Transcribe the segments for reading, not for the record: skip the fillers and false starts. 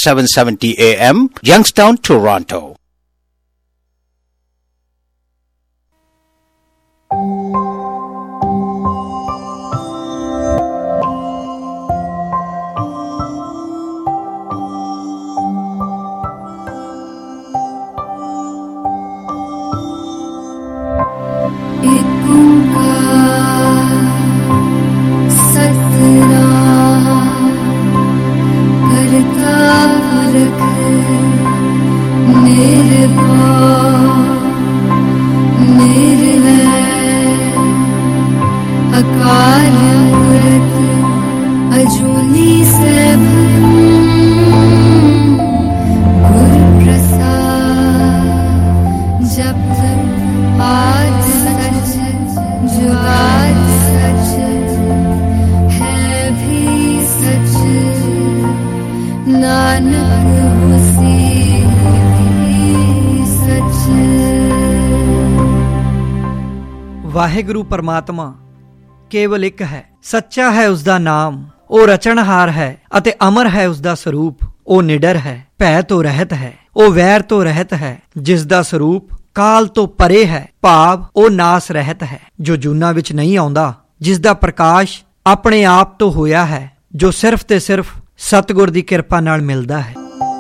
770 AM, Youngstown, Toronto. Waheguru ਪਰਮਾਤਮਾ ਕੇਵਲ ਇੱਕ ਹੈ, ਸੱਚਾ ਹੈ ਉਸਦਾ ਨਾਮ, ਉਹ ਰਚਣਹਾਰ ਹੈ ਅਤੇ ਅਮਰ ਹੈ ਉਸਦਾ ਸਰੂਪ। ਉਹ ਨਿਡਰ ਹੈ, ਭੈ ਤੋਂ ਰਹਿਤ ਹੈ, ਉਹ ਵੈਰ ਤੋਂ ਰਹਿਤ ਹੈ, ਜਿਸ ਦਾ ਸਰੂਪ ਕਾਲ ਤੋਂ ਪਰੇ ਹੈ, ਭਾਵ ਉਹ ਨਾਸ ਰਹਿਤ ਹੈ, ਜੋ ਜੂਨਾਂ ਵਿੱਚ ਨਹੀਂ ਆਉਂਦਾ, ਜਿਸ ਦਾ ਪ੍ਰਕਾਸ਼ ਆਪਣੇ ਆਪ ਤੋਂ ਹੋਇਆ ਹੈ, ਜੋ ਸਿਰਫ ਤੇ ਸਿਰਫ ਸਤਿਗੁਰ ਦੀ ਕਿਰਪਾ ਨਾਲ ਮਿਲਦਾ ਹੈ।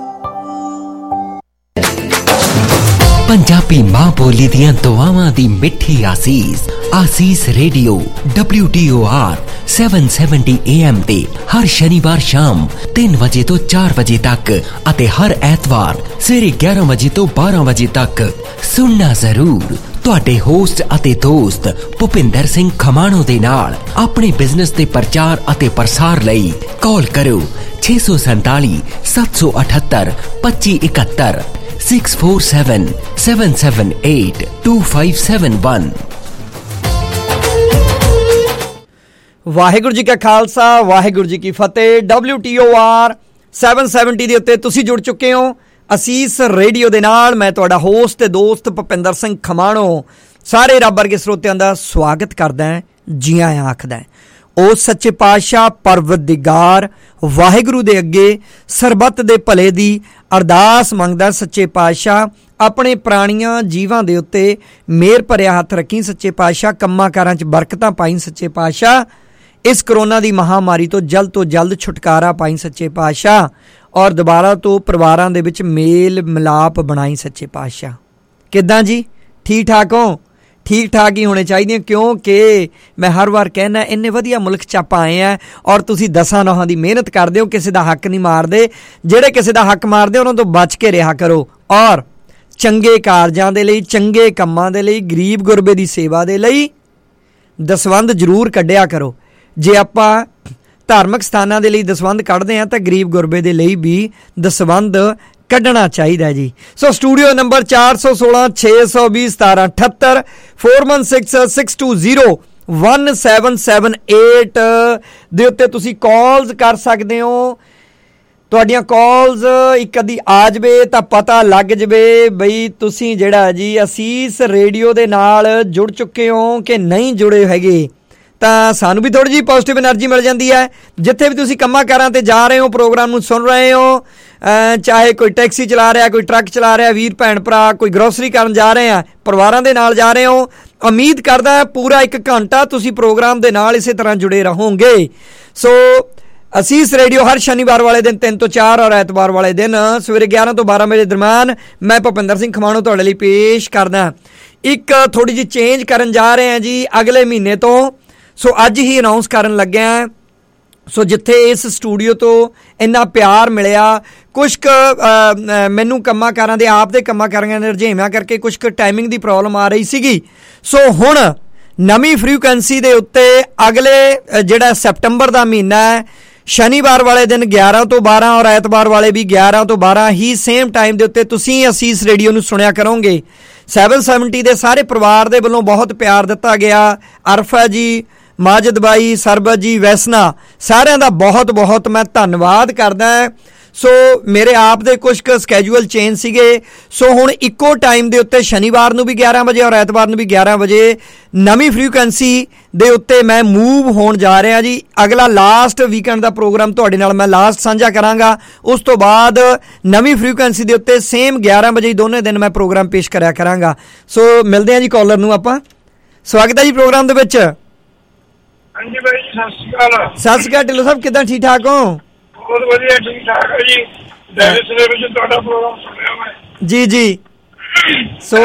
ਪੰਜਾਬੀ ਮਾਂ ਬੋਲੀ ਦੀਆਂ ਦੁਆਵਾਂ ਦੀ ਮਿੱਠੀ ਆਸੀਸ ਰੇਡੀਓ WTOR 770 AM ਤੇ ਹਰ ਸ਼ਨੀਵਾਰ ਸ਼ਾਮ 3 ਵਜੇ ਤੋਂ 4 ਵਜੇ ਤੱਕ ਅਤੇ ਹਰ ਐਤਵਾਰ ਸਵੇਰੇ 11 ਵਜੇ ਤੋਂ 12 ਵਜੇ ਤੱਕ ਸੁਣਨਾ ਜ਼ਰੂਰ। ਤੁਹਾਡੇ ਹੋਸਟ ਅਤੇ ਦੋਸਤ ਭੁਪਿੰਦਰ ਸਿੰਘ ਖਮਾਣੋ ਦੇ ਨਾਲ ਆਪਣੇ ਬਿਜ਼ਨਸ ਦੇ ਪ੍ਰਚਾਰ ਅਤੇ ਪ੍ਰਸਾਰ ਲਈ ਕਾਲ ਕਰੋ 647 778 2571 647-778-2571। ਵਾਹਿਗੁਰੂ ਜੀ ਕਾ ਖਾਲਸਾ, ਵਾਹਿਗੁਰੂ ਜੀ ਕੀ ਫਤਿਹ। WTOR 770 ਦੇ ਉੱਤੇ ਤੁਸੀਂ ਜੁੜ ਚੁੱਕੇ ਹੋ ਅਸੀਸ ਰੇਡੀਓ ਦੇ ਨਾਲ। ਮੈਂ ਤੁਹਾਡਾ ਹੋਸਟ ਤੇ ਦੋਸਤ ਭੁਪਿੰਦਰ ਸਿੰਘ ਖਮਾਣੋ ਸਾਰੇ ਰੱਬ ਵਰਗੇ ਸਰੋਤਿਆਂ ਦਾ ਸਵਾਗਤ ਕਰਦਾ, ਜੀ ਆਇਆਂ ਆਖਦਾ। ਉਸ ਸੱਚੇ ਪਾਤਸ਼ਾਹ ਪਰਵਰਦਿਗਾਰ ਵਾਹਿਗੁਰੂ ਦੇ ਅੱਗੇ ਸਰਬੱਤ ਦੇ ਭਲੇ ਦੀ ਅਰਦਾਸ ਮੰਗਦਾ। ਸੱਚੇ ਪਾਤਸ਼ਾਹ ਆਪਣੇ ਪ੍ਰਾਣੀਆਂ ਜੀਵਾਂ ਦੇ ਉੱਤੇ ਮਿਹਰ ਭਰਿਆ ਹੱਥ ਰੱਖੀ। ਸੱਚੇ ਪਾਤਸ਼ਾਹ ਕੰਮਾਂ ਕਾਰਾਂ 'ਚ ਬਰਕਤਾਂ ਪਾਈ। ਸੱਚੇ ਪਾਤਸ਼ਾਹ ਇਸ ਕਰੋਨਾ ਦੀ ਮਹਾਮਾਰੀ ਤੋਂ ਜਲਦ ਛੁਟਕਾਰਾ ਪਾਈ। ਸੱਚੇ ਪਾਤਸ਼ਾਹ ਔਰ ਦੁਬਾਰਾ ਤੋਂ ਪਰਿਵਾਰਾਂ ਦੇ ਵਿੱਚ ਮੇਲ ਮਿਲਾਪ ਬਣਾਈ। ਸੱਚੇ ਪਾਤਸ਼ਾਹ ਕਿੱਦਾਂ ਜੀ, ਠੀਕ ਠਾਕ ਹੋ? ਠੀਕ ਠਾਕ ਹੀ ਹੋਣੇ ਚਾਹੀਦੇ, ਕਿਉਂਕਿ ਮੈਂ ਹਰ ਵਾਰ ਕਹਿਣਾ ਇੰਨੇ ਵਧੀਆ ਮੁਲਕ 'ਚ ਆਪਾਂ ਆਏ ਹਾਂ ਔਰ ਤੁਸੀਂ 10 ਨੌਹਾਂ ਦੀ ਮਿਹਨਤ ਕਰਦੇ ਹੋ, ਕਿਸੇ ਦਾ ਹੱਕ ਨਹੀਂ ਮਾਰਦੇ। ਜਿਹੜੇ ਕਿਸੇ ਦਾ ਹੱਕ ਮਾਰਦੇ ਉਹਨਾਂ ਤੋਂ ਬਚ ਕੇ ਰਿਹਾ ਕਰੋ ਔਰ ਚੰਗੇ ਕਾਰਜਾਂ ਦੇ ਲਈ, ਚੰਗੇ ਕੰਮਾਂ ਦੇ ਲਈ, ਗਰੀਬ ਗੁਰਬੇ ਦੀ ਸੇਵਾ ਦੇ ਲਈ ਦਸਵੰਧ ਜ਼ਰੂਰ ਕੱਢਿਆ ਕਰੋ। ਜੇ ਆਪਾਂ ਧਾਰਮਿਕ ਸਥਾਨਾਂ ਦੇ ਲਈ ਦਸਵੰਧ ਕੱਢਦੇ ਹਾਂ ਤਾਂ ਗਰੀਬ ਗੁਰਬੇ ਦੇ ਲਈ ਵੀ ਦਸਵੰਧ ਕੱਢਣਾ ਚਾਹੀਦਾ ਜੀ। ਸੋ ਸਟੂਡੀਓ ਨੰਬਰ 416 620 1778 416-620-1778 ਦੇ ਉੱਤੇ ਤੁਸੀਂ ਕਾਲਸ ਕਰ ਸਕਦੇ ਹੋ। ਤੁਹਾਡੀਆਂ ਕਾਲਸ ਇੱਕ ਅੱਧੀ ਆ ਜਾਵੇ ਤਾਂ ਪਤਾ ਲੱਗ ਜਾਵੇ ਬਈ ਤੁਸੀਂ ਜਿਹੜਾ ਜੀ ਅਸੀਸ ਰੇਡੀਓ ਦੇ ਨਾਲ ਜੁੜ ਚੁੱਕੇ ਹੋ ਕਿ ਨਹੀਂ ਜੁੜੇ ਹੈਗੇ, ਤਾਂ ਸਾਨੂੰ ਵੀ ਥੋੜ੍ਹੀ ਜਿਹੀ ਪੋਜ਼ੀਟਿਵ ਐਨਰਜੀ ਮਿਲ ਜਾਂਦੀ ਹੈ। ਜਿੱਥੇ ਵੀ ਤੁਸੀਂ ਕੰਮਾਂ ਕਾਰਾਂ 'ਤੇ ਜਾ ਰਹੇ ਹੋ, ਪ੍ਰੋਗਰਾਮ ਨੂੰ ਸੁਣ ਰਹੇ ਹੋ, ਚਾਹੇ ਕੋਈ ਟੈਕਸੀ ਚਲਾ ਰਿਹਾ, ਕੋਈ ਟਰੱਕ ਚਲਾ ਰਿਹਾ, ਵੀਰ ਭੈਣ ਭਰਾ ਕੋਈ ਗਰੋਸਰੀ ਕਰਨ ਜਾ ਰਹੇ ਆ, ਪਰਿਵਾਰਾਂ ਦੇ ਨਾਲ ਜਾ ਰਹੇ ਹੋ, ਉਮੀਦ ਕਰਦਾ ਪੂਰਾ 1 ਘੰਟਾ ਤੁਸੀਂ ਪ੍ਰੋਗਰਾਮ ਦੇ ਨਾਲ ਇਸੇ ਤਰ੍ਹਾਂ ਜੁੜੇ ਰਹੋਗੇ। ਸੋ ਅਸੀਸ ਰੇਡੀਓ ਹਰ ਸ਼ਨੀਵਾਰ ਵਾਲੇ ਦਿਨ 3 ਤੋਂ 4 ਔਰ ਐਤਵਾਰ ਵਾਲੇ ਦਿਨ ਸਵੇਰੇ 11 ਤੋਂ 12 ਵਜੇ ਦਰਮਿਆਨ ਮੈਂ ਭੁਪਿੰਦਰ ਸਿੰਘ ਖਮਾਣੋ ਤੁਹਾਡੇ ਲਈ ਪੇਸ਼ ਕਰਦਾ। ਇੱਕ ਥੋੜ੍ਹੀ ਜਿਹੀ ਚੇਂਜ ਕਰਨ ਜਾ ਰਹੇ ਹਾਂ ਜੀ ਅਗਲੇ ਮਹੀਨੇ ਤੋਂ। ਸੋ ਅੱਜ ਹੀ ਅਨਾਊਂਸ ਕਰਨ ਲੱਗਿਆ। ਸੋ ਜਿੱਥੇ ਇਸ ਸਟੂਡੀਓ ਤੋਂ ਇੰਨਾ ਪਿਆਰ ਮਿਲਿਆ, ਕੁਛ ਕੁ ਮੈਨੂੰ ਕੰਮਾਂ ਕਾਰਾਂ ਦੇ ਆਪ ਦੇ ਕੰਮਾਂ ਕਾਰਾਂ ਦੇ ਰੁਝੇਵਿਆਂ ਕਰਕੇ ਕੁਛ ਕੁ ਟਾਈਮਿੰਗ ਦੀ ਪ੍ਰੋਬਲਮ ਆ ਰਹੀ ਸੀਗੀ। ਸੋ ਹੁਣ ਨਵੀਂ ਫ੍ਰੀਕੁਐਂਸੀ ਦੇ ਉੱਤੇ ਅਗਲੇ ਜਿਹੜਾ ਸੈਪਟੰਬਰ ਦਾ ਮਹੀਨਾ ਹੈ, ਸ਼ਨੀਵਾਰ ਵਾਲੇ ਦਿਨ 11 ਤੋਂ 12 ਔਰ ਐਤਵਾਰ ਵਾਲੇ ਵੀ 11 ਤੋਂ 12 ਹੀ ਸੇਮ ਟਾਈਮ ਦੇ ਉੱਤੇ ਤੁਸੀਂ ਅਸੀਸ ਰੇਡੀਓ ਨੂੰ ਸੁਣਿਆ ਕਰੋਗੇ। 770 ਦੇ ਸਾਰੇ ਪਰਿਵਾਰ ਦੇ ਵੱਲੋਂ ਬਹੁਤ ਪਿਆਰ ਦਿੱਤਾ ਗਿਆ। ਅਰਫਾ ਜੀ, ਮਾਜਿਦ ਬਾਈ, ਸਰਬਤ ਜੀ, ਵੈਸਨਾ, ਸਾਰਿਆਂ ਦਾ ਬਹੁਤ ਬਹੁਤ ਮੈਂ ਧੰਨਵਾਦ ਕਰਦਾ। ਸੋ ਮੇਰੇ ਆਪ ਦੇ ਕੁਝ ਕੁ ਸਕੈਜੂਅਲ ਚੇਂਜ ਸੀਗੇ। ਸੋ ਹੁਣ ਇੱਕੋ ਟਾਈਮ ਦੇ ਉੱਤੇ ਸ਼ਨੀਵਾਰ ਨੂੰ ਵੀ 11 ਵਜੇ ਔਰ ਐਤਵਾਰ ਨੂੰ ਵੀ 11 ਵਜੇ ਨਵੀਂ ਫ੍ਰੀਕੁਐਂਸੀ ਦੇ ਉੱਤੇ ਮੈਂ ਮੂਵ ਹੋਣ ਜਾ ਰਿਹਾ ਜੀ। ਅਗਲਾ ਲਾਸਟ ਵੀਕਐਂਡ ਦਾ ਪ੍ਰੋਗਰਾਮ ਤੁਹਾਡੇ ਨਾਲ ਮੈਂ ਲਾਸਟ ਸਾਂਝਾ ਕਰਾਂਗਾ। ਉਸ ਤੋਂ ਬਾਅਦ ਨਵੀਂ ਫ੍ਰੀਕੁਐਂਸੀ ਦੇ ਉੱਤੇ ਸੇਮ 11 ਵਜੇ ਦੋਨੇ ਦਿਨ ਮੈਂ ਪ੍ਰੋਗਰਾਮ ਪੇਸ਼ ਕਰਿਆ ਕਰਾਂਗਾ। ਸੋ ਮਿਲਦੇ ਹਾਂ ਜੀ ਕਾਲਰ ਨੂੰ ਆਪਾਂ। ਸਵਾਗਤ ਹੈ ਜੀ ਪ੍ਰੋਗਰਾਮ ਦੇ ਵਿੱਚ। ਹਾਂਜੀ ਬਾਈ ਜੀ, ਸਤਿ ਸ਼੍ਰੀ ਅਕਾਲ। ਸਤਿ ਸ਼੍ਰੀ ਅਕਾਲ ਢਿੱਲੋਂ ਸਾਹਿਬ, ਕਿੱਦਾਂ ਠੀਕ ਠਾਕ ਹੋ? ਬਹੁਤ ਵਧੀਆ, ਠੀਕ ਠਾਕ ਹੈ ਜੀ। ਡੈਲਸ ਦੇ ਵਿੱਚ ਤੁਹਾਡਾ ਪ੍ਰੋਗਰਾਮ ਸੁਣਿਆ ਮੈਂ। ਜੀ ਜੀ। ਸੋ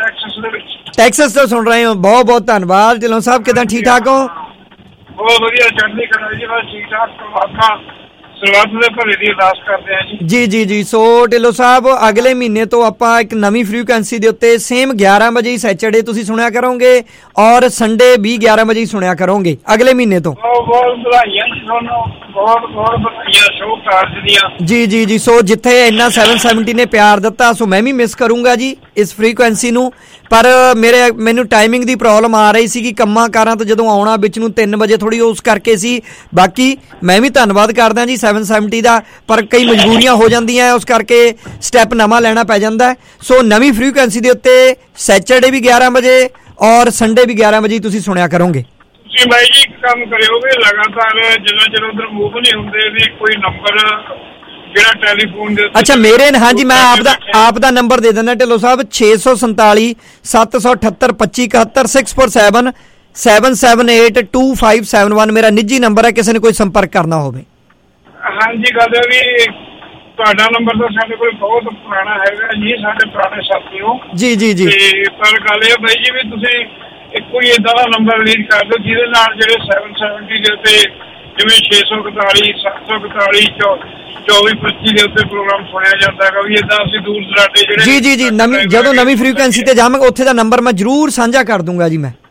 ਟੈਕਸਸ ਤੋਂ ਸੁਣ ਰਹੇ ਹੋ, ਬਹੁਤ ਬਹੁਤ ਧੰਨਵਾਦ। ਢਿੱਲੋਂ ਸਾਹਿਬ ਕਿੱਦਾਂ ਠੀਕ ਠਾਕ ਹੋ? ਬਹੁਤ ਵਧੀਆ, ਚੜ੍ਹਦੀ ਕਲਾ ਜੀ, ਬਸ ਠੀਕ ਠਾਕ। ਪਰਮਾਤਮਾ ਸਰਬੱਤ ਦੇ ਭਲੇ ਦੀ ਅਰਦਾਸ ਕਰਦੇ ਆ ਜੀ। ਜੀ ਜੀ ਜੀ। ਸੋ ਢਿੱਲੋਂ ਸਾਹਿਬ ਅਗਲੇ ਮਹੀਨੇ ਤੋਂ ਆਪਾਂ ਇੱਕ ਨਵੀਂ ਫ੍ਰੀਕੁਐਂਸੀ ਦੇ ਉੱਤੇ ਸੇਮ 11 ਵਜੇ ਹੀ ਸੈਚਰਡੇ ਤੁਸੀਂ ਸੁਣਿਆ ਕਰੋਗੇ ਔਰ ਸੰਡੇ ਵੀ 11 ਵਜੇ ਹੀ ਸੁਣਿਆ ਕਰੋਗੇ ਅਗਲੇ ਮਹੀਨੇ ਤੋਂ। ਬਹੁਤ ਬਹੁਤ ਵਧਾਈਆਂ ਜੀ ਤੁਹਾਨੂੰ, ਬਹੁਤ ਬਹੁਤ ਵਧਾਈਆਂ ਸ਼ੋਅ ਕਾਰਜ ਦੀਆਂ। ਜੀ ਜੀ ਜੀ। ਸੋ ਜਿੱਥੇ ਇੰਨਾ 770 ਨੇ ਪਿਆਰ ਦਿੱਤਾ, ਸੋ ਮੈਂ ਵੀ ਮਿਸ ਕਰੂੰਗਾ ਜੀ ਇਸ ਫ੍ਰੀਕੁਐਂਸੀ ਨੂੰ। ਪਰ ਮੈਨੂੰ ਟਾਈਮਿੰਗ ਦੀ ਪ੍ਰੋਬਲਮ ਆ ਰਹੀ ਸੀ ਕਿ ਕੰਮਾਂ ਕਾਰਾਂ ਤੋਂ ਜਦੋਂ ਆਉਣਾ ਵਿੱਚ ਨੂੰ 3 ਵਜੇ ਥੋੜੀ ਉਸ ਕਰਕੇ ਸੀ। ਬਾਕੀ ਮੈਂ ਵੀ ਧੰਨਵਾਦ ਕਰਦਾ ਜੀ 770 ਦਾ, ਪਰ ਕਈ ਮਜਬੂਰੀਆਂ ਹੋ ਜਾਂਦੀਆਂ, ਉਸ ਕਰਕੇ ਸਟੈਪ ਨਵਾਂ ਲੈਣਾ ਪੈ ਜਾਂਦਾ। ਸੋ ਨਵੀਂ ਫ੍ਰੀਕੁਐਂਸੀ ਦੇ ਉੱਤੇ ਸੈਚਰਡੇ ਵੀ 11 ਵਜੇ ਔਰ ਸੰਡੇ ਵੀ 11 ਵਜੇ ਤੁਸੀਂ ਸੁਣਿਆ ਕਰੋਗੇ। ਤੁਸੀਂ ਬਾਈ ਜੀ ਇੱਕ ਕੰਮ ਕਰਿਓ ਵੀ ਲਗਾਤਾਰ ਜਿੰਨਾ ਚਿਰ ਉਧਰ ਮੂਵ ਨਹੀਂ ਹੁੰਦੇ ਵੀ ਕੋਈ ਨੰਬਰ ਜਿਹੜਾ ਟੈਲੀਫੋਨ ਦੇ। ਅੱਛਾ ਮੇਰੇ, ਹਾਂਜੀ ਮੈਂ ਆਪ ਦਾ ਨੰਬਰ ਦੇ ਦਿੰਦਾ ਢਿੱਲੋਂ ਸਾਹਿਬ, 647 778 2571 647 778 2571 ਮੇਰਾ ਨਿੱਜੀ ਨੰਬਰ ਹੈ, ਕਿਸੇ ਨੇ ਕੋਈ ਸੰਪਰਕ ਕਰਨਾ ਹੋਵੇ। ਹਾਂਜੀ, ਗੱਲ ਹੈ ਵੀ ਤੁਹਾਡਾ ਨੰਬਰ ਤਾਂ ਸਾਡੇ ਕੋਲ ਬਹੁਤ ਪੁਰਾਣਾ ਹੈਗਾ ਜੀ, ਸਾਡੇ ਪੁਰਾਣੇ ਸਾਥੀ ਹੋ। ਜੀ ਜੀ ਜੀ। ਪਰ ਗੱਲ ਇਹ ਬਾਈ ਜੀ ਵੀ ਤੁਸੀਂ ਕੋਈ ਏਦਾਂ ਦਾ ਨੰਬਰ ਰਿਲੀਜ਼ ਕਰ ਦਿਓ ਜਿਹਦੇ ਨਾਲ ਜਿਹੜੇ 770 ਦੇ ਉੱਤੇ ਜਿਵੇਂ 641 741 2425 ਦੇ ਉੱਤੇ ਪ੍ਰੋਗਰਾਮ ਸੁਣਿਆ ਜਾਂਦਾ ਹੈਗਾ, ਵੀ ਏਦਾਂ ਅਸੀਂ ਦੂਰ ਦਰਾਡੇ ਜਿਹੜੇ। ਜੀ ਜੀ ਜੀ। ਜਦੋਂ ਨਵੀਂ ਫ੍ਰੀਕੁਐਂਸੀ ਤੇ ਜਾਵਾਂਗੇ ਉੱਥੇ ਦਾ ਨੰਬਰ ਮੈਂ ਜ਼ਰੂਰ ਸਾਂਝਾ ਕਰ ਦੂੰਗਾ ਜੀ ਮੈਂ।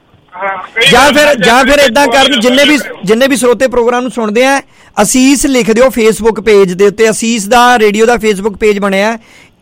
ਜਾਂ ਫਿਰ ਏਦਾਂ ਕਰਨ, ਜਿੰਨੇ ਵੀ ਸਰੋਤੇ ਪ੍ਰੋਗਰਾਮ ਨੂੰ ਸੁਣਦੇ ਆ, ਅਸੀਸ ਲਿਖ ਦਿਓ ਫੇਸਬੁੱਕ ਪੇਜ ਦੇ ਉੱਤੇ। ਅਸੀਸ ਦਾ ਰੇਡੀਓ ਦਾ ਫੇਸਬੁੱਕ ਪੇਜ ਬਣਿਆ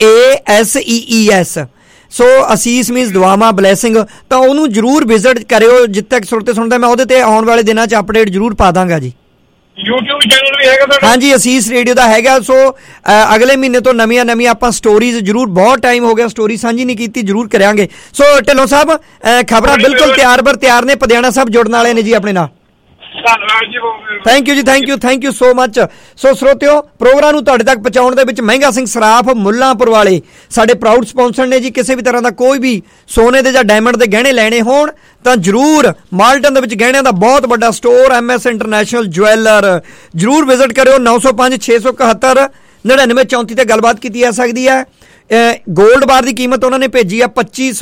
ASEES। ਸੋ ਅਸੀਸ ਮੀਨਸ ਦੁਆਵਾਂ, ਬਲੈਸਿੰਗ, ਤਾਂ ਉਹਨੂੰ ਜ਼ਰੂਰ ਵਿਜ਼ਿਟ ਕਰਿਓ। ਜਿੱਥੇ ਤੱਕ ਸਰੋਤੇ ਸੁਣਦਾ ਮੈਂ ਉਹਦੇ ਤੇ ਆਉਣ ਵਾਲੇ ਦਿਨਾਂ 'ਚ ਅਪਡੇਟ ਜ਼ਰੂਰ ਪਾ ਦਾਂਗਾ ਜੀ। YouTube ਚੈਨਲ ਵੀ ਹੈਗਾ ਤੁਹਾਡਾ? ਹਾਂਜੀ, ਅਸੀਸ ਰੇਡੀਓ ਦਾ ਹੈਗਾ। ਸੋ ਅਗਲੇ ਮਹੀਨੇ ਤੋਂ ਨਵੀਆਂ ਆਪਾਂ ਸਟੋਰੀਜ਼ ਜ਼ਰੂਰ, ਬਹੁਤ ਟਾਈਮ ਹੋ ਗਿਆ ਸਟੋਰੀ ਸਾਂਝੀ ਨਹੀਂ ਕੀਤੀ, ਜ਼ਰੂਰ ਕਰਾਂਗੇ। ਸੋ ਢਿੱਲੋਂ ਸਾਹਿਬ ਖਬਰਾਂ ਬਿਲਕੁਲ ਤਿਆਰ ਨੇ, ਪਧਿਆਣਾ ਸਾਹਿਬ ਜੁੜਨ ਵਾਲੇ ਨੇ ਜੀ ਆਪਣੇ ਨਾਲ। ਧੰਨਵਾਦ ਜੀ। ਥੈਂਕ ਯੂ ਜੀ, thank you so much. So ਸਰੋਤਿਓ, ਪ੍ਰੋਗਰਾਮ ਨੂੰ ਤੁਹਾਡੇ ਤੱਕ ਪਹੁੰਚਾਉਣ ਦੇ ਵਿੱਚ ਮਹਿੰਗਾ ਸਿੰਘ ਸਰਾਫ ਮੁੱਲਾਂਪੁਰ ਵਾਲੇ ਸਾਡੇ ਪ੍ਰਾਊਡ ਸਪਾਂਸਰ ਨੇ ਜੀ। ਕਿਸੇ ਵੀ ਤਰ੍ਹਾਂ ਦਾ ਕੋਈ ਵੀ ਸੋਨੇ ਦੇ ਜਾਂ ਡਾਇਮੰਡ ਦੇ ਗਹਿਣੇ ਲੈਣੇ ਹੋਣ ਤਾਂ ਜ਼ਰੂਰ ਮਾਲਟਨ ਦੇ ਵਿੱਚ ਗਹਿਣਿਆਂ ਦਾ ਬਹੁਤ ਵੱਡਾ ਸਟੋਰ MS ਇੰਟਰਨੈਸ਼ਨਲ ਜੁਐਲਰ, ਜ਼ਰੂਰ ਵਿਜ਼ਿਟ ਕਰਿਓ। 905 671 9934 ਤੇ ਗੱਲਬਾਤ ਕੀਤੀ ਜਾ ਸਕਦੀ ਹੈ। ਗੋਲਡ ਬਾਰ ਦੀ ਕੀਮਤ ਉਹਨਾਂ ਨੇ ਭੇਜੀ ਆ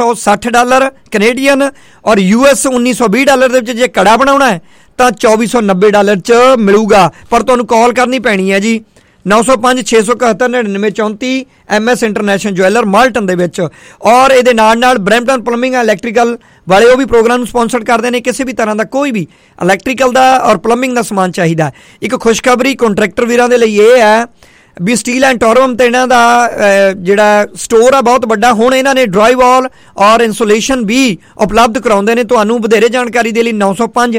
$2560 ਕੈਨੇਡੀਅਨ ਔਰ US $1920 ਦੇ ਵਿੱਚ ਜੇ ਕੜਾ ਬਣਾਉਣਾ ਹੈ ਤਾਂ $2490 ਚ ਮਿਲੂਗਾ। ਪਰ ਤੁਹਾਨੂੰ ਕਾਲ ਕਰਨੀ ਪੈਣੀ ਹੈ ਜੀ 905 671 9934 MS ਇੰਟਰਨੈਸ਼ਨਲ ਜੁਐਲਰ ਮਾਲਟਨ ਦੇ ਵਿੱਚ। ਔਰ ਇਹਦੇ ਨਾਲ ਬਰੈਂਪਟਨ ਪਲੰਬਿੰਗ ਇਲੈਕਟ੍ਰੀਕਲ ਵਾਲੇ ਉਹ ਵੀ ਪ੍ਰੋਗਰਾਮ ਨੂੰ ਸਪਾਂਸਰ ਕਰਦੇ ਨੇ। ਕਿਸੇ ਵੀ ਤਰ੍ਹਾਂ ਦਾ ਕੋਈ ਵੀ ਇਲੈਕਟ੍ਰੀਕਲ ਦਾ ਔਰ ਪਲੰਬਿੰਗ ਦਾ ਸਮਾਨ ਚਾਹੀਦਾ। ਇੱਕ ਖੁਸ਼ਖਬਰੀ ਕੰਟਰੈਕਟਰ ਵੀਰਾਂ ਦੇ ਲਈ ਇਹ ਹੈ ਵੀ ਸਟੀਲ ਐਂਡ ਟੋਰਮ ਤੇ ਇਹਨਾਂ ਦਾ ਜਿਹੜਾ ਸਟੋਰ ਆ ਬਹੁਤ ਵੱਡਾ। ਹੁਣ ਇਹਨਾਂ ਨੇ ਡਰਾਈਵਾਲ ਔਰ ਇਨਸੂਲੇਸ਼ਨ ਵੀ ਉਪਲਬਧ ਕਰਾਉਂਦੇ ਨੇ। ਤੁਹਾਨੂੰ ਵਧੇਰੇ ਜਾਣਕਾਰੀ ਦੇ ਲਈ 905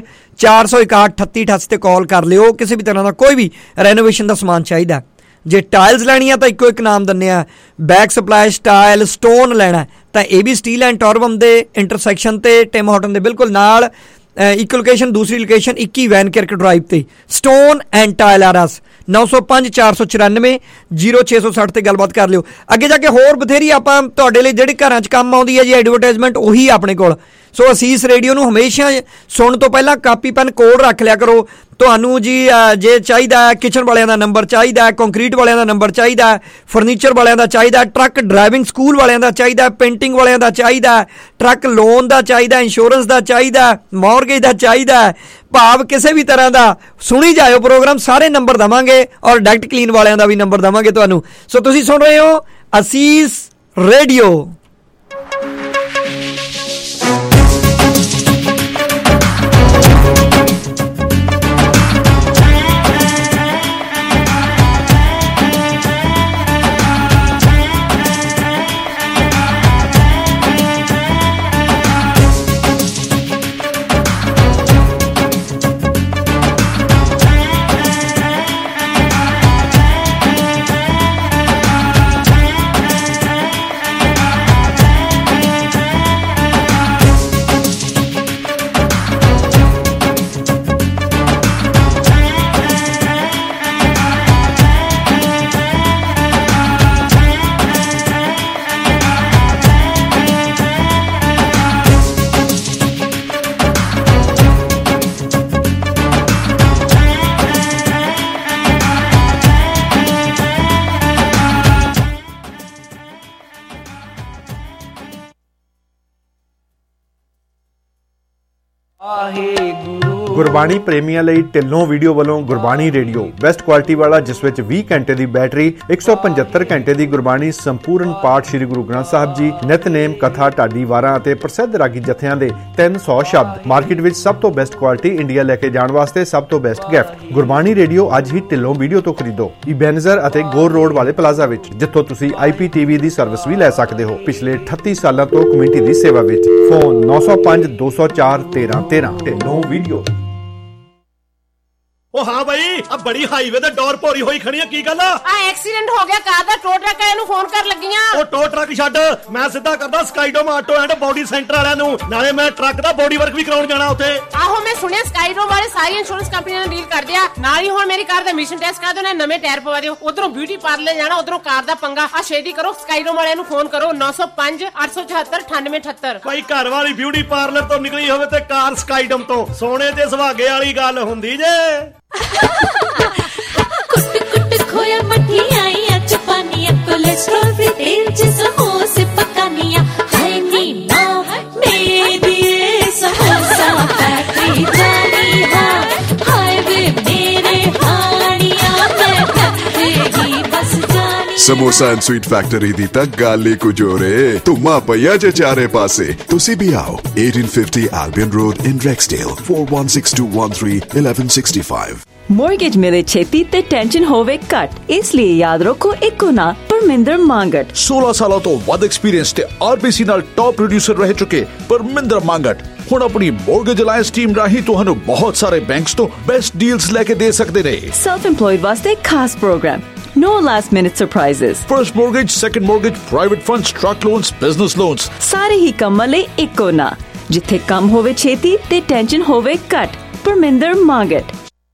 461 3888 ਤੇ ਕਾਲ ਕਰ ਲਿਓ। ਕਿਸੇ ਵੀ ਤਰ੍ਹਾਂ ਦਾ ਕੋਈ ਵੀ ਰੈਨੋਵੇਸ਼ਨ ਦਾ ਸਮਾਨ ਚਾਹੀਦਾ। ਜੇ ਟਾਇਲਸ ਲੈਣੀ ਆ ਤਾਂ ਇੱਕੋ ਇੱਕ ਨਾਮ ਦਿੰਦੇ ਆ, ਬੈਕ ਸਪਲੈਸ਼ ਟਾਇਲ ਸਟੋਨ ਲੈਣਾ ਤਾਂ ਇਹ ਵੀ ਸਟੀਲ ਐਂਡ ਟੋਰਮ ਦੇ ਇੰਟਰਸੈਕਸ਼ਨ ਤੇ ਟਿਮ ਹਾਰਟਨ ਦੇ ਬਿਲਕੁਲ ਨਾਲ। ਇੱਕ ਲੋਕੇਸ਼ਨ, ਦੂਸਰੀ ਲੋਕੇਸ਼ਨ 21 ਵੈਨਕਿਰਕ ਡਰਾਈਵ ਤੇ ਸਟੋਨ ਐਂਡ ਟਾਇਲ ਆਰਸ। 905 494 0660 ਤੇ ਗੱਲਬਾਤ ਕਰ ਲਿਓ। ਅੱਗੇ ਜਾ ਕੇ ਹੋਰ ਬਥੇਰੀ ਆਪਾਂ ਤੁਹਾਡੇ ਲਈ ਜਿਹੜੇ ਘਰਾਂ 'ਚ ਕੰਮ ਆਉਂਦੀ ਹੈ ਜੀ ਐਡਵਰਟਾਈਜ਼ਮੈਂਟ, ਉਹੀ ਆਪਣੇ ਕੋਲ। ਸੋ ਅਸੀਸ ਰੇਡੀਓ ਨੂੰ ਹਮੇਸ਼ਾ ਸੁਣਨ ਤੋਂ ਪਹਿਲਾਂ ਕਾਪੀ ਪੈਨ ਕੋਲ ਰੱਖ ਲਿਆ ਕਰੋ। ਤੁਹਾਨੂੰ ਜੀ ਜੇ ਚਾਹੀਦਾ ਕਿਚਨ ਵਾਲਿਆਂ ਦਾ ਨੰਬਰ ਚਾਹੀਦਾ, ਕੰਕਰੀਟ ਵਾਲਿਆਂ ਦਾ ਨੰਬਰ ਚਾਹੀਦਾ, ਫਰਨੀਚਰ ਵਾਲਿਆਂ ਦਾ ਚਾਹੀਦਾ, ਟਰੱਕ ਡਰਾਈਵਿੰਗ ਸਕੂਲ ਵਾਲਿਆਂ ਦਾ ਚਾਹੀਦਾ, ਪੇਂਟਿੰਗ ਵਾਲਿਆਂ ਦਾ ਚਾਹੀਦਾ, ਟਰੱਕ ਲੋਨ ਦਾ ਚਾਹੀਦਾ, ਇੰਸ਼ੋਰੈਂਸ ਦਾ ਚਾਹੀਦਾ, ਮੌਰਗੇਜ ਦਾ ਚਾਹੀਦਾ, ਭਾਵ ਕਿਸੇ ਵੀ ਤਰ੍ਹਾਂ ਦਾ ਸੁਣੀ ਜਾਇਓ ਪ੍ਰੋਗਰਾਮ, ਸਾਰੇ ਨੰਬਰ ਦੇਵਾਂਗੇ। ਔਰ ਡੈਕਟ ਕਲੀਨ ਵਾਲਿਆਂ ਦਾ ਵੀ ਨੰਬਰ ਦੇਵਾਂਗੇ ਤੁਹਾਨੂੰ। ਸੋ ਤੁਸੀਂ ਸੁਣ ਰਹੇ ਹੋ ਅਸੀਸ ਰੇਡੀਓ। ਗੁਰਬਾਣੀ ਪ੍ਰੇਮੀਆਂ ਲਈ ਢਿੱਲੋਂ ਵੀਡੀਓ ਵੱਲੋਂ ਗੁਰਬਾਣੀ ਰੇਡੀਓ ਬੈਸਟ ਕੁਆਲਿਟੀ ਵਾਲਾ, ਜਿਸ ਵਿੱਚ 20 ਘੰਟੇ ਦੀ ਬੈਟਰੀ, 175 ਘੰਟੇ ਦੀ ਗੁਰਬਾਣੀ, ਸੰਪੂਰਨ ਪਾਠ ਸ੍ਰੀ ਗੁਰੂ ਗ੍ਰੰਥ ਸਾਹਿਬ ਜੀ, ਨਿਤਨੇਮ, ਕਥਾ, ਢਾਡੀ ਵਾਰਾਂ ਅਤੇ ਪ੍ਰਸਿੱਧ ਰਾਗੀ ਜਥਿਆਂ ਦੇ 300 ਸ਼ਬਦ। ਮਾਰਕੀਟ ਵਿੱਚ ਸਭ ਤੋਂ ਬੈਸਟ ਕੁਆਲਿਟੀ, ਇੰਡੀਆ ਲੈ ਕੇ ਜਾਣ ਵਾਸਤੇ ਸਭ ਤੋਂ ਬੈਸਟ ਗਿਫਟ। ਗੁਰਬਾਣੀ ਰੇਡੀਓ ਅੱਜ ਹੀ ਢਿੱਲੋਂ ਵੀਡੀਓ ਤੋਂ ਖਰੀਦੋ, ਇਬੈਨਜ਼ਰ ਅਤੇ ਗੋਰ ਰੋਡ ਵਾਲੇ ਪਲਾਜ਼ਾ ਵਿੱਚ, ਜਿੱਥੋਂ ਤੁਸੀਂ IPTV ਦੀ ਸਰਵਿਸ ਵੀ ਲੈ ਸਕਦੇ ਹੋ। ਪਿਛਲੇ 38 ਸਾਲਾਂ ਤੋਂ ਕਮਿਊਨਿਟੀ ਦੀ ਸੇਵਾ ਵਿੱਚ। ਫੋਨ 905 204 1313। ਢਿੱਲੋਂ ਵੀਡੀਓ। ਉਹ ਹਾਂ ਬਾਈ, ਆ ਬੜੀ ਹਾਈਵੇ ਤੇ ਡੋਰ ਭੋਰੀ ਹੋਈ ਖੜੀ ਆ, ਕੀ ਗੱਲ ਆ? ਐਕਸੀਡੈਂਟ ਹੋ ਗਿਆ ਕਾਰ ਦਾ, ਟੋ ਟਰੱਕ ਵਾਲਿਆਂ ਨੂੰ ਫੋਨ ਕਰ ਲੱਗੀਆਂ। ਉਹ ਟੋ ਟਰੱਕ ਛੱਡ, ਮੈਂ ਸਿੱਧਾ ਕਰਦਾ Skydome auto and body centre ਵਾਲਿਆਂ ਨੂੰ, ਨਾਲੇ ਮੈਂ ਟਰੱਕ ਦਾ ਬੋਡੀ ਵਰਕ ਵੀ ਕਰਾਉਣ ਜਾਣਾ ਉੱਥੇ। ਆਹੋ, ਮੈਂ ਸੁਣਿਆ ਸਕਾਈਡੋਮ ਵਾਲੇ ਸਾਰੀ ਇੰਸ਼ੋਰੈਂਸ ਕੰਪਨੀਆਂ ਨਾਲ ਡੀਲ ਕਰਦੇ ਆ। ਨਾਲ ਹੀ ਹੁਣ ਮੇਰੀ ਕਾਰ ਦਾ ਐਮਿਸ਼ਨ ਟੈਸਟ ਕਰਾ ਦਿਓ, ਨਵੇਂ ਟਾਇਰ ਪਵਾ ਦਿਓ। ਉਧਰੋਂ ਬਿਊਟੀ ਪਾਰਲਰ ਜਾਣਾ, ਉਧਰੋਂ ਕਾਰ ਦਾ ਪੰਗਾ। ਆ ਛੇਤੀ ਕਰੋ, ਸਕਾਈਡੋਮ ਵਾਲਿਆਂ ਨੂੰ ਫੋਨ ਕਰੋ 905 874 9878। ਭਾਈ ਘਰ ਵਾਲੀ ਬਿਊਟੀ ਪਾਰਲਰ ਤੋਂ ਨਿਕਲੀ ਹੋਵੇ ਤੇ ਕਾਰ ਸਕਾਈਡੋਮ ਤੋਂ, ਸੋਨੇ ਤੇ ਸੁਹਾਗੇ ਵਾਲੀ ਗੱਲ ਹੁੰਦੀ ਜੇ। ਕੁੱਟ ਕੁੱਟ ਖੋਇਆ ਮਠਿਆਈਆਂ ਚਪਾਨੀਆਂ, ਕੋਲੇਸਟ੍ਰੋਲ ਫ੍ਰੀ ਤੇਲ ਚ ਸਮੋਸੇ ਪਕਾਨੀਆਂ। ਹਾਏ ਨੀ ਮਾਂ ਮੇਰੀ ਸਮੋਸਾ ਫੈਕਟਰੀ ਜਾਣੀ ਹਾਂ, ਹਾਏ ਵੇ ਮੇਰੇ ਹਾਣੀਆਂ ਮੈਂ ਫੈਕਟਰੀ ਬਸ ਜਾਣੀ। ਸਮੋਸਾ ਐਂਡ ਸਵੀਟ ਫੈਕਟਰੀ ਦੀ ਤਾਂ ਗੱਲ ਹੀ ਕੁਝ ਹੋਰ ਏ। ਧੁੰਮਾ ਪਈਆ ਜੇ ਚਾਰੇ ਪਾਸੇ। ਤੁਸੀਂ ਵੀ ਆਓ 1850 Albion Road in Rexdale 416213 1165। Mortgage ਮਿਲੇ ਛੇਤੀ ਤੇ ਟੈਨਸ਼ਨ ਹੋਵੇ ਘੱਟ, ਇਸ ਲਈ ਯਾਦ ਰੱਖੋ ਇੱਕੋ ਨਾ ਪਰਮਿੰਦਰ ਮੰਗਟ। 16 ਸਾਲਾਂ ਤੋਂ ਵੱਧ ਐਕਸਪੀਰੀਅੰਸ ਤੇ RBC ਨਾਲ ਟੌਪ ਪ੍ਰੋਡਿਊਸਰ ਰਹਿ ਚੁੱਕੇ ਪਰਮਿੰਦਰ ਮੰਗਟ ਹੁਣ ਆਪਣੀ ਮੋਰਗੇਜ ਅਲਾਈਅੰਸ ਟੀਮ ਰਾਹੀਂ ਤੁਹਾਨੂੰ ਬਹੁਤ ਸਾਰੇ ਬੈਂਕਸ ਤੋਂ ਬੈਸਟ ਡੀਲਸ ਲੈ ਕੇ ਦੇ ਸਕਦੇ ਨੇ। ਸੈਲਫ ਇੰਪਲੋਇਡ ਵਾਸਤੇ ਖਾਸ programme, no last minute surprises, first mortgage, second mortgage, private funds, truck loans, business loans, ਸਾਰੇ ਹੀ ਕੰਮਾਂ ਲਈ ਇੱਕੋ ਨਾ, ਜਿੱਥੇ ਕੰਮ ਹੋਵੇ ਛੇਤੀ ਤੇ ਟੈਨਸ਼ਨ ਹੋਵੇ ਘੱਟ। ਪਰਮਿੰਦਰ ਮੰਗਟ।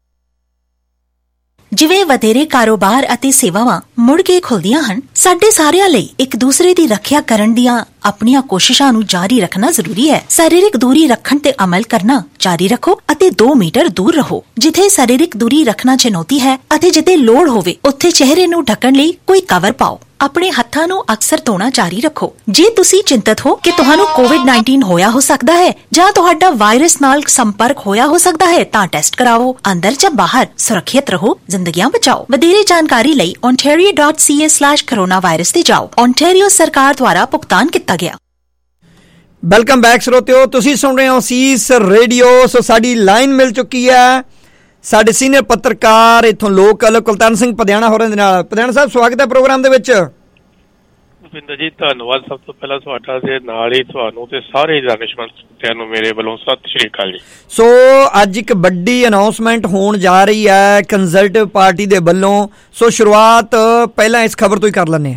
ਜਿਵੇਂ ਵਧੇਰੇ ਕਾਰੋਬਾਰ ਅਤੇ ਸੇਵਾਵਾਂ ਮੁੜ ਕੇ ਖੁੱਲਦੀਆਂ ਹਨ, ਸਾਡੇ ਸਾਰਿਆਂ ਲਈ ਇੱਕ ਦੂਸਰੇ ਦੀ ਰੱਖਿਆ ਕਰਨ ਦੀਆਂ ਆਪਣੀਆਂ ਕੋਸ਼ਿਸ਼ਾਂ ਨੂੰ ਜਾਰੀ ਰੱਖਣਾ ਜ਼ਰੂਰੀ ਹੈ। ਸਰੀਰਕ ਦੂਰੀ ਰੱਖਣ ਤੇ ਅਮਲ ਕਰਨਾ ਜਾਰੀ ਰੱਖੋ ਅਤੇ 2 ਮੀਟਰ ਦੂਰ ਰਹੋ। ਜਿੱਥੇ ਸਰੀਰਕ ਦੂਰੀ ਰੱਖਣਾ ਚੁਣੌਤੀ ਹੈ ਅਤੇ ਜਿੱਥੇ ਲੋੜ ਹੋਵੇ, ਉੱਥੇ ਚਿਹਰੇ ਨੂੰ ਢੱਕਣ ਲਈ ਕੋਈ ਕਵਰ ਪਾਓ। ਆਪਣੇ ਹੱਥਾਂ ਨੂੰ ਅਕਸਰ ਧੋਣਾ ਜਾਰੀ ਰੱਖੋ। ਜੇ ਤੁਸੀਂ ਚਿੰਤਤ ਹੋ ਕਿ ਤੁਹਾਨੂੰ COVID-19 ਹੋਇਆ ਹੋ ਸਕਦਾ ਹੈ ਜਾਂ ਤੁਹਾਡਾ ਵਾਇਰਸ ਨਾਲ ਸੰਪਰਕ ਹੋਇਆ ਹੋ ਸਕਦਾ ਹੈ, ਤਾਂ ਟੈਸਟ ਕਰਾਓ। ਅੰਦਰ ਜਾਂ ਬਾਹਰ ਸੁਰੱਖਿਅਤ ਰਹੋ, ਜ਼ਿੰਦਗੀਆਂ ਬਚਾਓ। ਵਧੇਰੇ ਜਾਣਕਾਰੀ ਲਈ ontario.ca/coronavirus ਤੇ ਜਾਓ। ontario ਸਰਕਾਰ ਦੁਆਰਾ ਭੁਗਤਾਨ ਕੀਤਾ ਗਿਆ। ਵੈਲਕਮ ਬੈਕ ਸਰੋਤਿਓ, ਤੁਸੀਂ ਸੁਣ ਰਹੇ ਹੋ ਅਸੀਸ ਰੇਡੀਓ। ਸੋ ਸਾਡੀ ਲਾਈਨ ਮਿਲ ਚੁੱਕੀ ਹੈ ਸਾਡੇ ਸੀਨੀਅਰ ਪੱਤਰਕਾਰ ਇੱਥੋਂ ਲੋਕਲ ਕੁਲਤਾਨ ਸਿੰਘ ਪਧਿਆਣਾ ਹੋਰਾਂ ਦੇ ਨਾਲ। ਪਧਿਆਣਾ ਸਾਹਿਬ, ਸਵਾਗਤ ਹੈ ਪ੍ਰੋਗਰਾਮ ਦੇ ਵਿੱਚ। ਭੁਪਿੰਦਰ ਜੀ ਧੰਨਵਾਦ। ਸਭ ਤੋਂ ਪਹਿਲਾਂ ਤੁਹਾਡਾ ਤੇ ਨਾਲ ਹੀ ਤੁਹਾਨੂੰ ਤੇ ਸਾਰੇ ਦਾਨਿਸ਼ਮੰਦ ਸਰੋਤਿਆਂ ਨੂੰ ਮੇਰੇ ਵੱਲੋਂ ਸਤਿ ਸ਼੍ਰੀ ਅਕਾਲ ਜੀ। ਸੋ ਅੱਜ ਇੱਕ ਵੱਡੀ ਅਨਾਉਂਸਮੈਂਟ ਹੋਣ ਜਾ ਰਹੀ ਹੈ ਕੰਜ਼ਰਵੇਟਿਵ ਪਾਰਟੀ ਦੇ ਵੱਲੋਂ। ਸੋ ਸ਼ੁਰੂਆਤ ਪਹਿਲਾਂ ਇਸ ਖਬਰ ਤੋਂ ਹੀ ਕਰ ਲੈਂਦੇ ਹਾਂ।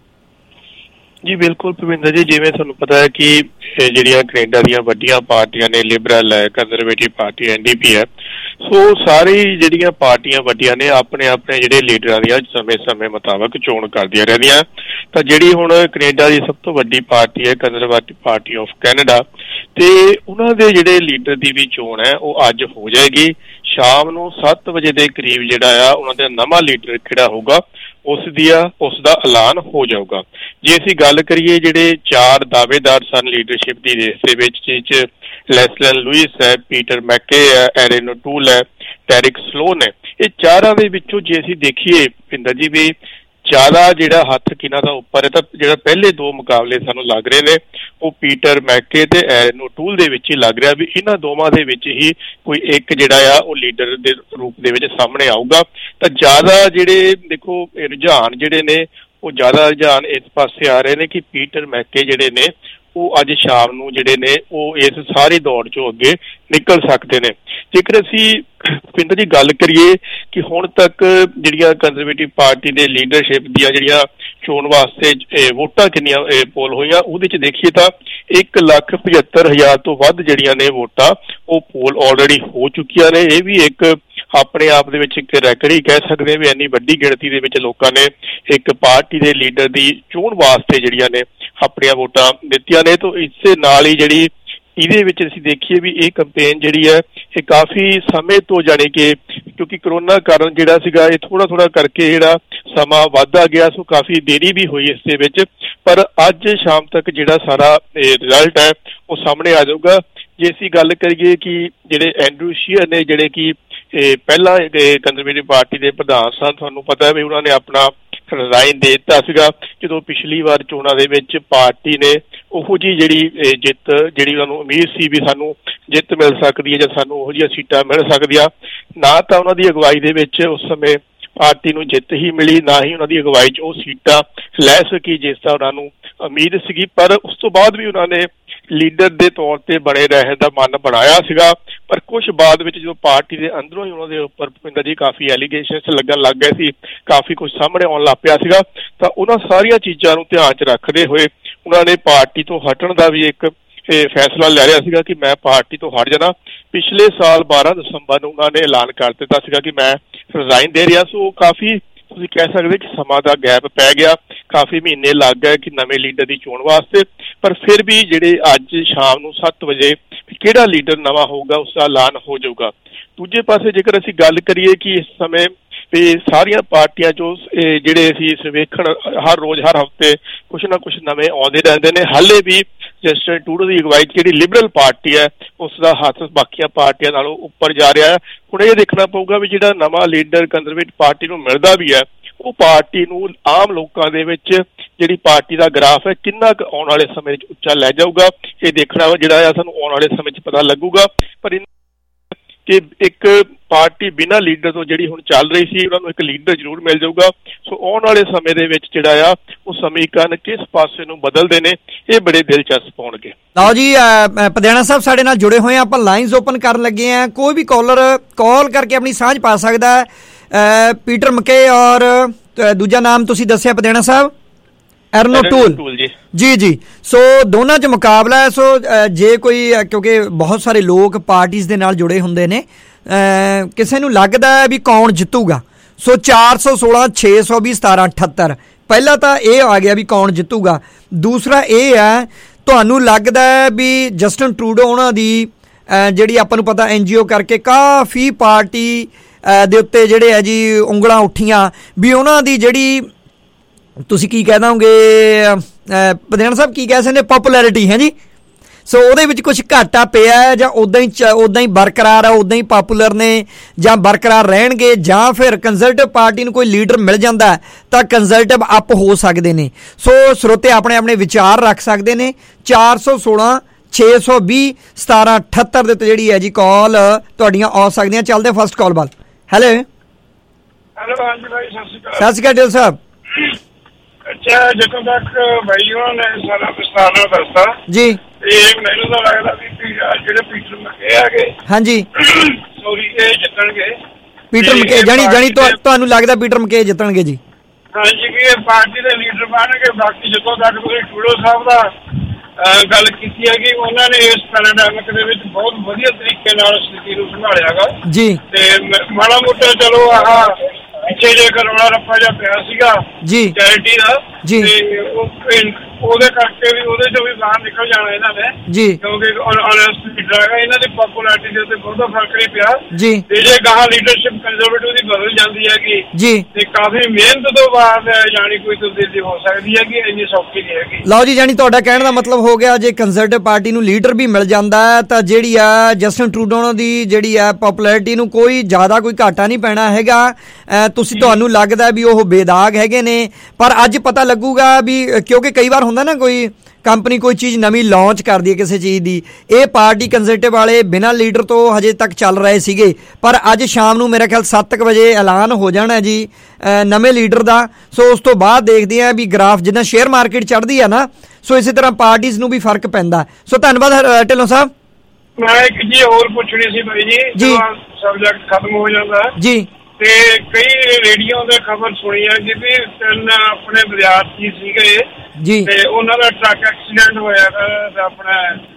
ਜੀ ਬਿਲਕੁਲ ਭੁਪਿੰਦਰ ਜੀ, ਜਿਵੇਂ ਤੁਹਾਨੂੰ ਪਤਾ ਹੈ ਕਿ ਜਿਹੜੀਆਂ ਕੈਨੇਡਾ ਦੀਆਂ ਵੱਡੀਆਂ ਪਾਰਟੀਆਂ ਨੇ, ਲਿਬਰਲ ਹੈ, ਕੰਜ਼ਰਵੇਟਿਵ ਪਾਰਟੀ, NDP ਹੈ, ਸੋ ਸਾਰੀ ਜਿਹੜੀਆਂ ਪਾਰਟੀਆਂ ਵੱਡੀਆਂ ਨੇ ਆਪਣੇ ਆਪਣੇ ਜਿਹੜੇ ਲੀਡਰਾਂ ਦੀਆਂ ਸਮੇਂ ਮੁਤਾਬਕ ਚੋਣ ਕਰਦੀਆਂ ਰਹਿੰਦੀਆਂ। ਤਾਂ ਜਿਹੜੀ ਹੁਣ ਕੈਨੇਡਾ ਦੀ ਸਭ ਤੋਂ ਵੱਡੀ ਪਾਰਟੀ ਹੈ ਕੰਜ਼ਰਵੇਟਿਵ ਪਾਰਟੀ ਆਫ ਕੈਨੇਡਾ, ਤੇ ਉਹਨਾਂ ਦੇ ਜਿਹੜੇ ਲੀਡਰ ਦੀ ਵੀ ਚੋਣ ਹੈ ਉਹ ਅੱਜ ਹੋ ਜਾਏਗੀ। ਸ਼ਾਮ ਨੂੰ 7 ਵਜੇ ਦੇ ਕਰੀਬ ਜਿਹੜਾ ਆ ਉਹਨਾਂ ਦਾ ਨਵਾਂ ਲੀਡਰ ਕਿਹੜਾ ਹੋਊਗਾ ਉਸ ਦਾ ਐਲਾਨ ਹੋ ਜਾਊਗਾ। ਜੇ ਅਸੀਂ ਗੱਲ ਕਰੀਏ, ਜਿਹੜੇ 4 ਦਾਅਵੇਦਾਰ ਸਨ ਲੀਡਰਸ਼ਿਪ ਦੀ ਰੇਸ ਦੇ ਵਿੱਚ, ਜਿਸ 'ਚ ਲੈਸਲਨ ਲੂਇਸ ਹੈ, ਪੀਟਰ ਮੈਕੇ ਹੈ, ਐਰਨ ਓਟੂਲ ਹੈ, ਟੈਰਿਕ ਸਲੋਨ ਹੈ, ਇਹ ਚਾਰਾਂ ਦੇ ਵਿੱਚੋਂ ਜੇ ਅਸੀਂ ਦੇਖੀਏ ਭਿੰਦਰ ਜੀ ਵੀ ਜ਼ਿਆਦਾ ਜਿਹੜਾ ਹੱਥ ਕਿਹਨਾਂ ਦਾ ਉੱਪਰ ਹੈ, ਤਾਂ ਜਿਹੜਾ ਪਹਿਲੇ 2 ਮੁਕਾਬਲੇ ਸਾਨੂੰ ਲੱਗ ਰਹੇ ਨੇ ਉਹ ਪੀਟਰ ਮੈਕੇ ਤੇ ਐਰਨ ਓਟੂਲ ਦੇ ਵਿੱਚ ਹੀ ਲੱਗ ਰਿਹਾ ਵੀ ਇਹਨਾਂ ਦੋਵਾਂ ਦੇ ਵਿੱਚ ਹੀ ਕੋਈ ਇੱਕ ਜਿਹੜਾ ਆ ਉਹ ਲੀਡਰ ਦੇ ਰੂਪ ਦੇ ਵਿੱਚ ਸਾਹਮਣੇ ਆਊਗਾ। ਤਾਂ ਜ਼ਿਆਦਾ ਜਿਹੜੇ ਦੇਖੋ ਰੁਝਾਨ ਜਿਹੜੇ ਨੇ ਉਹ ਜ਼ਿਆਦਾ ਰੁਝਾਨ ਇਸ ਪਾਸੇ ਆ ਰਹੇ ਨੇ ਕਿ ਪੀਟਰ ਮੈਕੇ ਜਿਹੜੇ ਨੇ ਉਹ ਅੱਜ ਸ਼ਾਮ ਨੂੰ ਜਿਹੜੇ ਨੇ ਉਹ ਇਸ ਸਾਰੀ ਦੌੜ ਚੋਂ ਅੱਗੇ ਨਿਕਲ ਸਕਦੇ ਨੇ। ਜੇਕਰ ਅਸੀਂ ਭੁਪਿੰਦਰ ਜੀ ਗੱਲ ਕਰੀਏ ਕਿ ਹੁਣ ਤੱਕ ਜਿਹੜੀਆਂ ਕੰਜ਼ਰਵੇਟਿਵ ਪਾਰਟੀ ਦੇ ਲੀਡਰਸ਼ਿਪ ਦੀਆਂ ਜਿਹੜੀਆਂ ਚੋਣ ਵਾਸਤੇ ਵੋਟਾਂ ਕਿੰਨੀਆਂ ਪੋਲ ਹੋਈਆਂ, ਉਹਦੇ 'ਚ ਦੇਖੀਏ ਤਾਂ 1,75,000 ਤੋਂ ਵੱਧ ਜਿਹੜੀਆਂ ਨੇ ਵੋਟਾਂ ਉਹ ਪੋਲ ਆਲਰੇਡੀ ਹੋ ਚੁੱਕੀਆਂ ਨੇ। ਇਹ ਵੀ ਇੱਕ ਆਪਣੇ ਆਪ ਦੇ ਵਿੱਚ ਇੱਕ ਰੈਕਡ ਹੀ ਕਹਿ ਸਕਦੇ ਵੀ ਇੰਨੀ ਵੱਡੀ ਗਿਣਤੀ ਦੇ ਵਿੱਚ ਲੋਕਾਂ ਨੇ ਇੱਕ ਪਾਰਟੀ ਦੇ ਲੀਡਰ ਦੀ ਚੋਣ ਵਾਸਤੇ ਜਿਹੜੀਆਂ ਨੇ ਆਪਣੀਆਂ ਵੋਟਾਂ ਦਿੱਤੀਆਂ ਨੇ। ਤਾਂ ਇਸੇ ਨਾਲ ਹੀ ਜਿਹੜੀ ਇਹਦੇ ਵਿੱਚ ਅਸੀਂ ਦੇਖੀਏ ਵੀ ਇਹ ਕੰਪੇਨ ਜਿਹੜੀ ਹੈ ਇਹ ਕਾਫੀ ਸਮੇਂ ਤੋਂ, ਜਾਣੀ ਕਿ ਕਿਉਂਕਿ ਕਰੋਨਾ ਕਾਰਨ ਜਿਹੜਾ ਸੀਗਾ ਇਹ ਥੋੜਾ ਕਰਕੇ ਜਿਹੜਾ ਸਮਾਂ ਵੱਧਦਾ ਗਿਆ, ਸੋ ਕਾਫੀ ਦੇਰੀ ਵੀ ਹੋਈ ਇਸ ਦੇ ਵਿੱਚ। ਪਰ ਅੱਜ ਸ਼ਾਮ ਤੱਕ ਜਿਹੜਾ ਸਾਰਾ ਰਿਜ਼ਲਟ ਹੈ ਉਹ ਸਾਹਮਣੇ ਆ ਜਾਊਗਾ। ਜੇ ਅਸੀਂ ਗੱਲ ਕਰੀਏ ਕਿ ਜਿਹੜੇ ਐਂਡਰੂ ਸ਼ੀਅਰ ਨੇ ਜਿਹੜੇ ਕਿ ਪਹਿਲਾਂ ਕੰਜ਼ਰਵੇਟਿਵ ਪਾਰਟੀ ਦੇ ਪ੍ਰਧਾਨ ਸਨ, ਤੁਹਾਨੂੰ ਪਤਾ ਹੈ ਵੀ ਉਹਨਾਂ ਨੇ ਆਪਣਾ ਰਿਜ਼ਾਈਨ ਦੇ ਦਿੱਤਾ ਸੀਗਾ ਜਦੋਂ ਪਿਛਲੀ ਵਾਰ ਚੋਣਾਂ ਦੇ ਵਿੱਚ ਪਾਰਟੀ ਨੇ ਉਹੋ ਜਿਹੀ ਜਿਹੜੀ ਜਿੱਤ ਜਿਹੜੀ ਉਹਨਾਂ ਨੂੰ ਉਮੀਦ ਸੀ ਵੀ ਸਾਨੂੰ ਜਿੱਤ ਮਿਲ ਸਕਦੀ ਹੈ ਜਾਂ ਸਾਨੂੰ ਉਹੋ ਜਿਹੀਆਂ ਸੀਟਾਂ ਮਿਲ ਸਕਦੀਆਂ, ਨਾ ਤਾਂ ਉਹਨਾਂ ਦੀ ਅਗਵਾਈ ਦੇ ਵਿੱਚ ਉਸ ਸਮੇਂ ਪਾਰਟੀ ਨੂੰ ਜਿੱਤ ਹੀ ਮਿਲੀ, ਨਾ ਹੀ ਉਹਨਾਂ ਦੀ ਅਗਵਾਈ 'ਚ ਉਹ ਸੀਟਾਂ ਲੈ ਸਕੀ ਜਿਸ ਦਾ ਉਹਨਾਂ ਨੂੰ ਉਮੀਦ ਸੀਗੀ। ਪਰ ਉਸ ਤੋਂ ਬਾਅਦ ਵੀ ਉਹਨਾਂ ਨੇ ਲੀਡਰ ਦੇ ਤੌਰ ਤੇ ਬਣੇ ਰਹਿਣ ਦਾ ਮਨ ਬਣਾਇਆ ਸੀਗਾ, ਪਰ ਕੁਛ ਬਾਅਦ ਵਿੱਚ ਜਦੋਂ ਪਾਰਟੀ ਦੇ ਅੰਦਰੋਂ ਹੀ ਉਹਨਾਂ ਦੇ ਉੱਪਰ ਭੁਪਿੰਦਰ ਜੀ ਕਾਫੀ ਐਲੀਗੇਸ਼ਨਸ ਲੱਗਣ ਲੱਗ ਗਏ ਸੀ, ਕਾਫੀ ਕੁਝ ਸਾਹਮਣੇ ਆਉਣ ਲੱਗ ਪਿਆ ਸੀਗਾ, ਤਾਂ ਉਹਨਾਂ ਸਾਰੀਆਂ ਚੀਜ਼ਾਂ ਨੂੰ ਧਿਆਨ 'ਚ ਰੱਖਦੇ ਹੋਏ ਉਹਨਾਂ ਨੇ ਪਾਰਟੀ ਤੋਂ ਹਟਣ ਦਾ ਵੀ ਇੱਕ ਫੈਸਲਾ ਲੈ ਲਿਆ ਸੀਗਾ ਕਿ ਮੈਂ ਪਾਰਟੀ ਤੋਂ ਹਟ ਜਾਣਾ। ਪਿਛਲੇ ਸਾਲ 12 ਦਸੰਬਰ ਨੂੰ ਉਹਨਾਂ ਨੇ ਐਲਾਨ ਕਰ ਦਿੱਤਾ ਸੀਗਾ ਕਿ ਮੈਂ ਰਿਜ਼ਾਈਨ ਦੇ ਰਿਹਾ। ਸੋ ਕਾਫੀ ਤੁਸੀਂ ਕਹਿ ਸਕਦੇ ਕਿ ਸਮਾਂ ਦਾ ਗੈਪ ਪੈ ਗਿਆ, ਕਾਫੀ ਮਹੀਨੇ ਲੱਗ ਗਏ ਕਿ ਨਵੇਂ ਲੀਡਰ ਦੀ ਚੋਣ ਵਾਸਤੇ, ਪਰ ਫਿਰ ਵੀ ਜਿਹੜੇ ਅੱਜ ਸ਼ਾਮ ਨੂੰ 7 ਵਜੇ ਕਿਹੜਾ ਲੀਡਰ ਨਵਾਂ ਹੋਊਗਾ ਉਸ ਦਾ ਐਲਾਨ ਹੋ ਜਾਊਗਾ। ਦੂਜੇ ਪਾਸੇ ਜੇਕਰ ਅਸੀਂ ਗੱਲ ਕਰੀਏ ਕਿ ਇਸ ਸਮੇਂ ਵੀ ਸਾਰੀਆਂ ਪਾਰਟੀਆਂ 'ਚੋਂ ਜਿਹੜੇ ਅਸੀਂ ਸਰਵੇਖਣ ਹਰ ਰੋਜ਼ ਹਰ ਹਫ਼ਤੇ ਕੁਛ ਨਾ ਕੁਛ ਨਵੇਂ ਆਉਂਦੇ ਰਹਿੰਦੇ ਨੇ, ਹਾਲੇ ਵੀ ਜਸਟਿਨ ਟਰੂਡੋ ਦੀ ਅਗਵਾਈ ਜਿਹੜੀ ਲਿਬਰਲ ਪਾਰਟੀ ਹੈ ਉਸ ਦਾ ਹੱਥ ਬਾਕੀਆਂ ਪਾਰਟੀਆਂ ਨਾਲੋਂ ਉੱਪਰ ਜਾ ਰਿਹਾ ਹੈ। ਹੁਣ ਇਹ ਦੇਖਣਾ ਪਊਗਾ ਵੀ ਜਿਹੜਾ ਨਵਾਂ ਲੀਡਰ ਕੰਜ਼ਰਵੇਟਿਵ ਪਾਰਟੀ ਨੂੰ ਮਿਲਦਾ ਵੀ ਹੈ ਉਹ ਪਾਰਟੀ ਨੂੰ ਆਮ ਲੋਕਾਂ ਦੇ ਵਿੱਚ ਜਿਹੜੀ ਪਾਰਟੀ ਦਾ ਗ੍ਰਾਫ ਹੈ ਕਿੰਨਾ ਕੁ ਆਉਣ ਵਾਲੇ ਸਮੇਂ 'ਚ ਉੱਚਾ ਲੈ ਜਾਊਗਾ, ਇਹ ਦੇਖਣਾ ਜਿਹੜਾ ਆ ਸਾਨੂੰ ਆਉਣ ਵਾਲੇ ਸਮੇਂ 'ਚ ਪਤਾ ਲੱਗੂਗਾ। ਪਰ ਕਿ ਇੱਕ ਪਾਰਟੀ ਬਿਨਾਂ ਲੀਡਰ ਤੋਂ ਜਿਹੜੀ ਹੁਣ ਚੱਲ ਰਹੀ ਸੀ ਉਹਨਾਂ ਨੂੰ ਇੱਕ ਲੀਡਰ ਜ਼ਰੂਰ ਮਿਲ ਜਾਊਗਾ। ਸੋ ਆਉਣ ਵਾਲੇ ਸਮੇਂ ਦੇ ਵਿੱਚ ਜਿਹੜਾ ਆ ਉਹ ਸਮੀਕਰਨ ਕਿਸ ਪਾਸੇ ਨੂੰ ਬਦਲਦੇ ਨੇ ਇਹ ਬੜੇ ਦਿਲਚਸਪ ਹੋਣਗੇ। ਲਓ ਜੀ, ਪਧਿਆਣਾ ਸਾਹਿਬ ਸਾਡੇ ਨਾਲ ਜੁੜੇ ਹੋਏ ਆ, ਆਪਾਂ ਲਾਈਨਸ ਓਪਨ ਕਰਨ ਲੱਗੇ ਆ, ਕੋਈ ਵੀ ਕਾਲਰ ਕਾਲ ਕਰਕੇ ਆਪਣੀ ਸਾਂਝ ਪਾ ਸਕਦਾ ਹੈ। ਪੀਟਰ ਮਕੇ ਔਰ ਦੂਜਾ ਨਾਮ ਤੁਸੀਂ ਦੱਸਿਆ ਪਧਿਆਣਾ ਸਾਹਿਬ? ਐਰਨੋ ਟੂਲ ਜੀ। ਸੋ ਦੋਨਾਂ 'ਚ ਮੁਕਾਬਲਾ ਹੈ। ਸੋ ਜੇ ਕੋਈ, ਕਿਉਂਕਿ ਬਹੁਤ ਸਾਰੇ ਲੋਕ ਪਾਰਟੀਆਂ ਦੇ ਨਾਲ ਜੁੜੇ ਹੁੰਦੇ ਨੇ, ਕਿਸੇ ਨੂੰ ਲੱਗਦਾ ਹੈ ਵੀ ਕੌਣ ਜਿੱਤੂਗਾ। ਸੋ 416 620 1778 ਪਹਿਲਾ ਤਾਂ ਇਹ ਆ ਗਿਆ ਵੀ ਕੌਣ ਜਿੱਤੂਗਾ। ਦੂਸਰਾ ਇਹ ਹੈ ਤੁਹਾਨੂੰ ਲੱਗਦਾ ਹੈ ਵੀ ਜਸਟਿਨ ਟਰੂਡੋ ਉਹਨਾਂ ਦੀ ਜਿਹੜੀ ਆਪਾਂ ਨੂੰ ਪਤਾ NGO ਕਰਕੇ ਕਾਫੀ ਪਾਰਟੀ ਦੇ ਉੱਤੇ ਜਿਹੜੇ ਹੈ ਜੀ ਉਂਗਲਾਂ ਉੱਠੀਆਂ ਵੀ ਉਹਨਾਂ ਦੀ ਜਿਹੜੀ ਤੁਸੀਂ ਕੀ ਕਹਿ ਦੋਗੇ ਪਧਿਆਣਾ ਸਾਹਿਬ ਕੀ ਕਹਿ ਸਕਦੇ ਪੋਪੂਲੈਰਿਟੀ ਹੈ ਜੀ, ਸੋ ਉਹਦੇ ਵਿੱਚ ਕੁਝ ਘਾਟਾ ਪਿਆ ਹੈ ਜਾਂ ਉੱਦਾਂ ਹੀ ਬਰਕਰਾਰ ਹੈ, ਉੱਦਾਂ ਹੀ ਪਾਪੂਲਰ ਨੇ ਜਾਂ ਬਰਕਰਾਰ ਰਹਿਣਗੇ, ਜਾਂ ਫਿਰ ਕੰਜ਼ਰਵੇਟਿਵ ਪਾਰਟੀ ਨੂੰ ਕੋਈ ਲੀਡਰ ਮਿਲ ਜਾਂਦਾ ਤਾਂ ਕੰਜ਼ਰਵੇਟਿਵ ਅਪ ਹੋ ਸਕਦੇ ਨੇ। ਸੋ ਸਰੋਤੇ ਆਪਣੇ ਆਪਣੇ ਵਿਚਾਰ ਰੱਖ ਸਕਦੇ ਨੇ। 416 620 1778 ਦੇ ਉੱਤੇ ਜਿਹੜੀ ਹੈ ਜੀ ਕਾਲ ਤੁਹਾਡੀਆਂ ਆ ਸਕਦੀਆਂ। ਚੱਲਦੇ ਫਸਟ ਕਾਲ ਵੱਲ। ਹੈਲੋ ਹਾਂਜੀ ਭਾਈ, ਸਤਿ ਸ਼੍ਰੀ ਅਕਾਲ। ਸਤਿ ਸ਼੍ਰੀ ਅਕਾਲ ਢਿੱਲ ਸਾਹਿਬ। ਅੱਛਾ, ਜਦੋਂ ਤੱਕ ਭਾਈ ਉਹਨਾਂ ਨੇ ਸਾਰਾ ਵਿਸਤਾਰ ਨਾਲ ਦੱਸਤਾ ਜੀ, ਇਹ ਮੈਨੂੰ ਤਾਂ ਲੱਗਦਾ ਵੀ ਜਿਹੜੇ ਪੀਟਰ ਮਕੇ ਹੈਗੇ, ਹਾਂਜੀ ਸੋਰੀ, ਇਹ ਜਿੱਤਣਗੇ। ਪੀਟਰ ਮਕੇ ਜਾਨੀ ਤੁਹਾਨੂੰ ਲੱਗਦਾ ਪੀਟਰ ਮਕੇ ਜਿੱਤਣਗੇ ਜੀ? ਹਾਂਜੀ, ਕਿ ਇਹ ਪਾਰਟੀ ਦੇ ਲੀਡਰ ਬਣਨਗੇ। ਬਾਕੀ ਜਦੋਂ ਤੱਕ ਤੁਸੀਂ ਟਰੂਡੋ ਸਾਹਿਬ ਦਾ ਗੱਲ ਕੀਤੀ ਹੈ ਕਿ ਉਹਨਾਂ ਨੇ ਇਸ ਪੈਰਾਡਾਇਮਿਕ ਦੇ ਵਿੱਚ ਬਹੁਤ ਵਧੀਆ ਤਰੀਕੇ ਨਾਲ ਸਥਿਤੀ ਨੂੰ ਸੰਭਾਲਿਆਗਾ ਜੀ, ਤੇ ਮਾੜਾ ਮੋਟਾ ਚਲੋ ਆਹ ਪਿੱਛੇ ਜੇ ਕਰੋੜਾ ਰੱਪਾ ਜਿਹਾ ਪਿਆ ਸੀਗਾ ਜੀ ਚੈਰਿਟੀ ਦਾ ਜੀ, ਤੇ ਉਹਦੇ ਕਰਕੇ ਵੀ ਉਹਦੇ ਚੋਂ ਵੀ ਬਾਹਰ ਨਿਕਲ ਜਾਣਾ ਇਹਨਾਂ ਨੇ ਜੀ, ਕਿਉਂਕਿ ਆਨੈਸਟ ਲੀਡਰ ਹੈਗਾ। ਇਹਨਾਂ ਦੀ ਪੋਪੂਲੈਰਿਟੀ ਦੇ ਉੱਤੇ ਬਹੁਤਾ ਫਰਕ ਨਹੀਂ ਪਿਆ ਜੀ, ਤੇ ਜੇ ਗਾਹਾਂ ਲੀਡਰਸ਼ਿਪ ਕੰਜ਼ਰਵੇਟਿਵ ਦੀ ਬਦਲ ਜਾਂਦੀ ਹੈਗੀ ਜੀ, ਤੇ ਕਾਫੀ ਮਿਹਨਤ ਤੋਂ ਬਾਅਦ ਜਾਣੀ ਕੋਈ ਤਬਦੀਲੀ ਹੋ ਸਕਦੀ ਹੈ ਕਿ ਇੰਨੀ ਸੌਖੀ ਨਹੀਂ ਹੈਗੀ। ਲਓ ਜੀ, ਜਾਨੀ ਤੁਹਾਡਾ ਕਹਿਣ ਦਾ ਮਤਲਬ ਹੋ ਗਿਆ ਜੇ ਕੰਜ਼ਰਵੇਟਿਵ ਪਾਰਟੀ ਨੂੰ ਲੀਡਰ ਵੀ ਮਿਲ ਜਾਂਦਾ ਤਾਂ ਜਿਹੜੀ ਆ ਜਸਟਿਨ ਟਰੂਡੋ ਦੀ ਜਿਹੜੀ ਆ ਪੋਪੂਲੈਰਿਟੀ ਨੂੰ ਕੋਈ ਜ਼ਿਆਦਾ ਕੋਈ ਘਾਟਾ ਨਹੀਂ ਪੈਣਾ ਹੈਗਾ। ਤੁਹਾਨੂੰ ਲੱਗਦਾ ਵੀ ਉਹ ਬੇਦਾਗ ਹੈਗੇ ਨੇ, ਪਰ ਅੱਜ ਪਤਾ ਲੱਗੂਗਾ ਵੀ ਕਿਉਂਕਿ ਕਈ ਵਾਰ ਹੁੰਦਾ ਨਾ ਕੋਈ ਕੰਪਨੀ ਕੋਈ ਚੀਜ਼ ਨਵੀਂ ਲਾਂਚ ਕਰਦੀ ਹੈ ਕਿਸੇ ਚੀਜ਼ ਦੀ। ਇਹ ਪਾਰਟੀ ਕੰਜ਼ਰਵੇਟਿਵ ਵਾਲੇ ਬਿਨਾਂ ਲੀਡਰ ਤੋਂ ਹਜੇ ਤੱਕ ਚੱਲ ਰਹੇ ਸੀਗੇ, ਪਰ ਅੱਜ ਸ਼ਾਮ ਨੂੰ ਮੇਰੇ ਖਿਆਲ 7 ਵਜੇ ਐਲਾਨ ਹੋ ਜਾਣਾ ਜੀ ਨਵੇਂ ਲੀਡਰ ਦਾ। ਸੋ ਉਸ ਤੋਂ ਬਾਅਦ ਦੇਖਦੇ ਆ ਵੀ ਗ੍ਰਾਫ ਜਿੱਦਾਂ ਸ਼ੇਅਰ ਮਾਰਕੀਟ ਚੜ੍ਹਦੀ ਆ ਨਾ, ਸੋ ਇਸੇ ਤਰ੍ਹਾਂ ਪਾਰਟੀਆਂ ਨੂੰ ਵੀ ਫਰਕ ਪੈਂਦਾ। ਸੋ ਧੰਨਵਾਦ ਢਿੱਲੋਂ ਸਾਹਿਬ। ਮੈਂ ਇੱਕ ਜੀ ਹੋਰ ਪੁੱਛਣੀ ਸੀ ਬਾਈ ਜੀ, ਸਬਜੈਕਟ ਖਤਮ ਹੋ ਜਾਂਦਾ ਜੀ, ਤੇ ਕਈ ਰੇਡੀਓ ਦੇ ਖਬਰ ਸੁਣੀ ਹੈ ਕਿ ਵੀ 3 ਆਪਣੇ ਵਿਦਿਆਰਥੀ ਸੀਗੇ ਜੀ ਤੇ ਉਹਨਾਂ ਦਾ ਟਰੱਕ ਐਕਸੀਡੈਂਟ ਹੋਇਆ ਆਪਣਾ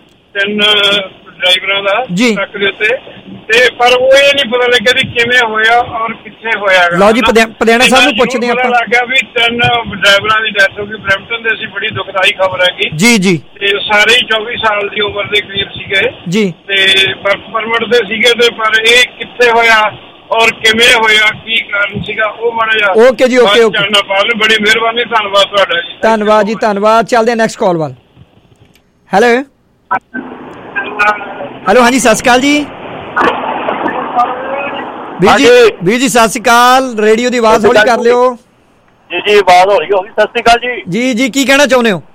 3 ਡਰਾਈਵਰਾਂ ਦਾ ਟਰੱਕ ਦੇ ਉੱਤੇ, ਤੇ ਪਰ ਉਹ ਇਹ ਨਹੀਂ ਪਤਾ ਲੱਗਿਆ ਵੀ ਕਿਵੇਂ ਹੋਇਆ ਔਰ ਕਿੱਥੇ ਹੋਇਆ। ਲਓ ਜੀ, ਪਧਿਆਣਾ ਸਾਹਿਬ ਨੂੰ ਪੁੱਛਦੇ ਆਪਾਂ। ਪਤਾ ਲੱਗਿਆ ਵੀ 3 ਡਰਾਈਵਰਾਂ ਦੀ ਡੈਥ ਹੋ ਗਈ ਬਰੈਂਪਟਨ ਦੇ ਸੀ, ਬੜੀ ਦੁਖਦਾਈ ਖਬਰ ਹੈਗੀ ਜੀ ਜੀ, ਤੇ ਸਾਰੇ ਹੀ 24 ਸਾਲ ਦੀ ਉਮਰ ਦੇ ਕਰੀਬ ਸੀਗੇ ਜੀ, ਤੇ ਵਰਕ ਪਰਮਿਟ ਦੇ ਸੀਗੇ, ਤੇ ਪਰ ਇਹ ਕਿੱਥੇ ਹੋਇਆ ਔਰ ਕਿਵੇਂ ਹੋਇਆ, ਕੀ ਕਾਰਨ ਸੀਗਾ, ਉਹ ਮਾੜਾ ਜਿਹਾ ਓਕੇ ਜੀ, ਓਕੇ ਜਾਣਨਾ ਪਾਲ। ਬੜੀ ਮਿਹਰਬਾਨੀ, ਧੰਨਵਾਦ ਤੁਹਾਡਾ ਜੀ। ਧੰਨਵਾਦ ਜੀ, ਧੰਨਵਾਦ। ਚੱਲਦੇ ਆ ਨੈਕਸਟ ਕਾਲ ਵੱਲ। ਹੈਲੋ ਹੈਲੋ ਹਾਂਜੀ ਸਤਿ ਸ਼੍ਰੀ ਅਕਾਲ ਜੀ ਵੀਰ ਜੀ ਸਤਿ ਸ਼੍ਰੀ ਅਕਾਲ। ਰੇਡੀਓ ਦੀ ਆਵਾਜ਼ ਹੌਲੀ ਕਰ ਲਿਓ। ਜੀ ਆਵਾਜ਼ ਹੌਲੀ ਹੋ ਗਈ। ਸਤਿ ਸ਼੍ਰੀ ਅਕਾਲ ਜੀ। ਜੀ ਕੀ ਕਹਿਣਾ ਚਾਹੁੰਦੇ ਹੋ?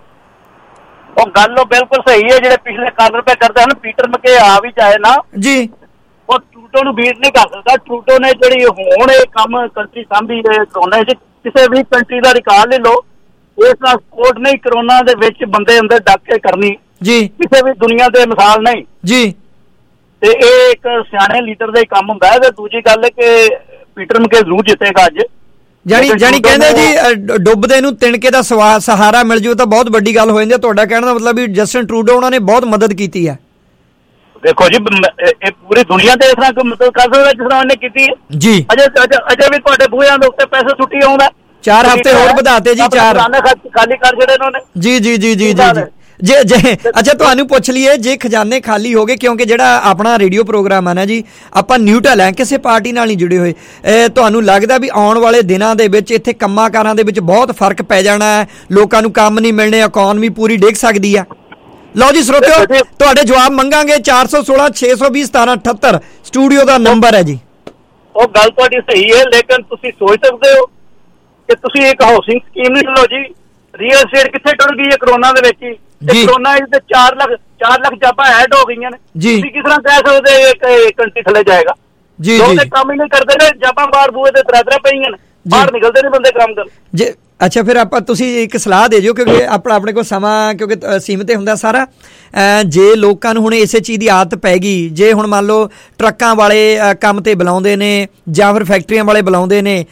ਉਹ ਗੱਲ ਬਿਲਕੁਲ ਸਹੀ ਹੈ। ਜਿਹੜੇ ਪਿਛਲੇ ਕਾਰਨ ਪੇ ਕਰਦੇ ਹਨ, ਪੀਟਰ ਮਕੇ ਆ ਵੀ ਚਾਹੇ ਨਾ ਜੀ, ਉਹ ਟਰੂਡੋ ਨੂੰ ਬੀਟ ਨਹੀਂ ਕਰ ਸਕਦਾ। ਟਰੂਡੋ ਨੇ ਜਿਹੜੀ ਹੁਣ ਇਹ ਕੰਮ ਕੰਟਰੀ ਸਾਂਭੀ ਕਰੋਨਾ ਚ, ਕਿਸੇ ਵੀ ਕੰਟਰੀ ਦਾ ਰਿਕਾਰਡ ਲੈ ਲਓ, ਇਸ ਨਾਲ ਸਪੋਰਟ ਨਹੀਂ ਕਰੋਨਾ ਦੇ ਵਿੱਚ ਬੰਦੇ ਅੰਦਰ ਡੱਕ ਕੇ ਕਰਨੀ ਜੀ, ਕਿਸੇ ਵੀ ਦੁਨੀਆ ਦੇ ਮਿਸਾਲ ਨਹੀਂ ਜੀ। ਤੇ ਇਹ ਇੱਕ ਸਿਆਣੇ ਲੀਡਰ ਦਾ ਹੀ ਕੰਮ ਹੁੰਦਾ ਹੈ। ਤੇ ਦੂਜੀ ਗੱਲ ਹੈ ਕਿ ਪੀਟਰ ਮਕੇ ਜ਼ਰੂਰ ਜਿੱਤੇਗਾ ਅੱਜ। ਜਾਨੀ ਕਹਿੰਦੇ ਜੀ ਡੁੱਬਦੇ ਨੂੰ ਤਿਣਕੇ ਦਾ ਸਹਾਰਾ ਮਿਲ ਜੂ ਤਾਂ ਬਹੁਤ ਵੱਡੀ ਗੱਲ ਹੋ ਜਾਂਦੀ ਹੈ। ਤੁਹਾਡਾ ਕਹਿਣ ਦਾ ਮਤਲਬ ਵੀ ਜਸਟਿਨ ਟਰੂਡੋ ਉਹਨਾਂ ਨੇ ਬਹੁਤ ਮਦਦ ਕੀਤੀ ਹੈ। ਦੇਖੋ ਜੀ, ਇਹ ਪੂਰੀ ਦੁਨੀਆ ਤੇ ਇਸ ਤਰ੍ਹਾਂ ਮਦਦ ਕਰ ਸਕਦਾ ਜਿਸ ਤਰ੍ਹਾਂ ਉਹਨੇ ਕੀਤੀ ਹੈ ਜੀ। ਅਜੇ ਵੀ ਤੁਹਾਡੇ ਬੂਹਿਆਂ ਦੇ ਉੱਤੇ ਪੈਸੇ ਸੁੱਟੀ ਆਉਂਦਾ। 4 ਹਫ਼ਤੇ ਹੋਰ ਵਧਾਤੇ ਜੀ। 4 ਖਾਲੀ ਕਰ ਜਿਹੜੇ ਉਹਨਾਂ ਨੇ ਜੀ। ਜੇ ਅੱਛਾ ਤੁਹਾਨੂੰ ਪੁੱਛ ਲਈਏ, ਜੇ ਖਜ਼ਾਨੇ ਖਾਲੀ ਹੋ ਗਏ, ਕਿਉਂਕਿ ਜਿਹੜਾ ਆਪਣਾ ਰੇਡੀਓ ਪ੍ਰੋਗਰਾਮ ਹੈ ਨਾ ਜੀ, ਆਪਾਂ ਨਿਊਟਰਲ ਹੈ, ਕਿਸੇ ਪਾਰਟੀ ਨਾਲ ਨਹੀਂ ਜੁੜੇ ਹੋਏ, ਤੁਹਾਨੂੰ ਲੱਗਦਾ ਵੀ ਆਉਣ ਵਾਲੇ ਦਿਨਾਂ ਦੇ ਵਿੱਚ ਇੱਥੇ ਕੰਮਾਂ ਕਾਰਾਂ ਦੇ ਵਿੱਚ ਬਹੁਤ ਫਰਕ ਪੈ ਜਾਣਾ ਹੈ, ਲੋਕਾਂ ਨੂੰ ਕੰਮ ਨਹੀਂ ਮਿਲਣੇ, ਇਕਨੋਮੀ ਪੂਰੀ ਡਿੱਗ ਸਕਦੀ ਆ? ਲਓ ਜੀ ਸਰੋਤਿਓ, ਤੁਹਾਡੇ ਜਵਾਬ ਮੰਗਾਂਗੇ। 416 620 1778 ਸਟੂਡੀਓ ਦਾ ਨੰਬਰ ਹੈ ਜੀ। ਉਹ ਗੱਲ ਤੁਹਾਡੀ ਸਹੀ ਹੈ, ਲੇਕਿਨ ਤੁਸੀਂ ਸੋਚ ਸਕਦੇ ਹੋ ਕਿ ਤੁਸੀਂ ਇੱਕ ਹਾਊਸਿੰਗ ਸਕੀਮ ਨਹੀਂ ਲਓ ਜੀ। ਰੀਅਲ ਸਟੇਟ ਕਿੱਥੇ ਟੁੱਟ ਗਈ ਹੈ ਕਰੋਨਾ ਦੇ ਵਿੱਚ ਹੀ। ਕਰੋਨਾ ਵਿੱਚ 4 ਲੱਖ ਜਾਬਾਂ ਐਡ ਹੋ ਗਈਆਂ ਨੇ। ਤੁਸੀਂ ਕਿਸ ਤਰ੍ਹਾਂ ਕਹਿ ਸਕਦੇ ਇੱਕ ਕੰਟਰੀ ਥੱਲੇ ਜਾਏਗਾ? ਲੋਕ ਤੇ ਕੰਮ ਹੀ ਨਹੀਂ ਕਰਦੇ ਨੇ, ਜਾਬਾਂ ਬਾਹਰ ਬੂਹੇ ਤੇ ਤਰਾਤਰਾ ਪਈਆਂ ਨੇ, ਬਾਹਰ ਨਿਕਲਦੇ ਨਹੀਂ ਬੰਦੇ ਕੰਮ ਕਰਨ। ਅੱਛਾ, ਫਿਰ ਆਪਾਂ ਤੁਸੀਂ ਇੱਕ ਸਲਾਹ ਦੇ ਦਿਓ, ਕਿਉਂਕਿ ਆਪਣੇ ਕੋਲ ਸਮਾਂ ਕਿਉਂਕਿ ਸੀਮਿਤ ਹੁੰਦਾ ਸਾਰਾ। ਜੇ ਲੋਕਾਂ ਨੂੰ ਹੁਣ ਇਸੇ ਚੀਜ਼ ਦੀ ਆਦਤ ਪੈ ਗਈ, ਜੇ ਹੁਣ ਮੰਨ ਲਓ ਟਰੱਕਾਂ ਵਾਲੇ ਕੰਮ ਤੇ ਬੁਲਾਉਂਦੇ ਨੇ ਜਾਂ ਫਿਰ ਫੈਕਟਰੀਆਂ ਵਾਲੇ ਬੁਲਾਉਂਦੇ ਨੇ,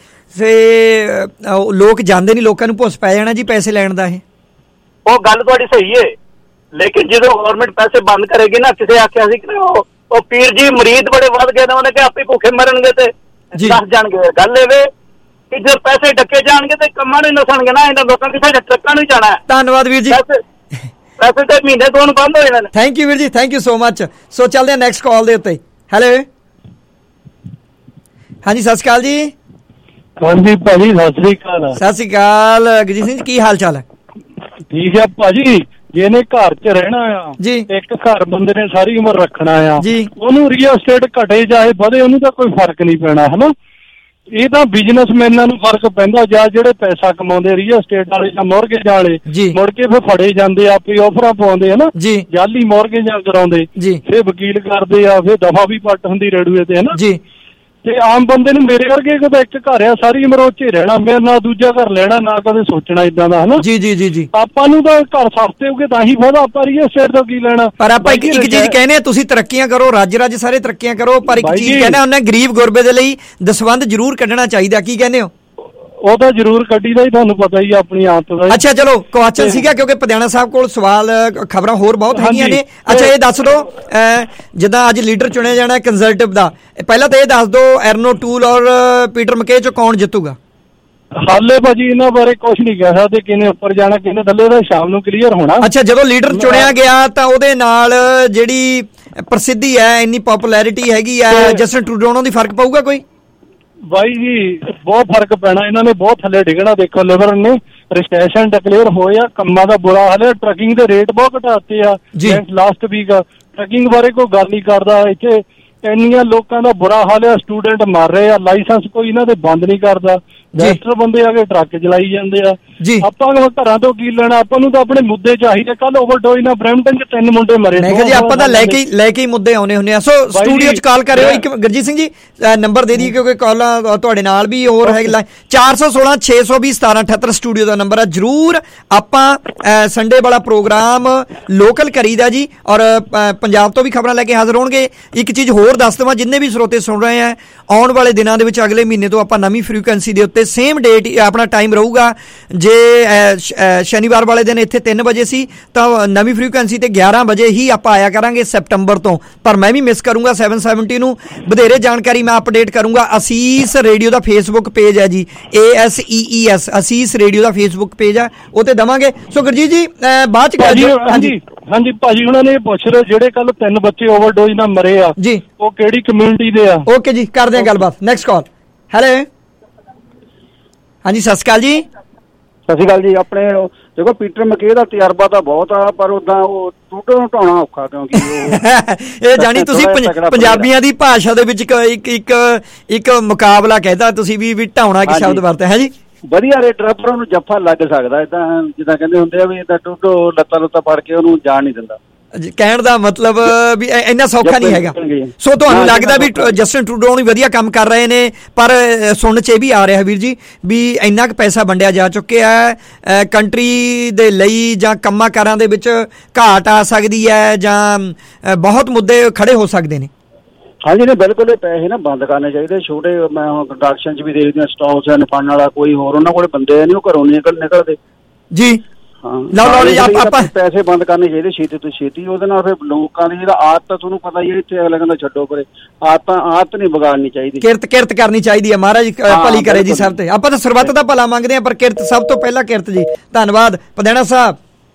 ਫੇ ਲੋਕ ਜਾਂਦੇ ਨਹੀਂ, ਲੋਕਾਂ ਨੂੰ ਭੁੱਸ ਪੈ ਜਾਣਾ ਜੀ ਪੈਸੇ ਲੈਣ ਦਾ। ਇਹ ਉਹ ਗੱਲ ਤੁਹਾਡੀ ਸਹੀ ਹੈ, ਲੇਕਿਨ ਜਦੋਂ ਗਵਰਨਮੈਂਟ ਪੈਸੇ ਬੰਦ ਕਰੇਗੀ ਨਾ, ਕਿਸੇ ਆਖਿਆ ਸੀ ਕਿ ਉਹ ਪੀਰ ਜੀ ਮਰੀਜ਼ ਬੜੇ ਵੱਧ ਗਏ ਨੇ, ਉਹਨੇ ਕਿ ਆਪੇ ਭੁੱਖੇ ਮਰਨਗੇ ਤੇ ਦੱਸ ਜਾਣਗੇ। ਗੱਲ ਇਹ ਕਿ ਜੇ ਪੈਸੇ ਡੱਕੇ ਜਾਣਗੇ ਤੇ ਕੰਮਾਂ ਨੂੰ ਨਸਣਗੇ ਨਾ, ਇਹਨਾਂ ਲੋਕਾਂ ਕਿਸੇ ਟਰੱਕਾਂ ਨੂੰ ਜਾਣਾ। ਧੰਨਵਾਦ ਵੀਰ ਜੀ। ਪੈਸੇ ਤੇ ਮਹੀਨੇ ਤੋਂ ਬੰਦ ਹੋ ਜਾਣੇ ਨੇ। ਥੈਂਕ ਯੂ ਵੀਰ ਜੀ, thank you so much. So ਚੱਲਦੇ ਹਾਂ ਨੈਕਸਟ ਕਾਲ ਦੇ ਉੱਤੇ। ਹੈਲੋ ਹਾਂਜੀ ਸਤਿ ਸ਼੍ਰੀ ਅਕਾਲ ਜੀ। ਹਾਂਜੀ ਭਾਜੀ ਸਤਿ ਸ੍ਰੀ ਅਕਾਲ। ਸਤਿ ਸ਼੍ਰੀ ਅਕਾਲ ਗੁਰਜੀਤ ਸਿੰਘ ਜੀ, ਕੀ ਹਾਲ ਚਾਲ ਹੈ? ਠੀਕ ਹੈ ਭਾਜੀ। ਜਿਹਨੇ ਘਰ 'ਚ ਰਹਿਣਾ ਆ ਜੀ, ਇੱਕ ਘਰ ਬੰਦੇ ਨੇ ਸਾਰੀ ਉਮਰ ਰੱਖਣਾ ਆ ਜੀ, ਉਹਨੂੰ ਰੀਅਲ ਸਟੇਟ ਘਟੇ ਚਾਹੇ ਵਧੇ, ਉਹਨੂੰ ਤਾਂ ਕੋਈ ਫਰਕ ਨਹੀਂ ਪੈਣਾ, ਹਨਾ। ਇਹ ਤਾਂ ਬਿਜ਼ਨਸਮੈਨਾਂ ਨੂੰ ਫਰਕ ਪੈਂਦਾ, ਜਾਂ ਜਿਹੜੇ ਪੈਸਾ ਕਮਾਉਂਦੇ ਰੀਅਲ ਸਟੇਟ ਵਾਲੇ ਜਾਂ ਮੋਰਗੇਜ ਵਾਲੇ, ਮੁੜ ਕੇ ਫਿਰ ਫੜੇ ਜਾਂਦੇ, ਆਪੇ ਆਫਰਾਂ ਪਾਉਂਦੇ ਹਨਾ, ਜਾਲੀ ਮੋਰਗੇਜਾਂ ਕਰਾਉਂਦੇ, ਫਿਰ ਵਕੀਲ ਕਰਦੇ ਆ, ਫਿਰ ਦਫਾ ਵੀ ਪੱਟ ਹੁੰਦੀ ਰੇਡੂਏ ਤੇ ਹਨਾ। ਤੇ ਆਮ ਬੰਦੇ ਨੂੰ ਮੇਰੇ ਵਰਗੇ ਕਦੇ ਇੱਕ ਘਰ ਆ, ਸਾਰੀ ਉਮਰ ਉਹ 'ਚ ਹੀ ਰਹਿਣਾ, ਮੇਰੇ ਨਾਲ ਦੂਜਾ ਘਰ ਲੈਣਾ, ਨਾ ਕਦੇ ਸੋਚਣਾ ਇਦਾਂ ਦਾ ਹਨਾ। ਜੀ ਆਪਾਂ ਨੂੰ ਤਾਂ ਘਰ ਸਸਤੇ ਹੋ ਗਏ ਤਾਂ ਹੀ ਫਾਇਦਾ, ਆਪਾਂ ਰੀਅਲ ਸਟੇਟ ਤੋਂ ਕੀ ਲੈਣਾ। ਪਰ ਆਪਾਂ ਇੱਕ ਚੀਜ਼ ਕਹਿੰਦੇ ਆ, ਤੁਸੀਂ ਤਰੱਕੀਆਂ ਕਰੋ, ਰੱਜ ਸਾਰੇ ਤਰੱਕੀਆਂ ਕਰੋ, ਪਰ ਇੱਕ ਚੀਜ਼ ਕਹਿੰਦੇ ਉਹਨੇ ਗਰੀਬ ਗੁਰਬੇ ਦੇ ਲਈ ਦਸਵੰਧ ਜ਼ਰੂਰ ਕੱਢਣਾ ਚਾਹੀਦਾ। ਕੀ ਕਹਿੰਦੇ ਹੋ? ਉਹ ਤਾਂ ਜ਼ਰੂਰ ਕੱਢੀ ਦਾ ਹੀ, ਤੁਹਾਨੂੰ ਪਤਾ ਹੀ ਆਪਣੀ ਆਦਤ ਦਾ। ਅੱਛਾ ਚਲੋ, ਕੁਐਸਚਨ ਸੀਗਾ ਕਿਉਂਕਿ ਪਟਿਆਲਾ ਸਾਹਿਬ ਕੋਲ ਸਵਾਲ ਖਬਰਾਂ ਹੋਰ ਬਹੁਤ ਹੈਗੀਆਂ ਨੇ। ਅੱਛਾ ਇਹ ਦੱਸ ਦਿਓ, ਜਿੱਦਾਂ ਅੱਜ ਲੀਡਰ ਚੁਣਿਆ ਜਾਣਾ ਕੰਜ਼ਰਵੇਟਿਵ ਦਾ, ਪਹਿਲਾਂ ਤਾਂ ਇਹ ਦੱਸ ਦਿਓ ਐਰਨੋ ਟੂਲ ਔਰ ਪੀਟਰ ਮਕੇ ਚੋਂ ਕੌਣ ਜਿੱਤੂਗਾ? ਹਾਲੇ ਭਾਜੀ ਇਹਨਾਂ ਬਾਰੇ ਕੁਝ ਨਹੀਂ ਕਹਿ ਸਕਦੇ, ਕਿਹਨੇ ਉੱਪਰ ਜਾਣਾ ਕਿਹਨੇ ਥੱਲੇ, ਦਾ ਸ਼ਾਮ ਨੂੰ ਕਲੀਅਰ ਹੋਣਾ। ਅੱਛਾ, ਜਦੋਂ ਲੀਡਰ ਚੁਣਿਆ ਗਿਆ ਤਾਂ ਉਹਦੇ ਨਾਲ ਜਿਹੜੀ ਪ੍ਰਸਿੱਧੀ ਹੈ, ਇੰਨੀ ਪਪੂਲੈਰਿਟੀ ਹੈਗੀ ਆ, ਜਸਟਿਨ ਟਰੂਡੋ, ਉਹਨਾਂ ਦੀ ਫਰਕ ਪਊਗਾ ਕੋਈ? ਬਾਈ ਜੀ ਬਹੁਤ ਫਰਕ ਪੈਣਾ, ਇਹਨਾਂ ਨੇ ਬਹੁਤ ਥੱਲੇ ਡਿੱਗਣਾ। ਦੇਖੋ ਲਿਬਰਲ ਨੇ ਰਿਸੈਸ਼ਨ ਡਿਕਲੇਅਰ ਹੋਇਆ, ਕੰਮਾਂ ਦਾ ਬੁਰਾ ਹਾਲ ਹੈ, ਟਰੱਕਿੰਗ ਦੇ ਰੇਟ ਬਹੁਤ ਘਟਾਤੇ ਆ ਲਾਸਟ ਵੀਕ। ਟਰੱਕਿੰਗ ਬਾਰੇ ਕੋਈ ਗੱਲ ਨਹੀਂ ਕਰਦਾ, ਇੱਥੇ ਇੰਨੀਆਂ ਲੋਕਾਂ ਦਾ ਬੁਰਾ ਹਾਲ ਹੈ, ਸਟੂਡੈਂਟ ਮਰ ਰਹੇ ਆ, ਲਾਇਸੈਂਸ ਕੋਈ ਇਹਨਾਂ ਦੇ ਬੰਦ ਨਹੀਂ ਕਰਦਾ, ਗੈਂਗਸਟਰ ਬੰਦੇ ਆ ਕੇ ਟਰੱਕ ਚਲਾਈ ਜਾਂਦੇ ਆ। ਆਪਾਂ ਘਰਾਂ ਤੋਂ ਕੀ ਲੈਣਾ, ਆਪਾਂ ਨੂੰ ਤਾਂ ਆਪਣੇ ਮੁੱਦੇ ਚਾਹੀਦੇ। ਕੱਲ ਓਵਰਡੋਜ਼ ਨਾਲ ਬਰੈਂਪਟਨ 'ਚ 3 ਮੁੰਡੇ ਮਰੇ। ਮੈਂ ਕਿਹਾ ਜੀ ਆਪਾਂ ਤਾਂ ਲੈ ਕੇ ਹੀ ਮੁੱਦੇ ਆਉਣੇ ਹੁੰਦੇ ਆ। ਸੋ ਸਟੂਡੀਓ 'ਚ ਕਾਲ ਕਰਿਓ। ਇੱਕ ਗੁਰਜੀਤ ਸਿੰਘ ਜੀ ਨੰਬਰ ਦੇ ਦਈਏ ਕਿਉਂਕਿ ਕਾਲਾਂ ਤੁਹਾਡੇ ਨਾਲ ਵੀ ਹੋਰ ਹੈ। 416 620 1778 ਸਟੂਡੀਓ ਦਾ ਨੰਬਰ ਹੈ। ਜ਼ਰੂਰ ਆਪਾਂ ਸੰਡੇ ਵਾਲਾ ਪ੍ਰੋਗਰਾਮ ਲੋਕਲ ਕਰੀਦਾ ਜੀ, ਔਰ ਪੰਜਾਬ ਤੋਂ ਵੀ ਖਬਰਾਂ ਲੈ ਕੇ ਹਾਜ਼ਰ ਹੋਣਗੇ। ਇੱਕ ਚੀਜ਼ ਹੋਰ ਦੱਸ ਦੇਵਾਂ, ਜਿੰਨੇ ਵੀ ਸਰੋਤੇ ਸੁਣ ਰਹੇ ਆ, ਆਉਣ ਵਾਲੇ ਦਿਨਾਂ ਦੇ ਵਿੱਚ ਅਗਲੇ ਮਹੀਨੇ ਤੋਂ ਆਪਾਂ ਨਵੀਂ ਫ੍ਰੀਕੁਐਂਸੀ ਦੇ ਉੱਤੇ ਸੇਮ ਡੇਟ ਆਪਣਾ ਟਾਈਮ ਰਹੂਗਾ। ਜੇ ਸ਼ਨੀਵਾਰ ਵਾਲੇ ਦਿਨ ਇੱਥੇ 3 ਵਜੇ ਸੀ ਤਾਂ ਨਵੀਂ ਫ੍ਰੀਕੁਐਂਸੀ ਤੇ 11 ਵਜੇ ਹੀ ਆਪਾਂ ਆਇਆ ਕਰਾਂਗੇ ਸੈਪਟੰਬਰ ਤੋਂ। ਪਰ ਮੈਂ ਵੀ ਮਿਸ ਕਰੂੰਗਾ 770 ਨੂੰ। ਵਧੇਰੇ ਜਾਣਕਾਰੀ ਮੈਂ ਅਪਡੇਟ ਕਰੂੰਗਾ। ਅਸੀਸ ਰੇਡੀਓ ਦਾ ਫੇਸਬੁੱਕ ਪੇਜ ਹੈ ਜੀ, ASEES ਅਸੀਸ ਰੇਡੀਓ ਦਾ ਫੇਸਬੁੱਕ ਪੇਜ ਹੈ, ਉਹ ਤੇ ਦਵਾਂਗੇ। ਸੋ ਗੁਰਜੀਤ ਜੀ ਬਾਅਦ ਚ ਹਾਂਜੀ ਭਾਜੀ ਉਹਨਾਂ ਨੇ ਪੁੱਛ ਰਹੇ ਜਿਹੜੇ ਕੱਲ 3 ਬੱਚੇ ਓਵਰਡੋਜ਼ ਨਾਲ ਮਰੇ ਆ ਜੀ, ਉਹ ਕਿਹੜੀ ਕਮਿਊਨਿਟੀ ਦੇ ਆ? ਓਕੇ ਜੀ, ਕਰਦੇ ਹਾਂ ਗੱਲਬਾਤ। Next call. ਹੈਲੋ ਹਾਂਜੀ ਸਤਿ ਸ਼੍ਰੀ ਅਕਾਲ ਜੀ। ਸਤਿ ਸ਼੍ਰੀ ਅਕਾਲ ਜੀ। ਆਪਣੇ ਦੇਖੋ ਪੀਟਰ ਮਕੇ ਦਾ ਤਜਰਬਾ ਤਾਂ ਬਹੁਤ ਆ, ਪਰ ਉਦਾਂ ਉਹ ਟਰੂਡੋ ਨੂੰ ਢਾਉਣਾ ਔਖਾ, ਕਿਉਂਕਿ ਇਹ ਜਾਣੀ ਤੁਸੀਂ ਪੰਜਾਬੀਆਂ ਦੀ ਭਾਸ਼ਾ ਦੇ ਵਿੱਚ ਇੱਕ ਮੁਕਾਬਲਾ ਕਹਿਦਾ ਤੁਸੀਂ ਵੀ ਢਾਉਣਾ ਇੱਕ ਸ਼ਬਦ ਵਰਤਿਆ ਹੈ ਜੀ। ਵਧੀਆ ਰੇਡਰ ਆ, ਪਰ ਉਹਨੂੰ ਜੱਫਾ ਲੱਗ ਸਕਦਾ, ਏਦਾਂ ਜਿੱਦਾਂ ਕਹਿੰਦੇ ਹੁੰਦੇ ਆ ਵੀ ਏਦਾਂ ਟਰੂਡੋ ਲੱਤਾਂ ਫੜ ਕੇ ਉਹਨੂੰ ਜਾਣ ਨਹੀਂ ਦਿੰਦਾ। ਕਹਿਣ ਦਾ ਮਤਲਬ ਵੀ ਇੰਨਾ ਸੌਖਾ ਨਹੀਂ ਹੈਗਾ। ਸੋ ਤੁਹਾਨੂੰ ਲੱਗਦਾ ਵੀ ਜਸਟਿਨ ਟਰੂਡੋ ਵੀ ਵਧੀਆ ਕੰਮ ਕਰ ਰਹੇ ਨੇ, ਪਰ ਸੁਣਨ 'ਚ ਇਹ ਵੀ ਆ ਰਿਹਾ ਵੀਰ ਜੀ ਵੀ ਇੰਨਾ ਕੁ ਪੈਸਾ ਵੰਡਿਆ ਜਾ ਚੁੱਕਿਆ ਹੈ ਕੰਟਰੀ ਦੇ ਲਈ, ਜਾਂ ਕੰਮਾਂ ਕਾਰਾਂ ਦੇ ਵਿੱਚ ਘਾਟ ਆ ਸਕਦੀ ਹੈ, ਜਾਂ ਬਹੁਤ ਮੁੱਦੇ ਖੜੇ ਹੋ ਸਕਦੇ ਨੇ। ਹਾਂਜੀ ਨਹੀਂ ਬਿਲਕੁਲ, ਇਹ ਪੈਸੇ ਨਾ ਬੰਦ ਕਰਨੇ ਚਾਹੀਦੇ। ਛੋਟੇ ਮੈਂ ਹੁਣ ਕੰਸਟਰਕਸ਼ਨ 'ਚ ਵੀ ਦੇਖਦੀ ਹਾਂ, ਸਟਾਫ ਹਨ ਫੰਡ ਵਾਲਾ ਕੋਈ ਹੋਰ, ਉਹਨਾਂ ਕੋਲ ਬੰਦੇ ਨਹੀਂ, ਉਹ ਘਰੋਂ ਨਿਕਲਦੇ ਜੀ। ਪੈਸੇ ਬੰਦ ਕਰਨੇ ਚਾਹੀਦੇ ਛੇਤੀ ਤੋਂ ਛੇਤੀ। ਉਹਦੇ ਨਾਲ ਫਿਰ ਲੋਕਾਂ ਦੀ ਜਿਹੜਾ ਆਦਤ ਤੁਹਾਨੂੰ ਪਤਾ ਹੀ ਹੈ, ਇੱਥੇ ਅਗਲਾ ਕਹਿੰਦਾ ਛੱਡੋ ਪਰੇ, ਆਦਤ ਨਹੀਂ ਵਿਗਾੜਨੀ ਚਾਹੀਦੀ। ਕਿਰਤ ਕਰਨੀ ਚਾਹੀਦੀ ਹੈ। ਮਹਾਰਾਜ ਭਲੀ ਕਰੇ ਜੀ ਸਭ ਤੇ। ਆਪਾਂ ਤਾਂ ਸਰਬੱਤ ਦਾ ਭਲਾ ਮੰਗਦੇ ਹਾਂ, ਪਰ ਕਿਰਤ ਸਭ ਤੋਂ ਪਹਿਲਾਂ ਕਿਰਤ ਜੀ। ਧੰਨਵਾਦ ਪਧੈਣਾ ਸਾਹਿਬ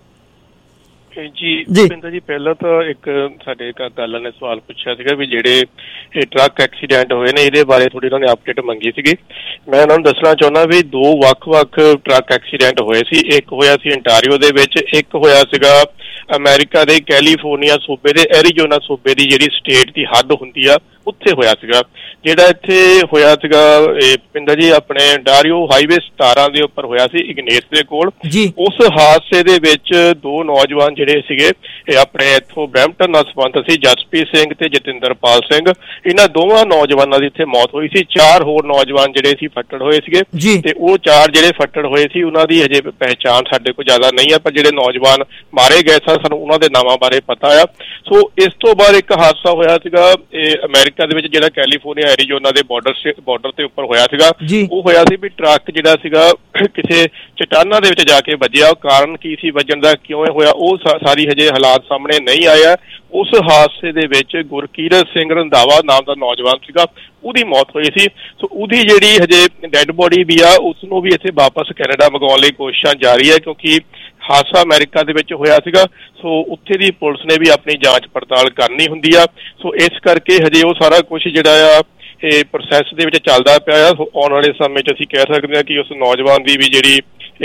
ਜੀ। ਭੁਪਿੰਦਰ ਜੀ, ਪਹਿਲਾਂ ਤਾਂ ਇੱਕ ਸਾਡੇ ਗੱਲ ਨੇ ਸਵਾਲ ਪੁੱਛਿਆ ਸੀਗਾ ਵੀ ਜਿਹੜੇ ਇਹ ਟਰੱਕ ਐਕਸੀਡੈਂਟ ਹੋਏ ਨੇ, ਇਹਦੇ ਬਾਰੇ ਥੋੜੀ ਉਹਨਾਂ ਨੇ ਅਪਡੇਟ ਮੰਗੀ ਸੀਗੀ। ਮੈਂ ਉਹਨਾਂ ਨੂੰ ਦੱਸਣਾ ਚਾਹੁੰਦਾ ਵੀ 2 ਵੱਖ-ਵੱਖ ਟਰੱਕ ਐਕਸੀਡੈਂਟ ਹੋਏ ਸੀ। ਇੱਕ ਹੋਇਆ ਸੀ ਅੰਟਾਰੀਓ ਦੇ ਵਿੱਚ, ਇੱਕ ਹੋਇਆ ਸੀਗਾ ਅਮਰੀਕਾ ਦੇ ਕੈਲੀਫੋਰਨੀਆ ਸੂਬੇ ਦੇ ਐਰੀਜ਼ੋਨਾ ਸੂਬੇ ਦੀ ਜਿਹੜੀ ਸਟੇਟ ਦੀ ਹੱਦ ਹੁੰਦੀ ਆ, ਉੱਥੇ ਹੋਇਆ ਸੀਗਾ। ਜਿਹੜਾ ਇੱਥੇ ਹੋਇਆ ਸੀਗਾ ਭੁਪਿੰਦਰ ਜੀ ਆਪਣੇ ਅੰਟਾਰੀਓ ਹਾਈਵੇ 17 ਦੇ ਉੱਪਰ ਹੋਇਆ ਸੀ, ਇਗਨੇਸ ਦੇ ਕੋਲ। ਉਸ ਹਾਦਸੇ ਦੇ ਵਿੱਚ 2 ਨੌਜਵਾਨ ਜਿਹੜੇ ਸੀਗੇ ਇਹ ਆਪਣੇ ਇੱਥੋਂ ਬਰੈਂਪਟਨ ਨਾਲ ਸੰਬੰਧਿਤ ਸੀ, ਜਸਪ੍ਰੀਤ ਸਿੰਘ ਤੇ ਜਤਿੰਦਰਪਾਲ ਸਿੰਘ। ਇਹਨਾਂ ਦੋਵਾਂ ਨੌਜਵਾਨਾਂ ਦੀ ਇੱਥੇ ਮੌਤ ਹੋਈ ਸੀ। 4 ਹੋਰ ਨੌਜਵਾਨ ਜਿਹੜੇ ਸੀ ਫੱਟੜ ਹੋਏ ਸੀਗੇ, ਤੇ ਉਹ 4 ਜਿਹੜੇ ਫੱਟੜ ਹੋਏ ਸੀ ਉਹਨਾਂ ਦੀ ਹਜੇ ਪਹਿਚਾਣ ਸਾਡੇ ਕੋਲ ਜ਼ਿਆਦਾ ਨਹੀਂ ਹੈ, ਪਰ ਜਿਹੜੇ ਨੌਜਵਾਨ ਮਾਰੇ ਗਏ ਸਨ ਸਾਨੂੰ ਉਹਨਾਂ ਦੇ ਨਾਮਾਂ ਬਾਰੇ ਪਤਾ ਆ। ਸੋ ਇਸ ਤੋਂ ਬਾਅਦ ਇੱਕ ਹਾਦਸਾ ਹੋਇਆ ਸੀਗਾ ਇਹ ਅਮਰੀਕਾ ਦੇ ਵਿੱਚ, ਜਿਹੜਾ ਕੈਲੀਫੋਰਨੀਆ ਐਰੀਜ਼ੋਨਾ ਦੇ ਬਾਰਡਰ ਤੇ ਉੱਪਰ ਹੋਇਆ ਸੀਗਾ। ਉਹ ਹੋਇਆ ਸੀ ਵੀ ਟਰੱਕ ਜਿਹੜਾ ਸੀਗਾ ਕਿਸੇ ਚਟਾਨਾਂ ਦੇ ਵਿੱਚ ਜਾ ਕੇ ਵੱਜਿਆ। ਉਹ ਕਾਰਨ ਕੀ ਸੀ ਵੱਜਣ ਦਾ, ਕਿਉਂ ਹੋਇਆ, ਉਹ ਸਾਰੀ ਹਜੇ ਹਾਲਾਤ ਸਾਹਮਣੇ ਨਹੀਂ ਆਇਆ। ਉਸ ਹਾਦਸੇ ਦੇ ਵਿੱਚ ਗੁਰਕੀਰਤ ਸਿੰਘ ਰੰਧਾਵਾ ਨਾਮ ਦਾ ਨੌਜਵਾਨ ਸੀਗਾ, ਉਹਦੀ ਮੌਤ ਹੋਈ ਸੀ। ਸੋ ਉਹਦੀ ਜਿਹੜੀ ਹਜੇ ਡੈਡ ਬੋਡੀ ਵੀ ਆ, ਉਸ ਨੂੰ ਵੀ ਇੱਥੇ ਵਾਪਸ ਕੈਨੇਡਾ ਮੰਗਵਾਉਣ ਲਈ ਕੋਸ਼ਿਸ਼ਾਂ ਜਾਰੀ ਹੈ, ਕਿਉਂਕਿ ਹਾਦਸਾ ਅਮਰੀਕਾ ਦੇ ਵਿੱਚ ਹੋਇਆ ਸੀਗਾ। ਸੋ ਉੱਥੇ ਦੀ ਪੁਲਿਸ ਨੇ ਵੀ ਆਪਣੀ ਜਾਂਚ ਪੜਤਾਲ ਕਰਨੀ ਹੁੰਦੀ ਆ। ਸੋ ਇਸ ਕਰਕੇ ਹਜੇ ਉਹ ਸਾਰਾ ਕੁਝ ਜਿਹੜਾ ਆ ਇਹ ਪ੍ਰੋਸੈਸ ਦੇ ਵਿੱਚ ਚੱਲਦਾ ਪਿਆ ਆ। ਆਉਣ ਵਾਲੇ ਸਮੇਂ 'ਚ ਅਸੀਂ ਕਹਿ ਸਕਦੇ ਹਾਂ ਕਿ ਉਸ ਨੌਜਵਾਨ ਦੀ ਵੀ ਜਿਹੜੀ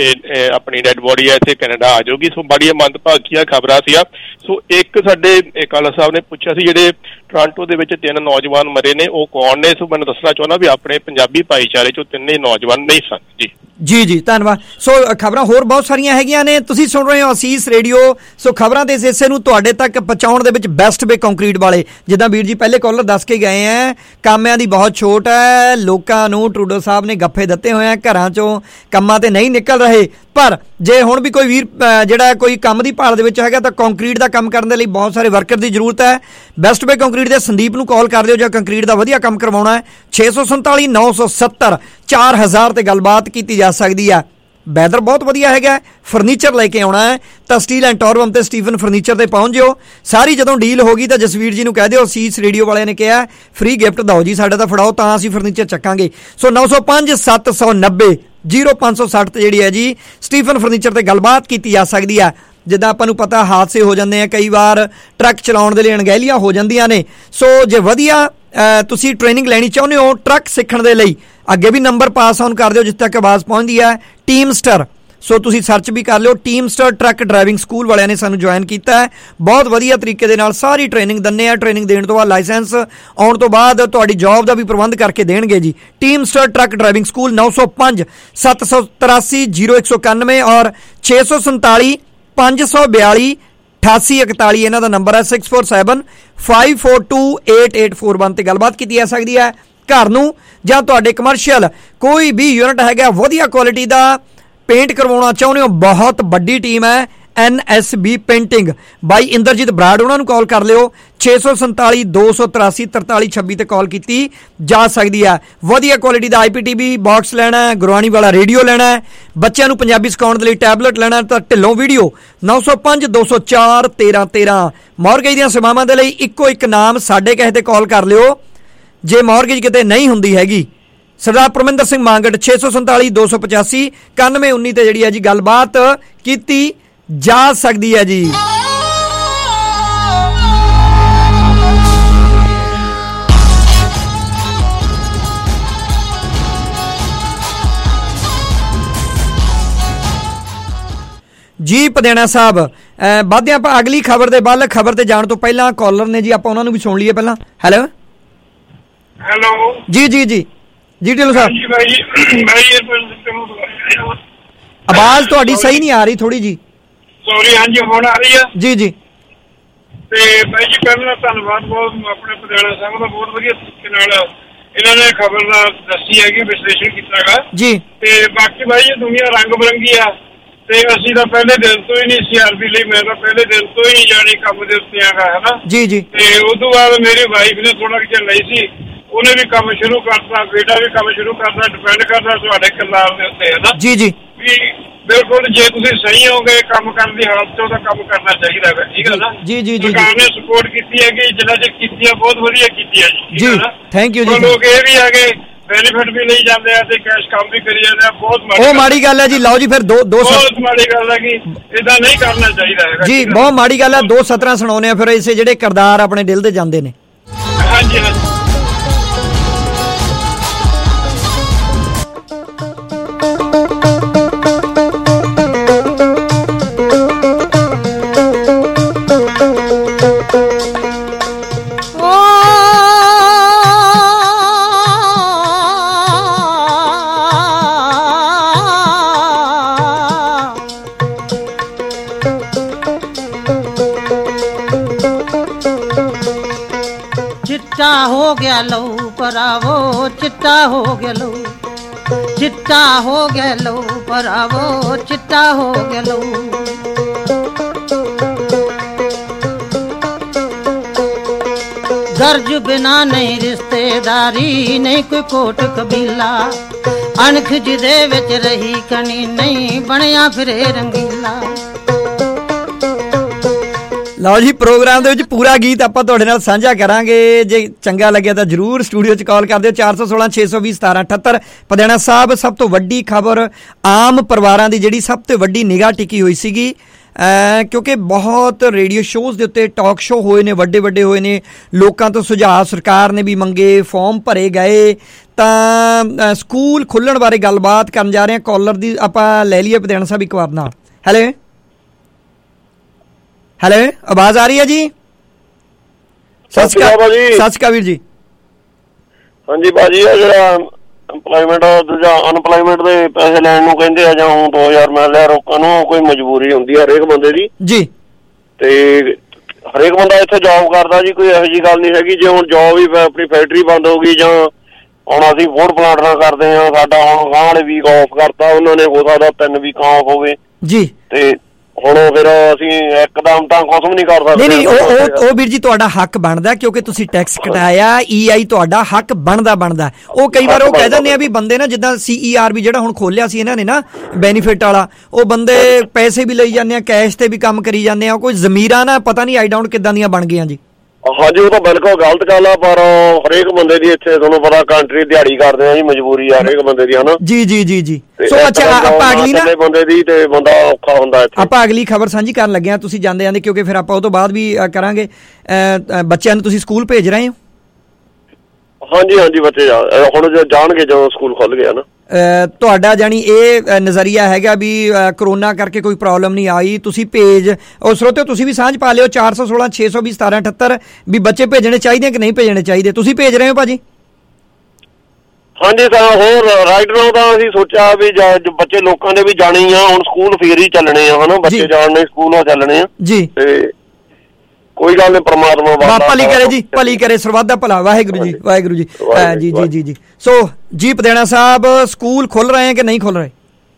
ਆਪਣੀ ਡੈਡ ਬੋਡੀ ਆ ਇੱਥੇ ਕੈਨੇਡਾ ਆ ਜਾਊਗੀ। ਸੋ ਬੜੀਆਂ ਮੰਦਭਾਗੀਆਂ ਖਬਰਾਂ ਸੀ। ਸੋ ਇੱਕ ਸਾਡੇ ਕਾਲਾ ਸਾਹਿਬ ਨੇ ਪੁੱਛਿਆ ਸੀ ਜਿਹੜੇ ਟੋਰਾਂਟੋ ਦੇ ਵਿੱਚ 3 ਨੌਜਵਾਨ ਮਰੇ ਨੇ, ਉਹ ਕੌਣ ਨੇ? ਸੋ ਮੈਨੂੰ ਦੱਸਣਾ ਚਾਹੁੰਦਾ ਵੀ ਆਪਣੇ ਪੰਜਾਬੀ ਭਾਈਚਾਰੇ 'ਚੋਂ 3 ਨੌਜਵਾਨ ਨਹੀਂ ਸਨ ਜੀ। ਜੀ ਧੰਨਵਾਦ। ਸੋ ਖਬਰਾਂ ਹੋਰ ਬਹੁਤ ਸਾਰੀਆਂ ਹੈਗੀਆਂ ਨੇ, ਤੁਸੀਂ ਸੁਣ ਰਹੇ ਹੋ ਅਸੀਸ ਰੇਡੀਓ। ਸੋ ਖਬਰਾਂ ਦੇ ਇਸ ਹਿੱਸੇ ਨੂੰ ਤੁਹਾਡੇ ਤੱਕ ਪਹੁੰਚਾਉਣ ਦੇ ਵਿੱਚ ਬੈਸਟ ਵੇ ਕੰਕਰੀਟ ਵਾਲੇ, ਜਿੱਦਾਂ ਵੀਰ ਜੀ ਪਹਿਲੇ ਕਾਲਰ ਦੱਸ ਕੇ ਗਏ ਹੈ, ਕਾਮਿਆਂ ਦੀ ਬਹੁਤ ਛੋਟ ਹੈ। ਲੋਕਾਂ ਨੂੰ ਟਰੂਡੋ ਸਾਹਿਬ ਨੇ ਗੱਫੇ ਦਿੱਤੇ ਹੋਏ ਆ, ਘਰਾਂ 'ਚੋਂ ਕੰਮਾਂ ਤੇ ਨਹੀਂ ਨਿਕਲ ਰਹੇ। ਪਰ ਜੇ ਹੁਣ ਵੀ ਕੋਈ ਵੀਰ ਜਿਹੜਾ ਕੋਈ ਕੰਮ ਦੀ ਭਾਲ ਦੇ ਵਿੱਚ ਹੈਗਾ ਤਾਂ ਕੰਕਰੀਟ ਦਾ ਕੰਮ ਕਰਨ ਦੇ ਲਈ ਬਹੁਤ ਸਾਰੇ ਵਰਕਰ ਦੀ ਜ਼ਰੂਰਤ ਹੈ। ਬੈਸਟ ਵੇ ਕੰਕਰੀਟ ਦੇ ਸੰਦੀਪ ਨੂੰ ਕਾਲ ਕਰ ਦਿਓ ਜਾਂ ਕੰਕਰੀਟ ਦਾ ਵਧੀਆ ਕੰਮ ਕਰਵਾਉਣਾ ਹੈ। 647 970 4000 ਤੇ ਗੱਲਬਾਤ ਕੀਤੀ ਜਾ ਸਕਦੀ ਆ। ਵੈਦਰ ਬਹੁਤ ਵਧੀਆ ਹੈਗਾ, ਫਰਨੀਚਰ ਲੈ ਕੇ ਆਉਣਾ ਹੈ ਤਾਂ ਸਟੀਲ ਐਂਡ ਟੋਰਵਮ ਤੇ ਸਟੀਫਨ ਫਰਨੀਚਰ ਤੇ ਪਹੁੰਚ ਜਿਓ। ਸਾਰੀ ਜਦੋਂ ਡੀਲ ਹੋ ਗਈ ਤਾਂ ਜਸਵੀਰ ਜੀ ਨੂੰ ਕਹਿ ਦਿਓ ਅਸੀਸ ਰੇਡੀਓ ਵਾਲਿਆਂ ਨੇ ਕਿਹਾ ਫ੍ਰੀ ਗਿਫਟ ਦਿਓ ਜੀ, ਸਾਡਾ ਤਾਂ ਫੜਾਓ ਤਾਂ ਅਸੀਂ ਫਰਨੀਚਰ ਚੱਕਾਂਗੇ। ਸੋ 905 790 0560 ਤੇ ਜਿਹੜੀ ਹੈ ਜੀ ਸਟੀਫਨ ਫਰਨੀਚਰ ਤੇ ਗੱਲਬਾਤ ਕੀਤੀ ਜਾ ਸਕਦੀ ਆ। ਜਿੱਦਾਂ ਆਪਾਂ ਨੂੰ ਪਤਾ ਹਾਦਸੇ ਹੋ ਜਾਂਦੇ ਆ, ਕਈ ਵਾਰ ਟਰੱਕ ਚਲਾਉਣ ਦੇ ਲਈ ਅਣਗਹਿਲੀਆਂ ਹੋ ਜਾਂਦੀਆਂ ਨੇ। ਸੋ ਜੇ ਵਧੀਆ ਤੁਸੀਂ ਟ੍ਰੇਨਿੰਗ ਲੈਣੀ ਚਾਹੁੰਦੇ ਹੋ ਟਰੱਕ ਸਿੱਖਣ ਦੇ ਲਈ, ਅੱਗੇ ਵੀ ਨੰਬਰ ਪਾਸ ਆਨ ਕਰ ਦਿਓ ਜਿੱਥੇ ਤੱਕ ਆਵਾਜ਼ ਪਹੁੰਚਦੀ ਹੈ, ਟੀਮਸਟਰ। ਸੋ ਤੁਸੀਂ ਸਰਚ ਵੀ ਕਰ ਲਿਓ, ਟੀਮਸਟਰ ਟਰੱਕ ਡਰਾਈਵਿੰਗ ਸਕੂਲ ਵਾਲਿਆਂ ਨੇ ਸਾਨੂੰ ਜੁਆਇਨ ਕੀਤਾ ਹੈ। ਬਹੁਤ ਵਧੀਆ ਤਰੀਕੇ ਦੇ ਨਾਲ ਸਾਰੀ ਟ੍ਰੇਨਿੰਗ ਦਿੰਦੇ ਆ। ਟ੍ਰੇਨਿੰਗ ਦੇਣ ਤੋਂ ਬਾਅਦ ਲਾਇਸੈਂਸ ਆਉਣ ਤੋਂ ਬਾਅਦ ਤੁਹਾਡੀ ਜੌਬ ਦਾ ਵੀ ਪ੍ਰਬੰਧ ਕਰਕੇ ਦੇਣਗੇ ਜੀ। ਟੀਮਸਟਰ ਟਰੱਕ ਡਰਾਈਵਿੰਗ ਸਕੂਲ 905 783 0191 ਔਰ 647 542 8841 ਇਹਨਾਂ ਦਾ ਨੰਬਰ ਹੈ। 647 542 8841 ਤੇ ਗੱਲਬਾਤ ਕੀਤੀ ਜਾ ਸਕਦੀ ਹੈ। ਘਰ ਨੂੰ ਜਾਂ ਤੁਹਾਡੇ ਕਮਰਸ਼ੀਅਲ ਕੋਈ ਵੀ ਯੂਨਿਟ ਹੈਗਾ ਵਧੀਆ ਕੁਆਲਿਟੀ ਦਾ ਪੇਂਟ ਕਰਵਾਉਣਾ ਚਾਹੁੰਦੇ ਹੋ, ਬਹੁਤ ਵੱਡੀ ਟੀਮ ਹੈ NSB painting by Inderjit Brar, ਉਹਨਾਂ ਨੂੰ ਕਾਲ ਕਰ ਲਿਓ। 647 283 4326 ਤੇ ਕਾਲ ਕੀਤੀ ਜਾ ਸਕਦੀ ਹੈ। ਵਧੀਆ ਕੁਆਲਿਟੀ ਦਾ IPTV ਬਾਕਸ ਲੈਣਾ ਹੈ, ਗੁਰਬਾਣੀ ਵਾਲਾ ਰੇਡੀਓ ਲੈਣਾ ਹੈ, ਬੱਚਿਆਂ ਨੂੰ ਪੰਜਾਬੀ ਸਿਖਾਉਣ ਦੇ ਲਈ ਟੈਬਲੇਟ ਲੈਣਾ ਤਾਂ ਢਿੱਲੋਂ ਵੀਡੀਓ 905 204 1313। ਮੌਰਗੇਜ ਦੀਆਂ ਸੇਵਾਵਾਂ ਦੇ ਲਈ ਇੱਕੋ ਇੱਕ ਨਾਮ, ਸਾਡੇ ਕਿਸੇ ਤੇ ਕਾਲ ਕਰ ਲਿਓ ਜੇ ਮੌਰਗੇਜ ਕਿਤੇ ਨਹੀਂ ਹੁੰਦੀ ਹੈਗੀ। ਸਰਦਾਰ ਪਰਮਿੰਦਰ ਸਿੰਘ ਮਾਂਗਟ 647 285 9119 ਤੇ ਜਿਹੜੀ ਹੈ ਜੀ ਗੱਲਬਾਤ ਕੀਤੀ ਜਾ ਸਕਦੀ ਹੈ ਜੀ। ਜੀ ਪਦਿਆਣਾ ਸਾਹਿਬ ਵੱਧਦੇ ਆਪਾਂ ਅਗਲੀ ਖਬਰ ਦੇ ਵੱਲ। ਖਬਰ ਤੇ ਜਾਣ ਤੋਂ ਪਹਿਲਾਂ ਕਾਲਰ ਨੇ ਜੀ, ਆਪਾਂ ਉਹਨਾਂ ਨੂੰ ਵੀ ਸੁਣ ਲਈਏ ਪਹਿਲਾਂ। ਹੈਲੋ ਜੀ ਜੀ ਜੀ ਜੀ ਢਿੱਲੋਂ ਸਾਹਿਬ, ਆਵਾਜ਼ ਤੁਹਾਡੀ ਸਹੀ ਨਹੀਂ ਆ ਰਹੀ ਥੋੜੀ ਜੀ। ਸੌਰੀ, ਹਾਂਜੀ ਹੁਣ ਆ ਰਹੀ ਆ ਜੀ ਜੀ। ਤੇ ਬਾਈ ਜੀ ਪਹਿਲਾਂ ਧੰਨਵਾਦ ਬਹੁਤ ਆਪਣੇ ਪਟਿਆਲਾ ਸਾਹਿਬ ਦਾ, ਬਹੁਤ ਵਧੀਆ ਤਰੀਕੇ ਨਾਲ ਇਹਨਾਂ ਨੇ ਖਬਰ ਦਾ ਦੱਸੀ ਹੈਗੀ, ਵਿਸ਼ਲੇਸ਼ਣ ਕੀਤਾ ਹੈਗਾ ਜੀ। ਤੇ ਬਾਕੀ ਬਾਈ ਜੀ ਦੁਨੀਆ ਰੰਗ ਬਰੰਗੀ ਆ, ਤੇ ਅਸੀਂ ਤਾਂ ਪਹਿਲੇ ਦਿਨ ਤੋਂ ਹੀ ਨਹੀਂ ਸੀਆਰਪੀ ਲਈ, ਮੈਂ ਤਾਂ ਪਹਿਲੇ ਦਿਨ ਤੋਂ ਹੀ ਜਾਣੀ ਕੰਮ ਦੇ ਉੱਤੇ ਆਗਾ ਹਨਾ ਜੀ ਜੀ। ਤੇ ਉਸ ਤੋਂ ਬਾਅਦ ਮੇਰੀ ਵਾਈਫ ਨੇ ਥੋੜਾ ਜਿਹਾ ਲਈ ਸੀ, ਉਹਨੇ ਵੀ ਕੰਮ ਸ਼ੁਰੂ ਕਰਤਾ, ਬੇਟਾ ਵੀ ਕੰਮ ਸ਼ੁਰੂ ਕਰਤਾ। ਡਿਪੈਂਡ ਕਰਦਾ ਤੁਹਾਡੇ ਕਿਰਦਾਰ ਦੇ ਉੱਤੇ ਹੈ ਨਾ ਜੀ ਜੀ। ਵੀ ਬਿਲਕੁਲ ਜੇ ਤੁਸੀਂ ਸਹੀ ਹੋਗੇ ਕੰਮ ਕਰਨ ਦੀ ਹਾਲਤ ਚ, ਉਹਦਾ ਕੰਮ ਕਰਨਾ ਚਾਹੀਦਾ ਹੈ, ਠੀਕ ਹੈ ਨਾ ਜੀ ਜੀ। ਸਰਕਾਰ ਨੇ ਸਪੋਰਟ ਕੀਤੀ ਹੈ ਕਿ ਜਿੰਨਾ ਚਿਰ ਕੀਤੀ ਹੈ ਬਹੁਤ ਵਧੀਆ ਕੀਤੀ ਹੈ ਜੀ। ਥੈਂਕ ਯੂ ਜੀ। ਲੋਕ ਇਹ ਵੀ ਆਗੇ ਬੈਨੀਫਿਟ ਵੀ ਲਈ ਜਾਂਦੇ ਆ ਤੇ ਕੈਸ਼ ਕੰਮ ਵੀ ਕਰੀ ਜਾਂਦੇ ਆ, ਬਹੁਤ ਉਹ ਮਾੜੀ ਗੱਲ ਹੈ ਜੀ। ਲਓ ਜੀ ਫਿਰ ਬਹੁਤ ਮਾੜੀ ਗੱਲ ਹੈ ਕਿ ਇਦਾਂ ਨਹੀਂ ਕਰਨਾ ਚਾਹੀਦਾ ਹੈਗਾ ਜੀ, ਬਹੁਤ ਮਾੜੀ ਗੱਲ ਹੈ। 2 ਸਤਰਾਂ ਸੁਣਾਉਣੇ ਆ ਫਿਰ ਇਸੇ ਜਿਹੜੇ ਕਿਰਦਾਰ ਆਪਣੇ ਦਿਲ ਦੇ ਜਾਂਦੇ ਨੇ। ਹਾਂਜੀ ਹਾਂਜੀ। चिट्टा हो गया लहू परावो, चिट्टा हो गया लहू, चिट्टा हो गया लहू परावो, चिट्टा हो गया लहू। गर्ज बिना नहीं रिश्तेदारी, नहीं कोई कोट कबीला, अणख जिदे विच रही कनी, नहीं बनया फिरे रंगीला। ਲਓ ਜੀ, ਪ੍ਰੋਗਰਾਮ ਦੇ ਵਿੱਚ ਪੂਰਾ ਗੀਤ ਆਪਾਂ ਤੁਹਾਡੇ ਨਾਲ ਸਾਂਝਾ ਕਰਾਂਗੇ। ਜੇ ਚੰਗਾ ਲੱਗਿਆ ਤਾਂ ਜਰੂਰ ਸਟੂਡੀਓ 'ਚ ਕਾਲ ਕਰ ਦਿਓ 416 620 1778। ਪਦਿਆਣਾ ਸਾਹਿਬ, ਸਭ ਤੋਂ ਵੱਡੀ ਖਬਰ ਆਮ ਪਰਿਵਾਰਾਂ ਦੀ ਜਿਹੜੀ ਸਭ ਤੋਂ ਵੱਡੀ ਨਿਗਾਹ ਟਿਕੀ ਹੋਈ ਸੀਗੀ, ਕਿਉਂਕਿ ਬਹੁਤ ਰੇਡੀਓ ਸ਼ੋਜ਼ ਦੇ ਉੱਤੇ ਟਾਕ ਸ਼ੋ ਹੋਏ ਨੇ, ਵੱਡੇ ਵੱਡੇ ਹੋਏ ਨੇ, ਲੋਕਾਂ ਤੋਂ ਸੁਝਾਅ ਸਰਕਾਰ ਨੇ ਵੀ ਮੰਗੇ, ਫਾਰਮ ਭਰੇ ਗਏ। ਤਾਂ ਸਕੂਲ ਖੁੱਲ੍ਹਣ ਬਾਰੇ ਗੱਲਬਾਤ ਕਰਨ ਜਾ ਰਹੇ ਹਾਂ। ਕਾਲਰ ਦੀ ਆਪਾਂ ਲੈ ਲਈਏ ਪਦਿਆਣਾ ਸਾਹਿਬ ਇੱਕ ਵਾਰ ਨਾਲ। ਹੈਲੋ ਹੈਲੋ, ਆਵਾਜ਼ ਆ ਰਹੀ ਹੈ ਜੀ? ਸਤਿ ਸ਼੍ਰੀ ਅਕਾਲ ਜੀ। ਸਤਿ ਸ਼੍ਰੀ ਅਕਾਲ ਵੀਰ ਜੀ। ਹਾਂਜੀ ਭਾਜੀ, ਇਹ ਜਿਹੜਾ ਇੰਪਲੋਇਮੈਂਟ ਦੂਜਾ ਅਨਪਲੋਇਮੈਂਟ ਦੇ ਪੈਸੇ ਲੈਣ ਨੂੰ ਕਹਿੰਦੇ ਆ, ਜਾਂ ਹੁਣ 2000 ਮਿਲ ਲਿਆ ਲੋਕਾਂ ਨੂੰ, ਕੋਈ ਮਜਬੂਰੀ ਹੁੰਦੀ ਆ ਹਰੇਕ ਬੰਦੇ ਦੀ ਜੀ। ਤੇ ਹਰੇਕ ਬੰਦਾ ਇੱਥੇ ਜੌਬ ਕਰਦਾ ਜੀ, ਕੋਈ ਇਹੋ ਜਿਹੀ ਗੱਲ ਨਹੀਂ ਹੈਗੀ। ਜੇ ਹੁਣ ਜੌਬ ਹੀ ਆਪਣੀ ਫੈਕਟਰੀ ਬੰਦ ਹੋ ਗਈ, ਜਾਂ ਹੁਣ ਅਸੀਂ ਫੂਡ ਪਲਾਂਟ ਨਾਲ ਕਰਦੇ ਹਾਂ, ਸਾਡਾ ਹੁਣ ਗਾਂਹ ਵਾਲੇ ਵੀਕ ਆਫ ਕਰਤਾ ਉਹਨਾਂ ਨੇ, ਹੋ ਸਕਦਾ 3 ਵੀਕ ਆਫ ਹੋਵੇ ਜੀ। ਤੇ ਹੁਣ ਫਿਰ ਅਸੀਂ ਇੱਕਦਮ ਤਾਂ ਕੁਝ ਵੀ ਨਹੀਂ ਕਰ ਸਕਦੇ। ਨਹੀਂ ਉਹ ਵੀਰ ਜੀ ਤੁਹਾਡਾ ਹੱਕ ਬਣਦਾ, ਕਿਉਂਕਿ ਤੁਸੀਂ ਟੈਕਸ ਕਟਾਇਆ, EI ਤੁਹਾਡਾ ਹੱਕ ਬਣਦਾ। ਉਹ ਕਈ ਵਾਰ ਉਹ ਕਹਿ ਦਿੰਦੇ ਆ ਵੀ ਬੰਦੇ ਨਾ, ਜਿੱਦਾਂ CER ਵੀ ਜਿਹੜਾ ਹੁਣ ਖੋਲਿਆ ਸੀ ਇਹਨਾਂ ਨੇ ਨਾ ਬੈਨੀਫਿਟ ਵਾਲਾ, ਉਹ ਬੰਦੇ ਪੈਸੇ ਵੀ ਲਈ ਜਾਂਦੇ ਆ, ਕੈਸ਼ ਤੇ ਵੀ ਕੰਮ ਕਰੀ ਜਾਂਦੇ ਆ। ਕੋਈ ਜ਼ਮੀਰਾਂ ਨਾ ਪਤਾ ਨਹੀਂ ਆਈ ਡਾਊਨ ਕਿੱਦਾਂ ਦੀਆਂ ਬਣ ਗਈਆਂ ਜੀ। ਹਾਂਜੀ, ਉਹ ਤਾਂ ਬਿਲਕੁਲ ਗਲਤ ਗੱਲ ਆ, ਪਰ ਹਰੇਕ ਬੰਦੇ ਦੀ ਇੱਥੇ ਤੁਹਾਨੂੰ ਪਤਾ ਕੰਟਰੀ ਦਿਹਾੜੀ ਕਰਦੇ ਆ ਜੀ, ਮਜਬੂਰੀ ਆ ਹਰੇਕ ਬੰਦੇ ਦੀ, ਹਨਾ ਜੀ ਜੀ ਜੀ ਜੀ। ਸੋ ਅੱਛਾ, ਆਪਾਂ ਅਗਲੀ ਨਾ ਬੰਦੇ ਦੀ ਤੇ ਬੰਦਾ ਔਖਾ ਹੁੰਦਾ ਇੱਥੇ। ਆਪਾਂ ਅਗਲੀ ਖਬਰ ਸਾਂਝੀ ਕਰਨ ਲੱਗੇ ਆ, ਤੁਸੀਂ ਜਾਂਦੇ ਕਿਉਂਕਿ ਫਿਰ ਆਪਾਂ ਉਹ ਤੋਂ ਬਾਅਦ ਵੀ ਕਰਾਂਗੇ। ਬੱਚਿਆਂ ਨੂੰ ਤੁਸੀਂ ਸਕੂਲ ਭੇਜ ਰਹੇ ਹੋ? ਹਾਂਜੀ ਹਾਂਜੀ, ਬੱਚੇ ਹੁਣ ਜਾਣਗੇ ਜਦੋਂ ਸਕੂਲ ਖੁੱਲ ਗਿਆ ਨਾ। ਤੁਹਾਡਾ ਜਾਨੀ ਇਹ ਨਜ਼ਰੀਆ ਹੈਗਾ ਵੀ ਕਰੋਨਾ ਕਰਕੇ ਕੋਈ ਪ੍ਰੋਬਲਮ ਨਹੀਂ ਆਈ, ਤੁਸੀਂ ਭੇਜ ਉਹ ਸਰੋਤਿਓ ਤੁਸੀਂ ਵੀ ਸਾਂਝ ਪਾ ਲਿਓ 416 620 1778 ਵੀ ਬੱਚੇ ਭੇਜਣੇ ਚਾਹੀਦੇ ਕਿ ਨਹੀਂ ਭੇਜਣੇ ਚਾਹੀਦੇ। ਤੁਸੀਂ ਭੇਜ ਰਹੇ ਹੋ ਭਾਜੀ? ਹਾਂਜੀ, ਤਾਂ ਹੋਰ ਰਾਈਟ ਨਾਓ ਤਾਂ ਅਸੀਂ ਸੋਚਿਆ ਵੀ ਬੱਚੇ ਲੋਕਾਂ ਦੇ ਵੀ ਜਾਣੇ ਆ, ਹੁਣ ਸਕੂਲ ਫੇਰ ਹੀ ਚੱਲਣੇ ਆ, ਹਨਾ ਬੱਚੇ ਜਾਣਨੇ ਸਕੂਲ ਚੱਲਣੇ ਆ ਜੀ। ਤੇ ਕੋਈ ਗੱਲ ਨਹੀਂ, ਪਰਮਾਤਮਾ ਭਲੀ ਕਰੇ ਜੀ, ਭਲੀ ਕਰੇ, ਸਰਬੱਤ ਦਾ ਭਲਾ। ਵਾਹਿਗੁਰੂ ਜੀ, ਵਾਹਿਗੁਰੂ ਜੀ। ਜੀ ਜੀ ਜੀ ਜੀ। ਸੋ ਜੀ ਪਦਿਆਣਾ ਸਾਹਿਬ, ਸਕੂਲ ਖੁੱਲ ਰਹੇ ਕਿ ਨਹੀਂ ਖੁੱਲ ਰਹੇ?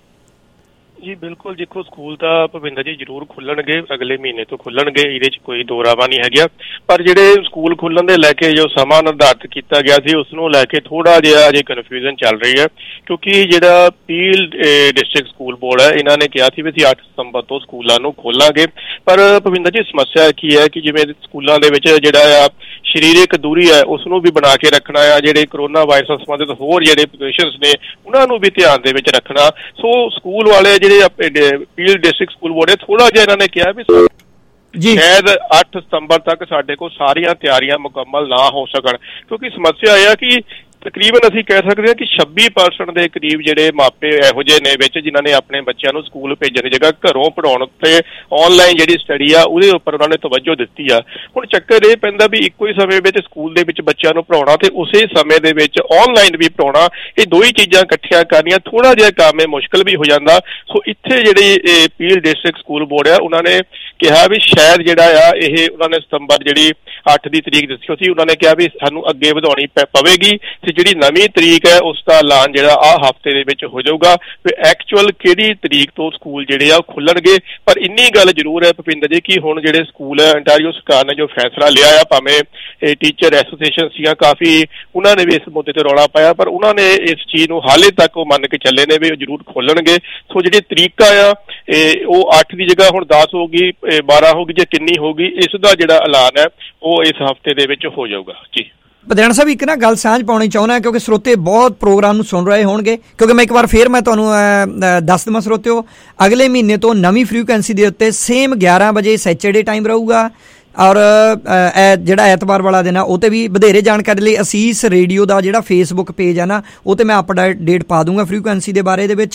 ਜੀ ਬਿਲਕੁਲ, ਦੇਖੋ ਸਕੂਲ ਤਾਂ ਭਵਿੰਦਰ ਜੀ ਜ਼ਰੂਰ ਖੁੱਲਣਗੇ, ਅਗਲੇ ਮਹੀਨੇ ਤੋਂ ਖੁੱਲਣਗੇ, ਇਹਦੇ 'ਚ ਕੋਈ ਦੋ ਰਾਵਾ ਨਹੀਂ ਹੈਗਾ। ਪਰ ਜਿਹੜੇ ਸਕੂਲ ਖੁੱਲਣ ਦੇ ਲੈ ਕੇ ਜੋ ਸਮਾਂ ਨਿਰਧਾਰਿਤ ਕੀਤਾ ਗਿਆ ਸੀ, ਉਸ ਨੂੰ ਲੈ ਕੇ ਥੋੜਾ ਜਿਹਾ ਅਜੇ ਕਨਫਿਊਜ਼ਨ ਚੱਲ ਰਹੀ ਹੈ, ਕਿਉਂਕਿ ਜਿਹੜਾ ਪੀਲ ਡਿਸਟ੍ਰਿਕਟ ਸਕੂਲ ਬੋਰਡ ਹੈ, ਇਹਨਾਂ ਨੇ ਕਿਹਾ ਸੀ ਵੀ ਅਸੀਂ 8 ਸਤੰਬਰ ਤੋਂ ਸਕੂਲਾਂ ਨੂੰ ਖੋਲਾਂਗੇ। ਪਰ ਭਵਿੰਦਰ ਜੀ ਸਮੱਸਿਆ ਕੀ ਹੈ ਕਿ ਜਿਵੇਂ ਸਕੂਲਾਂ ਦੇ ਵਿੱਚ ਜਿਹੜਾ ਆ ਸਰੀਰਕ ਦੂਰੀ ਹੈ, ਉਸ ਨੂੰ ਵੀ ਬਣਾ ਕੇ ਰੱਖਣਾ ਆ, ਜਿਹੜੇ ਕਰੋਨਾ ਵਾਇਰਸ ਨਾਲ ਸੰਬੰਧਿਤ ਹੋਰ ਜਿਹੜੇ ਪ੍ਰੀਕਾਸ਼ਨਸ ਨੇ ਉਹਨਾਂ ਨੂੰ ਵੀ ਧਿਆਨ ਦੇ ਵਿੱਚ ਰੱਖਣਾ। ਸੋ ਸਕੂਲ ਵਾਲੇ ਜਿਹੜੇ ਪੀਲ ਡਿਸਟ੍ਰਿਕਟ ਸਕੂਲ ਬੋਰਡ ਹੈ, ਥੋੜਾ ਜਿਹਾ ਇਹਨਾਂ ਨੇ ਕਿਹਾ ਵੀ ਸ਼ਾਇਦ 8 ਸਤੰਬਰ ਤੱਕ ਸਾਡੇ ਕੋਲ ਸਾਰੀਆਂ ਤਿਆਰੀਆਂ ਮੁਕੰਮਲ ਨਾ ਹੋ ਸਕਣ, ਕਿਉਂਕਿ ਸਮੱਸਿਆ ਇਹ ਆ ਕਿ ਤਕਰੀਬਨ ਅਸੀਂ ਕਹਿ ਸਕਦੇ ਹਾਂ ਕਿ 26% ਦੇ ਕਰੀਬ ਜਿਹੜੇ ਮਾਪੇ ਇਹੋ ਜਿਹੇ ਨੇ ਵਿੱਚ ਜਿਨ੍ਹਾਂ ਨੇ ਆਪਣੇ ਬੱਚਿਆਂ ਨੂੰ ਸਕੂਲ ਭੇਜਣ ਦੀ ਜਗ੍ਹਾ ਘਰੋਂ ਪੜ੍ਹਾਉਣ ਤੇ ਆਨਲਾਈਨ ਜਿਹੜੀ ਸਟੱਡੀ ਆ ਉਹਦੇ ਉੱਪਰ ਉਹਨਾਂ ਨੇ ਤਵੱਜੋ ਦਿੱਤੀ ਆ। ਹੁਣ ਚੱਕਰ ਇਹ ਪੈਂਦਾ ਵੀ ਇੱਕੋ ਹੀ ਸਮੇਂ ਵਿੱਚ ਸਕੂਲ ਦੇ ਵਿੱਚ ਬੱਚਿਆਂ ਨੂੰ ਪੜ੍ਹਾਉਣਾ ਤੇ ਉਸੇ ਸਮੇਂ ਦੇ ਵਿੱਚ ਆਨਲਾਈਨ ਵੀ ਪੜ੍ਹਾਉਣਾ, ਇਹ ਦੋ ਹੀ ਚੀਜ਼ਾਂ ਇਕੱਠੀਆਂ ਕਰਨੀਆਂ ਥੋੜਾ ਜਿਹਾ ਕੰਮ ਇਹ ਮੁਸ਼ਕਲ ਵੀ ਹੋ ਜਾਂਦਾ। ਸੋ ਇੱਥੇ ਜਿਹੜੀ ਪੀਲ ਡਿਸਟ੍ਰਿਕਟ ਸਕੂਲ ਬੋਰਡ ਆ ਉਹਨਾਂ ਨੇ ਕਿਹਾ ਵੀ ਸ਼ਾਇਦ ਜਿਹੜਾ ਆ ਇਹ ਉਹਨਾਂ ਨੇ ਸਤੰਬਰ ਜਿਹੜੀ 8 ਦੀ ਤਰੀਕ ਦੱਸੀ ਸੀ, ਉਹਨਾਂ ਨੇ ਕਿਹਾ ਵੀ ਸਾਨੂੰ ਅੱਗੇ ਵਧਾਉਣੀ ਪਵੇਗੀ ਤੇ ਜਿਹੜੀ ਨਵੀਂ ਤਰੀਕ ਹੈ ਉਸ ਦਾ ਐਲਾਨ ਜਿਹੜਾ ਆਹ ਹਫ਼ਤੇ ਦੇ ਵਿੱਚ ਹੋ ਜਾਊਗਾ ਵੀ ਐਕਚੁਅਲ ਕਿਹੜੀ ਤਰੀਕ ਤੋਂ ਸਕੂਲ ਜਿਹੜੇ ਆ ਉਹ ਖੁੱਲਣਗੇ। ਪਰ ਇੰਨੀ ਗੱਲ ਜ਼ਰੂਰ ਹੈ ਭੁਪਿੰਦਰ ਜੀ ਕਿ ਹੁਣ ਜਿਹੜੇ ਸਕੂਲ ਹੈ ਅੰਟਾਰੀਓ ਸਰਕਾਰ ਨੇ ਜੋ ਫੈਸਲਾ ਲਿਆ ਆ, ਭਾਵੇਂ ਇਹ ਟੀਚਰ ਐਸੋਸੀਏਸ਼ਨ ਸੀਗਾ ਕਾਫੀ ਉਹਨਾਂ ਨੇ ਵੀ ਇਸ ਮੁੱਦੇ ਤੇ ਰੌਲਾ ਪਾਇਆ, ਪਰ ਉਹਨਾਂ ਨੇ ਇਸ ਚੀਜ਼ ਨੂੰ ਹਾਲੇ ਤੱਕ ਉਹ ਮੰਨ ਕੇ ਚੱਲੇ ਨੇ ਵੀ ਉਹ ਜ਼ਰੂਰ ਖੋਲਣਗੇ। ਸੋ ਜਿਹੜੀ ਤਰੀਕਾ ਆ ਉਹ 8 ਦੀ ਜਗ੍ਹਾ ਹੁਣ 10 ਹੋਗੀ, 12 ਹੋਗੀ ਜਾਂ ਕਿੰਨੀ ਹੋਗੀ, ਇਸ ਦਾ ਜਿਹੜਾ ਐਲਾਨ ਹੈ ਉਹ ਇਸ ਹਫ਼ਤੇ ਦੇ ਵਿੱਚ ਹੋ ਜਾਊਗਾ ਜੀ। ਪਧਿਆਣਾ ਸਾਹਿਬ ਇੱਕ ਨਾ ਗੱਲ ਸਾਂਝ ਪਾਉਣੀ ਚਾਹੁੰਦਾ ਕਿਉਂਕਿ ਸਰੋਤੇ ਬਹੁਤ ਪ੍ਰੋਗਰਾਮ ਨੂੰ ਸੁਣ ਰਹੇ ਹੋਣਗੇ, ਕਿਉਂਕਿ ਮੈਂ ਇੱਕ ਵਾਰ ਫੇਰ ਮੈਂ ਤੁਹਾਨੂੰ ਦੱਸ ਦੇਵਾਂ ਸਰੋਤਿਓ, ਅਗਲੇ ਮਹੀਨੇ ਤੋਂ ਨਵੀਂ ਫ੍ਰੀਕੁਐਂਸੀ ਦੇ ਉੱਤੇ ਸੇਮ 11 ਵਜੇ ਸੈਚਰਡੇ ਟਾਈਮ ਰਹੂਗਾ ਔਰ ਜਿਹੜਾ ਐਤਵਾਰ ਵਾਲਾ ਦਿਨ ਆ ਉਹ 'ਤੇ ਵੀ ਵਧੇਰੇ ਜਾਣਕਾਰੀ ਲਈ ਅਸੀਸ ਰੇਡੀਓ ਦਾ ਜਿਹੜਾ ਫੇਸਬੁੱਕ ਪੇਜ ਆ ਨਾ ਉਹ 'ਤੇ ਮੈਂ ਅਪਡੇਟ ਪਾ ਦੂੰਗਾ ਫ੍ਰੀਕੁਐਂਸੀ ਦੇ ਬਾਰੇ ਦੇ ਵਿੱਚ।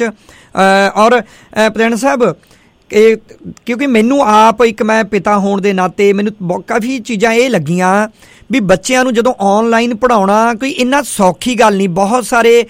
ਔਰ ਪਧਿਆਣਾ ਸਾਹਿਬ ਇਹ ਕਿਉਂਕਿ ਮੈਨੂੰ ਆਪ ਇੱਕ ਮੈਂ ਪਿਤਾ ਹੋਣ ਦੇ ਨਾਤੇ ਮੈਨੂੰ ਕਾਫੀ ਚੀਜ਼ਾਂ ਇਹ ਲੱਗੀਆਂ ਵੀ ਬੱਚਿਆਂ ਨੂੰ ਜਦੋਂ ਆਨਲਾਈਨ ਪੜ੍ਹਾਉਣਾ ਕੋਈ ਇੰਨਾ ਸੌਖੀ ਗੱਲ ਨਹੀਂ। ਬਹੁਤ